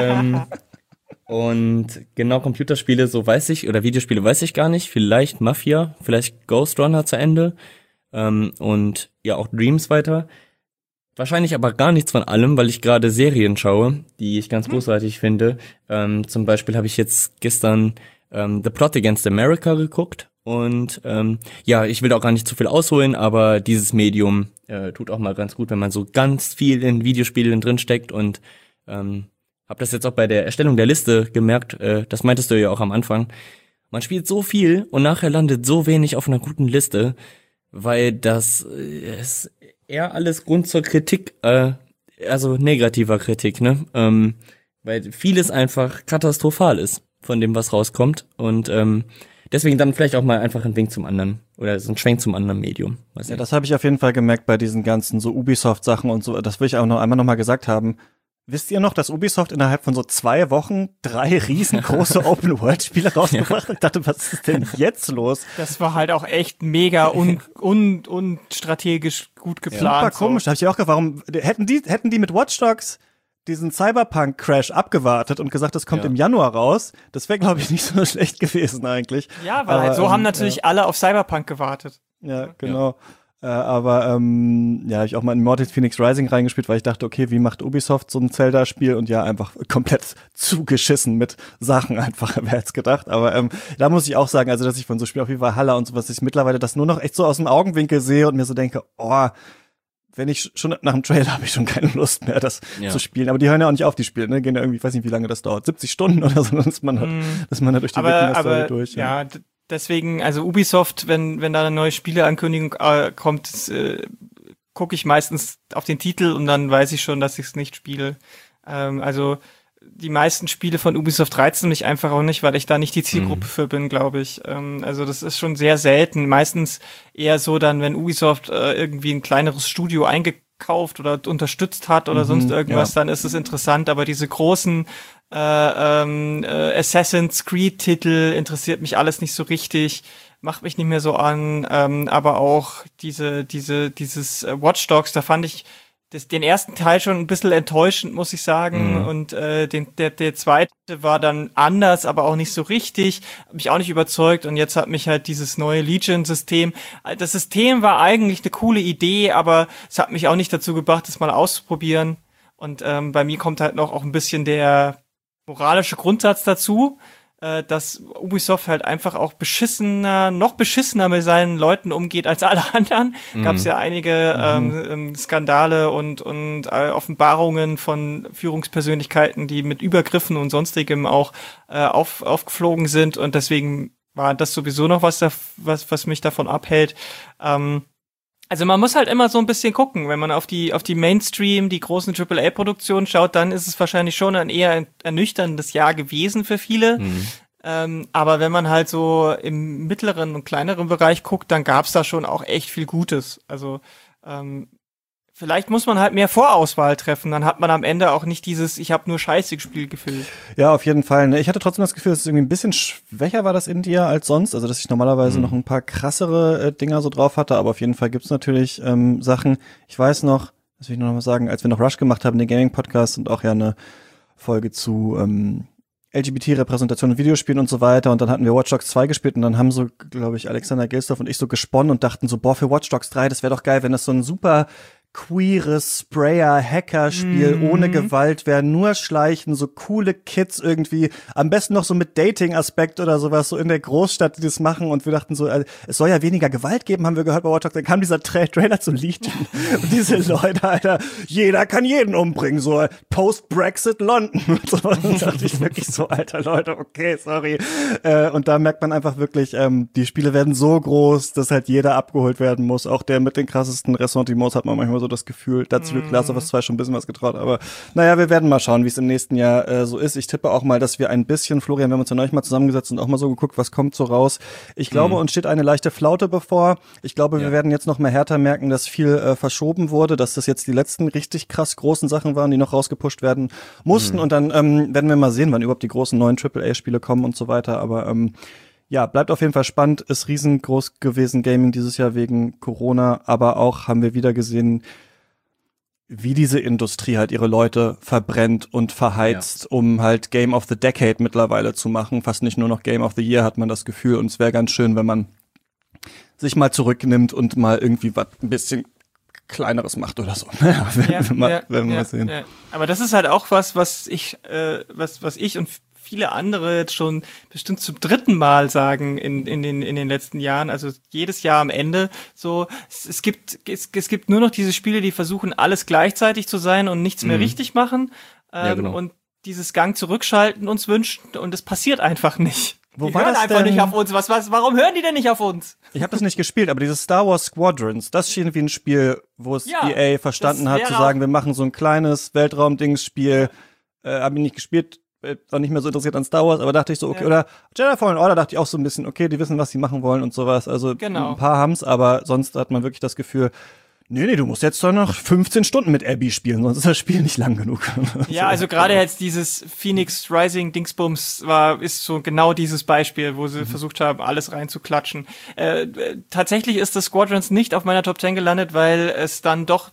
Und genau, Computerspiele, so weiß ich, oder Videospiele weiß ich gar nicht. Vielleicht Mafia, vielleicht Ghost Runner zu Ende. Und ja, auch Dreams weiter. Wahrscheinlich aber gar nichts von allem, weil ich gerade Serien schaue, die ich ganz großartig finde. Zum Beispiel habe ich jetzt gestern The Plot Against America geguckt. Und ja, ich will auch gar nicht zu viel ausholen, aber dieses Medium tut auch mal ganz gut, wenn man so ganz viel in Videospielen drinsteckt. Und habe das jetzt auch bei der Erstellung der Liste gemerkt, das meintest du ja auch am Anfang. Man spielt so viel und nachher landet so wenig auf einer guten Liste, weil das ist eher alles Grund zur Kritik, also negativer Kritik, ne? Weil vieles einfach katastrophal ist von dem, was rauskommt und deswegen dann vielleicht auch mal einfach ein Wink zum anderen oder so ein Schwenk zum anderen Medium. Ja, das habe ich auf jeden Fall gemerkt bei diesen ganzen so Ubisoft-Sachen und so. Das will ich auch noch einmal gesagt haben. Wisst ihr noch, dass Ubisoft innerhalb von so 2 Wochen 3 riesengroße Open-World-Spiele rausgebracht hat? Ich dachte, was ist denn jetzt los? Das war halt auch echt mega und strategisch gut geplant. Super komisch. Da hab ich auch gefragt, warum hätten die mit Watch Dogs diesen Cyberpunk-Crash abgewartet und gesagt, das kommt im Januar raus? Das wäre, glaube ich, nicht so schlecht gewesen eigentlich. Ja, weil halt so haben natürlich alle auf Cyberpunk gewartet. Ja, genau. Aber habe ich auch mal in Immortal Phoenix Rising reingespielt, weil ich dachte, okay, wie macht Ubisoft so ein Zelda-Spiel? Und ja, einfach komplett zugeschissen mit Sachen einfach, wer hätte es gedacht. Aber da muss ich auch sagen, also dass ich von so Spielen wie Valhalla und sowas, ich mittlerweile das nur noch echt so aus dem Augenwinkel sehe und mir so denke, oh, wenn ich schon nach dem Trailer habe ich schon keine Lust mehr, das zu spielen. Aber die hören ja auch nicht auf, die Spiele, ne? Gehen ja irgendwie, ich weiß nicht, wie lange das dauert, 70 Stunden oder so, dass man da durch die Wikinger-Story durch. Ja, deswegen, also Ubisoft, wenn da eine neue Spieleankündigung kommt, gucke ich meistens auf den Titel und dann weiß ich schon, dass ich es nicht spiele. Also die meisten Spiele von Ubisoft reizen mich einfach auch nicht, weil ich da nicht die Zielgruppe für bin, glaube ich. Also das ist schon sehr selten. Meistens eher so dann, wenn Ubisoft irgendwie ein kleineres Studio eingekauft oder unterstützt hat oder sonst irgendwas, dann ist es interessant. Aber diese großen Assassin's Creed-Titel interessiert mich alles nicht so richtig, macht mich nicht mehr so an. Aber auch dieses Watch Dogs, da fand ich den ersten Teil schon ein bisschen enttäuschend, muss ich sagen. Und der zweite war dann anders, aber auch nicht so richtig. Hat mich auch nicht überzeugt. Und jetzt hat mich halt dieses neue Legion-System. Das System war eigentlich eine coole Idee, aber es hat mich auch nicht dazu gebracht, das mal auszuprobieren. Und bei mir kommt halt noch auch ein bisschen der moralische Grundsatz dazu, dass Ubisoft halt einfach auch noch beschissener mit seinen Leuten umgeht als alle anderen. Gab es ja einige Skandale und Offenbarungen von Führungspersönlichkeiten, die mit Übergriffen und sonstigem auch aufgeflogen sind, und deswegen war das sowieso noch was mich davon abhält. Also man muss halt immer so ein bisschen gucken, wenn man auf die Mainstream, die großen AAA-Produktionen schaut, dann ist es wahrscheinlich schon ein eher ernüchterndes Jahr gewesen für viele. Aber wenn man halt so im mittleren und kleineren Bereich guckt, dann gab's da schon auch echt viel Gutes. Also vielleicht muss man halt mehr Vorauswahl treffen, dann hat man am Ende auch nicht dieses ich habe nur Scheiße gespielt Gefühl. Ja, auf jeden Fall. Ich hatte trotzdem das Gefühl, dass es irgendwie ein bisschen schwächer war das in dir als sonst. Also, dass ich normalerweise noch ein paar krassere Dinger so drauf hatte. Aber auf jeden Fall gibt's natürlich Sachen. Ich weiß noch, das will ich noch mal sagen, als wir noch Rush gemacht haben, den Gaming-Podcast und auch ja eine Folge zu LGBT-Repräsentation in Videospielen und so weiter. Und dann hatten wir Watch Dogs 2 gespielt und dann haben so, glaube ich, Alexander Gilsdorf und ich so gesponnen und dachten so, boah, für Watch Dogs 3, das wäre doch geil, wenn das so ein super queeres Sprayer-Hacker-Spiel ohne Gewalt wäre, nur schleichen, so coole Kids irgendwie, am besten noch so mit Dating-Aspekt oder sowas, so in der Großstadt, die das machen, und wir dachten so, es soll ja weniger Gewalt geben, haben wir gehört bei Watch Dogs, dann kam dieser Trailer zu Legion und diese Leute, Alter, jeder kann jeden umbringen, so Post-Brexit London und so, und dachte ich wirklich so, Alter, Leute, okay, sorry, und da merkt man einfach wirklich, die Spiele werden so groß, dass halt jeder abgeholt werden muss, auch der mit den krassesten Ressentiments hat man manchmal so das Gefühl, da hat sich wirklich Last of Us 2 schon ein bisschen was getraut, aber naja, wir werden mal schauen, wie es im nächsten Jahr so ist. Ich tippe auch mal, dass wir ein bisschen, Florian, wir haben uns ja neulich mal zusammengesetzt und auch mal so geguckt, was kommt so raus. Ich glaube, uns steht eine leichte Flaute bevor. Ich glaube, wir werden jetzt noch mal härter merken, dass viel verschoben wurde, dass das jetzt die letzten richtig krass großen Sachen waren, die noch rausgepusht werden mussten, und dann werden wir mal sehen, wann überhaupt die großen neuen AAA-Spiele kommen und so weiter, aber ja, bleibt auf jeden Fall spannend, ist riesengroß gewesen, Gaming dieses Jahr wegen Corona, aber auch haben wir wieder gesehen, wie diese Industrie halt ihre Leute verbrennt und verheizt, um halt Game of the Decade mittlerweile zu machen. Fast nicht nur noch Game of the Year, hat man das Gefühl, und es wäre ganz schön, wenn man sich mal zurücknimmt und mal irgendwie was ein bisschen Kleineres macht oder so. Werden wir sehen. Ja. Aber das ist halt auch was ich und viele andere jetzt schon bestimmt zum dritten Mal sagen in den letzten Jahren, also jedes Jahr am Ende so, es gibt nur noch diese Spiele, die versuchen, alles gleichzeitig zu sein und nichts mehr richtig machen, und dieses Gang zurückschalten uns wünschen, und es passiert einfach nicht. Die hören einfach nicht auf uns. Warum hören die denn nicht auf uns? Ich habe das nicht gespielt, aber dieses Star Wars Squadrons, das schien wie ein Spiel, wo es EA verstanden hat, zu sagen, wir machen so ein kleines Weltraum-Dings-Spiel, habe ich nicht gespielt, auch nicht mehr so interessiert an Star Wars, aber dachte ich so, okay, oder Jedi Fallen Order dachte ich auch so ein bisschen, okay, die wissen, was sie machen wollen und sowas, also ein paar haben's, aber sonst hat man wirklich das Gefühl, nee, du musst jetzt doch noch 15 Stunden mit Abby spielen, sonst ist das Spiel nicht lang genug. Ja, also gerade jetzt dieses Phoenix Rising Dingsbums ist so genau dieses Beispiel, wo sie versucht haben, alles reinzuklatschen. Tatsächlich ist das Squadrons nicht auf meiner Top 10 gelandet, weil es dann doch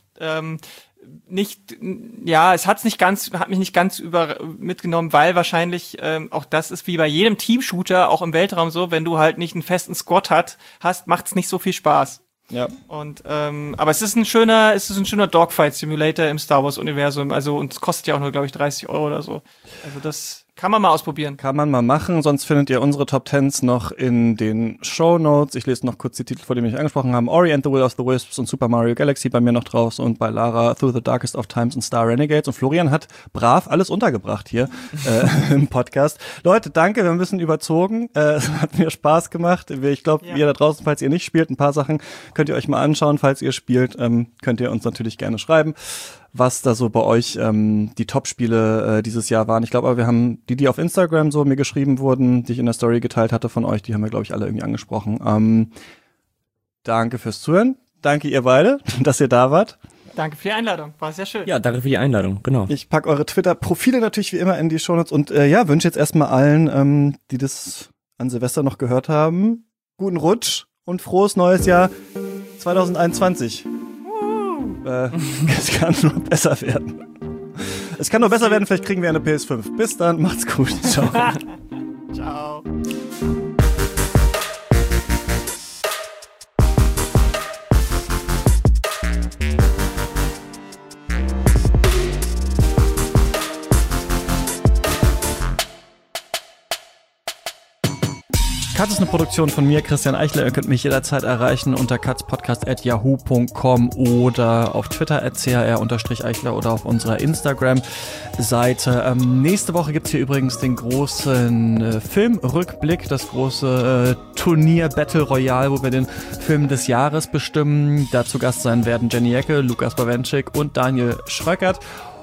hat mich nicht ganz mitgenommen, weil wahrscheinlich auch das ist wie bei jedem Team-Shooter, auch im Weltraum so, wenn du halt nicht einen festen Squad hast, macht's nicht so viel Spaß. Ja. Und aber es ist ein schöner Dogfight-Simulator im Star Wars-Universum, also, und es kostet ja auch nur, glaube ich, 30 € oder so. Also das Kann man mal ausprobieren. Kann man mal machen, sonst findet ihr unsere Top 10s noch in den Shownotes. Ich lese noch kurz die Titel vor, die mich angesprochen haben. Ori and the Will of the Wisps und Super Mario Galaxy bei mir noch drauf und bei Lara Through the Darkest of Times und Star Renegades. Und Florian hat brav alles untergebracht hier im Podcast. Leute, danke, wir haben ein bisschen überzogen. Es hat mir Spaß gemacht. Ich glaube, ihr da draußen, falls ihr nicht spielt, ein paar Sachen könnt ihr euch mal anschauen. Falls ihr spielt, könnt ihr uns natürlich gerne schreiben, was da so bei euch die Top-Spiele dieses Jahr waren. Ich glaube aber, wir haben die auf Instagram so mir geschrieben wurden, die ich in der Story geteilt hatte von euch, die haben wir, glaube ich, alle irgendwie angesprochen. Danke fürs Zuhören. Danke ihr beide, dass ihr da wart. Danke für die Einladung, war sehr schön. Ja, danke für die Einladung, genau. Ich packe eure Twitter-Profile natürlich wie immer in die Shownotes und wünsche jetzt erstmal allen, die das an Silvester noch gehört haben, guten Rutsch und frohes neues Jahr 2021. Es kann nur besser werden. Es kann nur besser werden, vielleicht kriegen wir eine PS5. Bis dann, macht's gut. Ciao. Ciao. Katz ist eine Produktion von mir, Christian Eichler. Ihr könnt mich jederzeit erreichen unter katzpodcast@yahoo.com oder auf Twitter @chr_eichler oder auf unserer Instagram-Seite. Nächste Woche gibt's hier übrigens den großen Filmrückblick, das große Turnier Battle Royale, wo wir den Film des Jahres bestimmen. Dazu Gast sein werden Jenny Ecke, Lukas Bawenschik und Daniel Schröckert.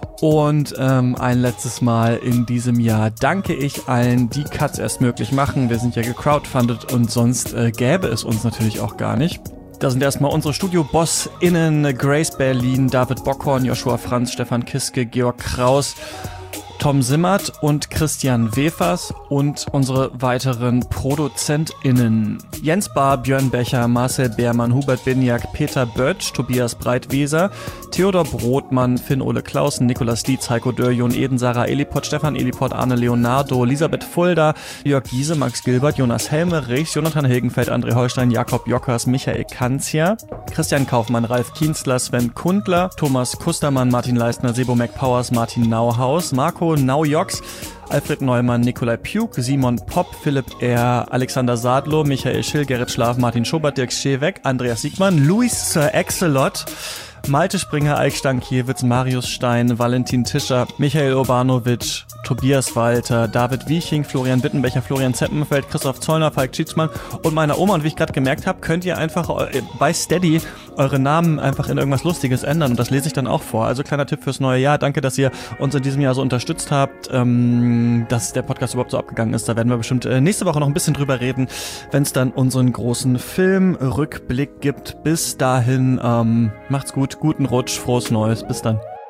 Und ein letztes Mal in diesem Jahr danke ich allen, die Katz erst möglich machen. Wir sind ja gecrowdfundet und sonst gäbe es uns natürlich auch gar nicht. Da sind erstmal unsere Studio-BossInnen Grace Berlin, David Bockhorn, Joshua Franz, Stefan Kiske, Georg Kraus, Tom Simmert und Christian Wefers und unsere weiteren ProduzentInnen Jens Bahr, Björn Becher, Marcel Beermann, Hubert Binjak, Peter Böttsch, Tobias Breitweser, Theodor Brodmann, Finn-Ole Clausen, Nikolas Dietz, Heiko Dörr, Jon Eden, Sarah Eliport, Stefan Eliport, Arne Leonardo, Elisabeth Fulda, Jörg Giese, Max Gilbert, Jonas Helmerichs, Jonathan Hilgenfeld, André Holstein, Jakob Jockers, Michael Kanzia, Christian Kaufmann, Ralf Kienzler, Sven Kundler, Thomas Kustermann, Martin Leistner, Sebo McPowers, Martin Nauhaus, Marco Naujoks, Alfred Neumann, Nikolai Pjuk, Simon Popp, Philipp R., Alexander Sadlo, Michael Schill, Gerrit Schlaf, Martin Schobert, Dirk Scheweck, Andreas Siegmann, Luis Sir Axelot, Malte Springer, Eik Stankiewicz, Marius Stein, Valentin Tischer, Michael Urbanovic, Tobias Walter, David Wieching, Florian Bittenbecher, Florian Zeppenfeld, Christoph Zollner, Falk Tschitschmann und meiner Oma. Und wie ich gerade gemerkt habe, könnt ihr einfach bei Steady eure Namen einfach in irgendwas Lustiges ändern und das lese ich dann auch vor. Also kleiner Tipp fürs neue Jahr. Danke, dass ihr uns in diesem Jahr so unterstützt habt, dass der Podcast überhaupt so abgegangen ist. Da werden wir bestimmt nächste Woche noch ein bisschen drüber reden, wenn es dann unseren großen Filmrückblick gibt. Bis dahin, macht's gut, guten Rutsch, frohes Neues. Bis dann.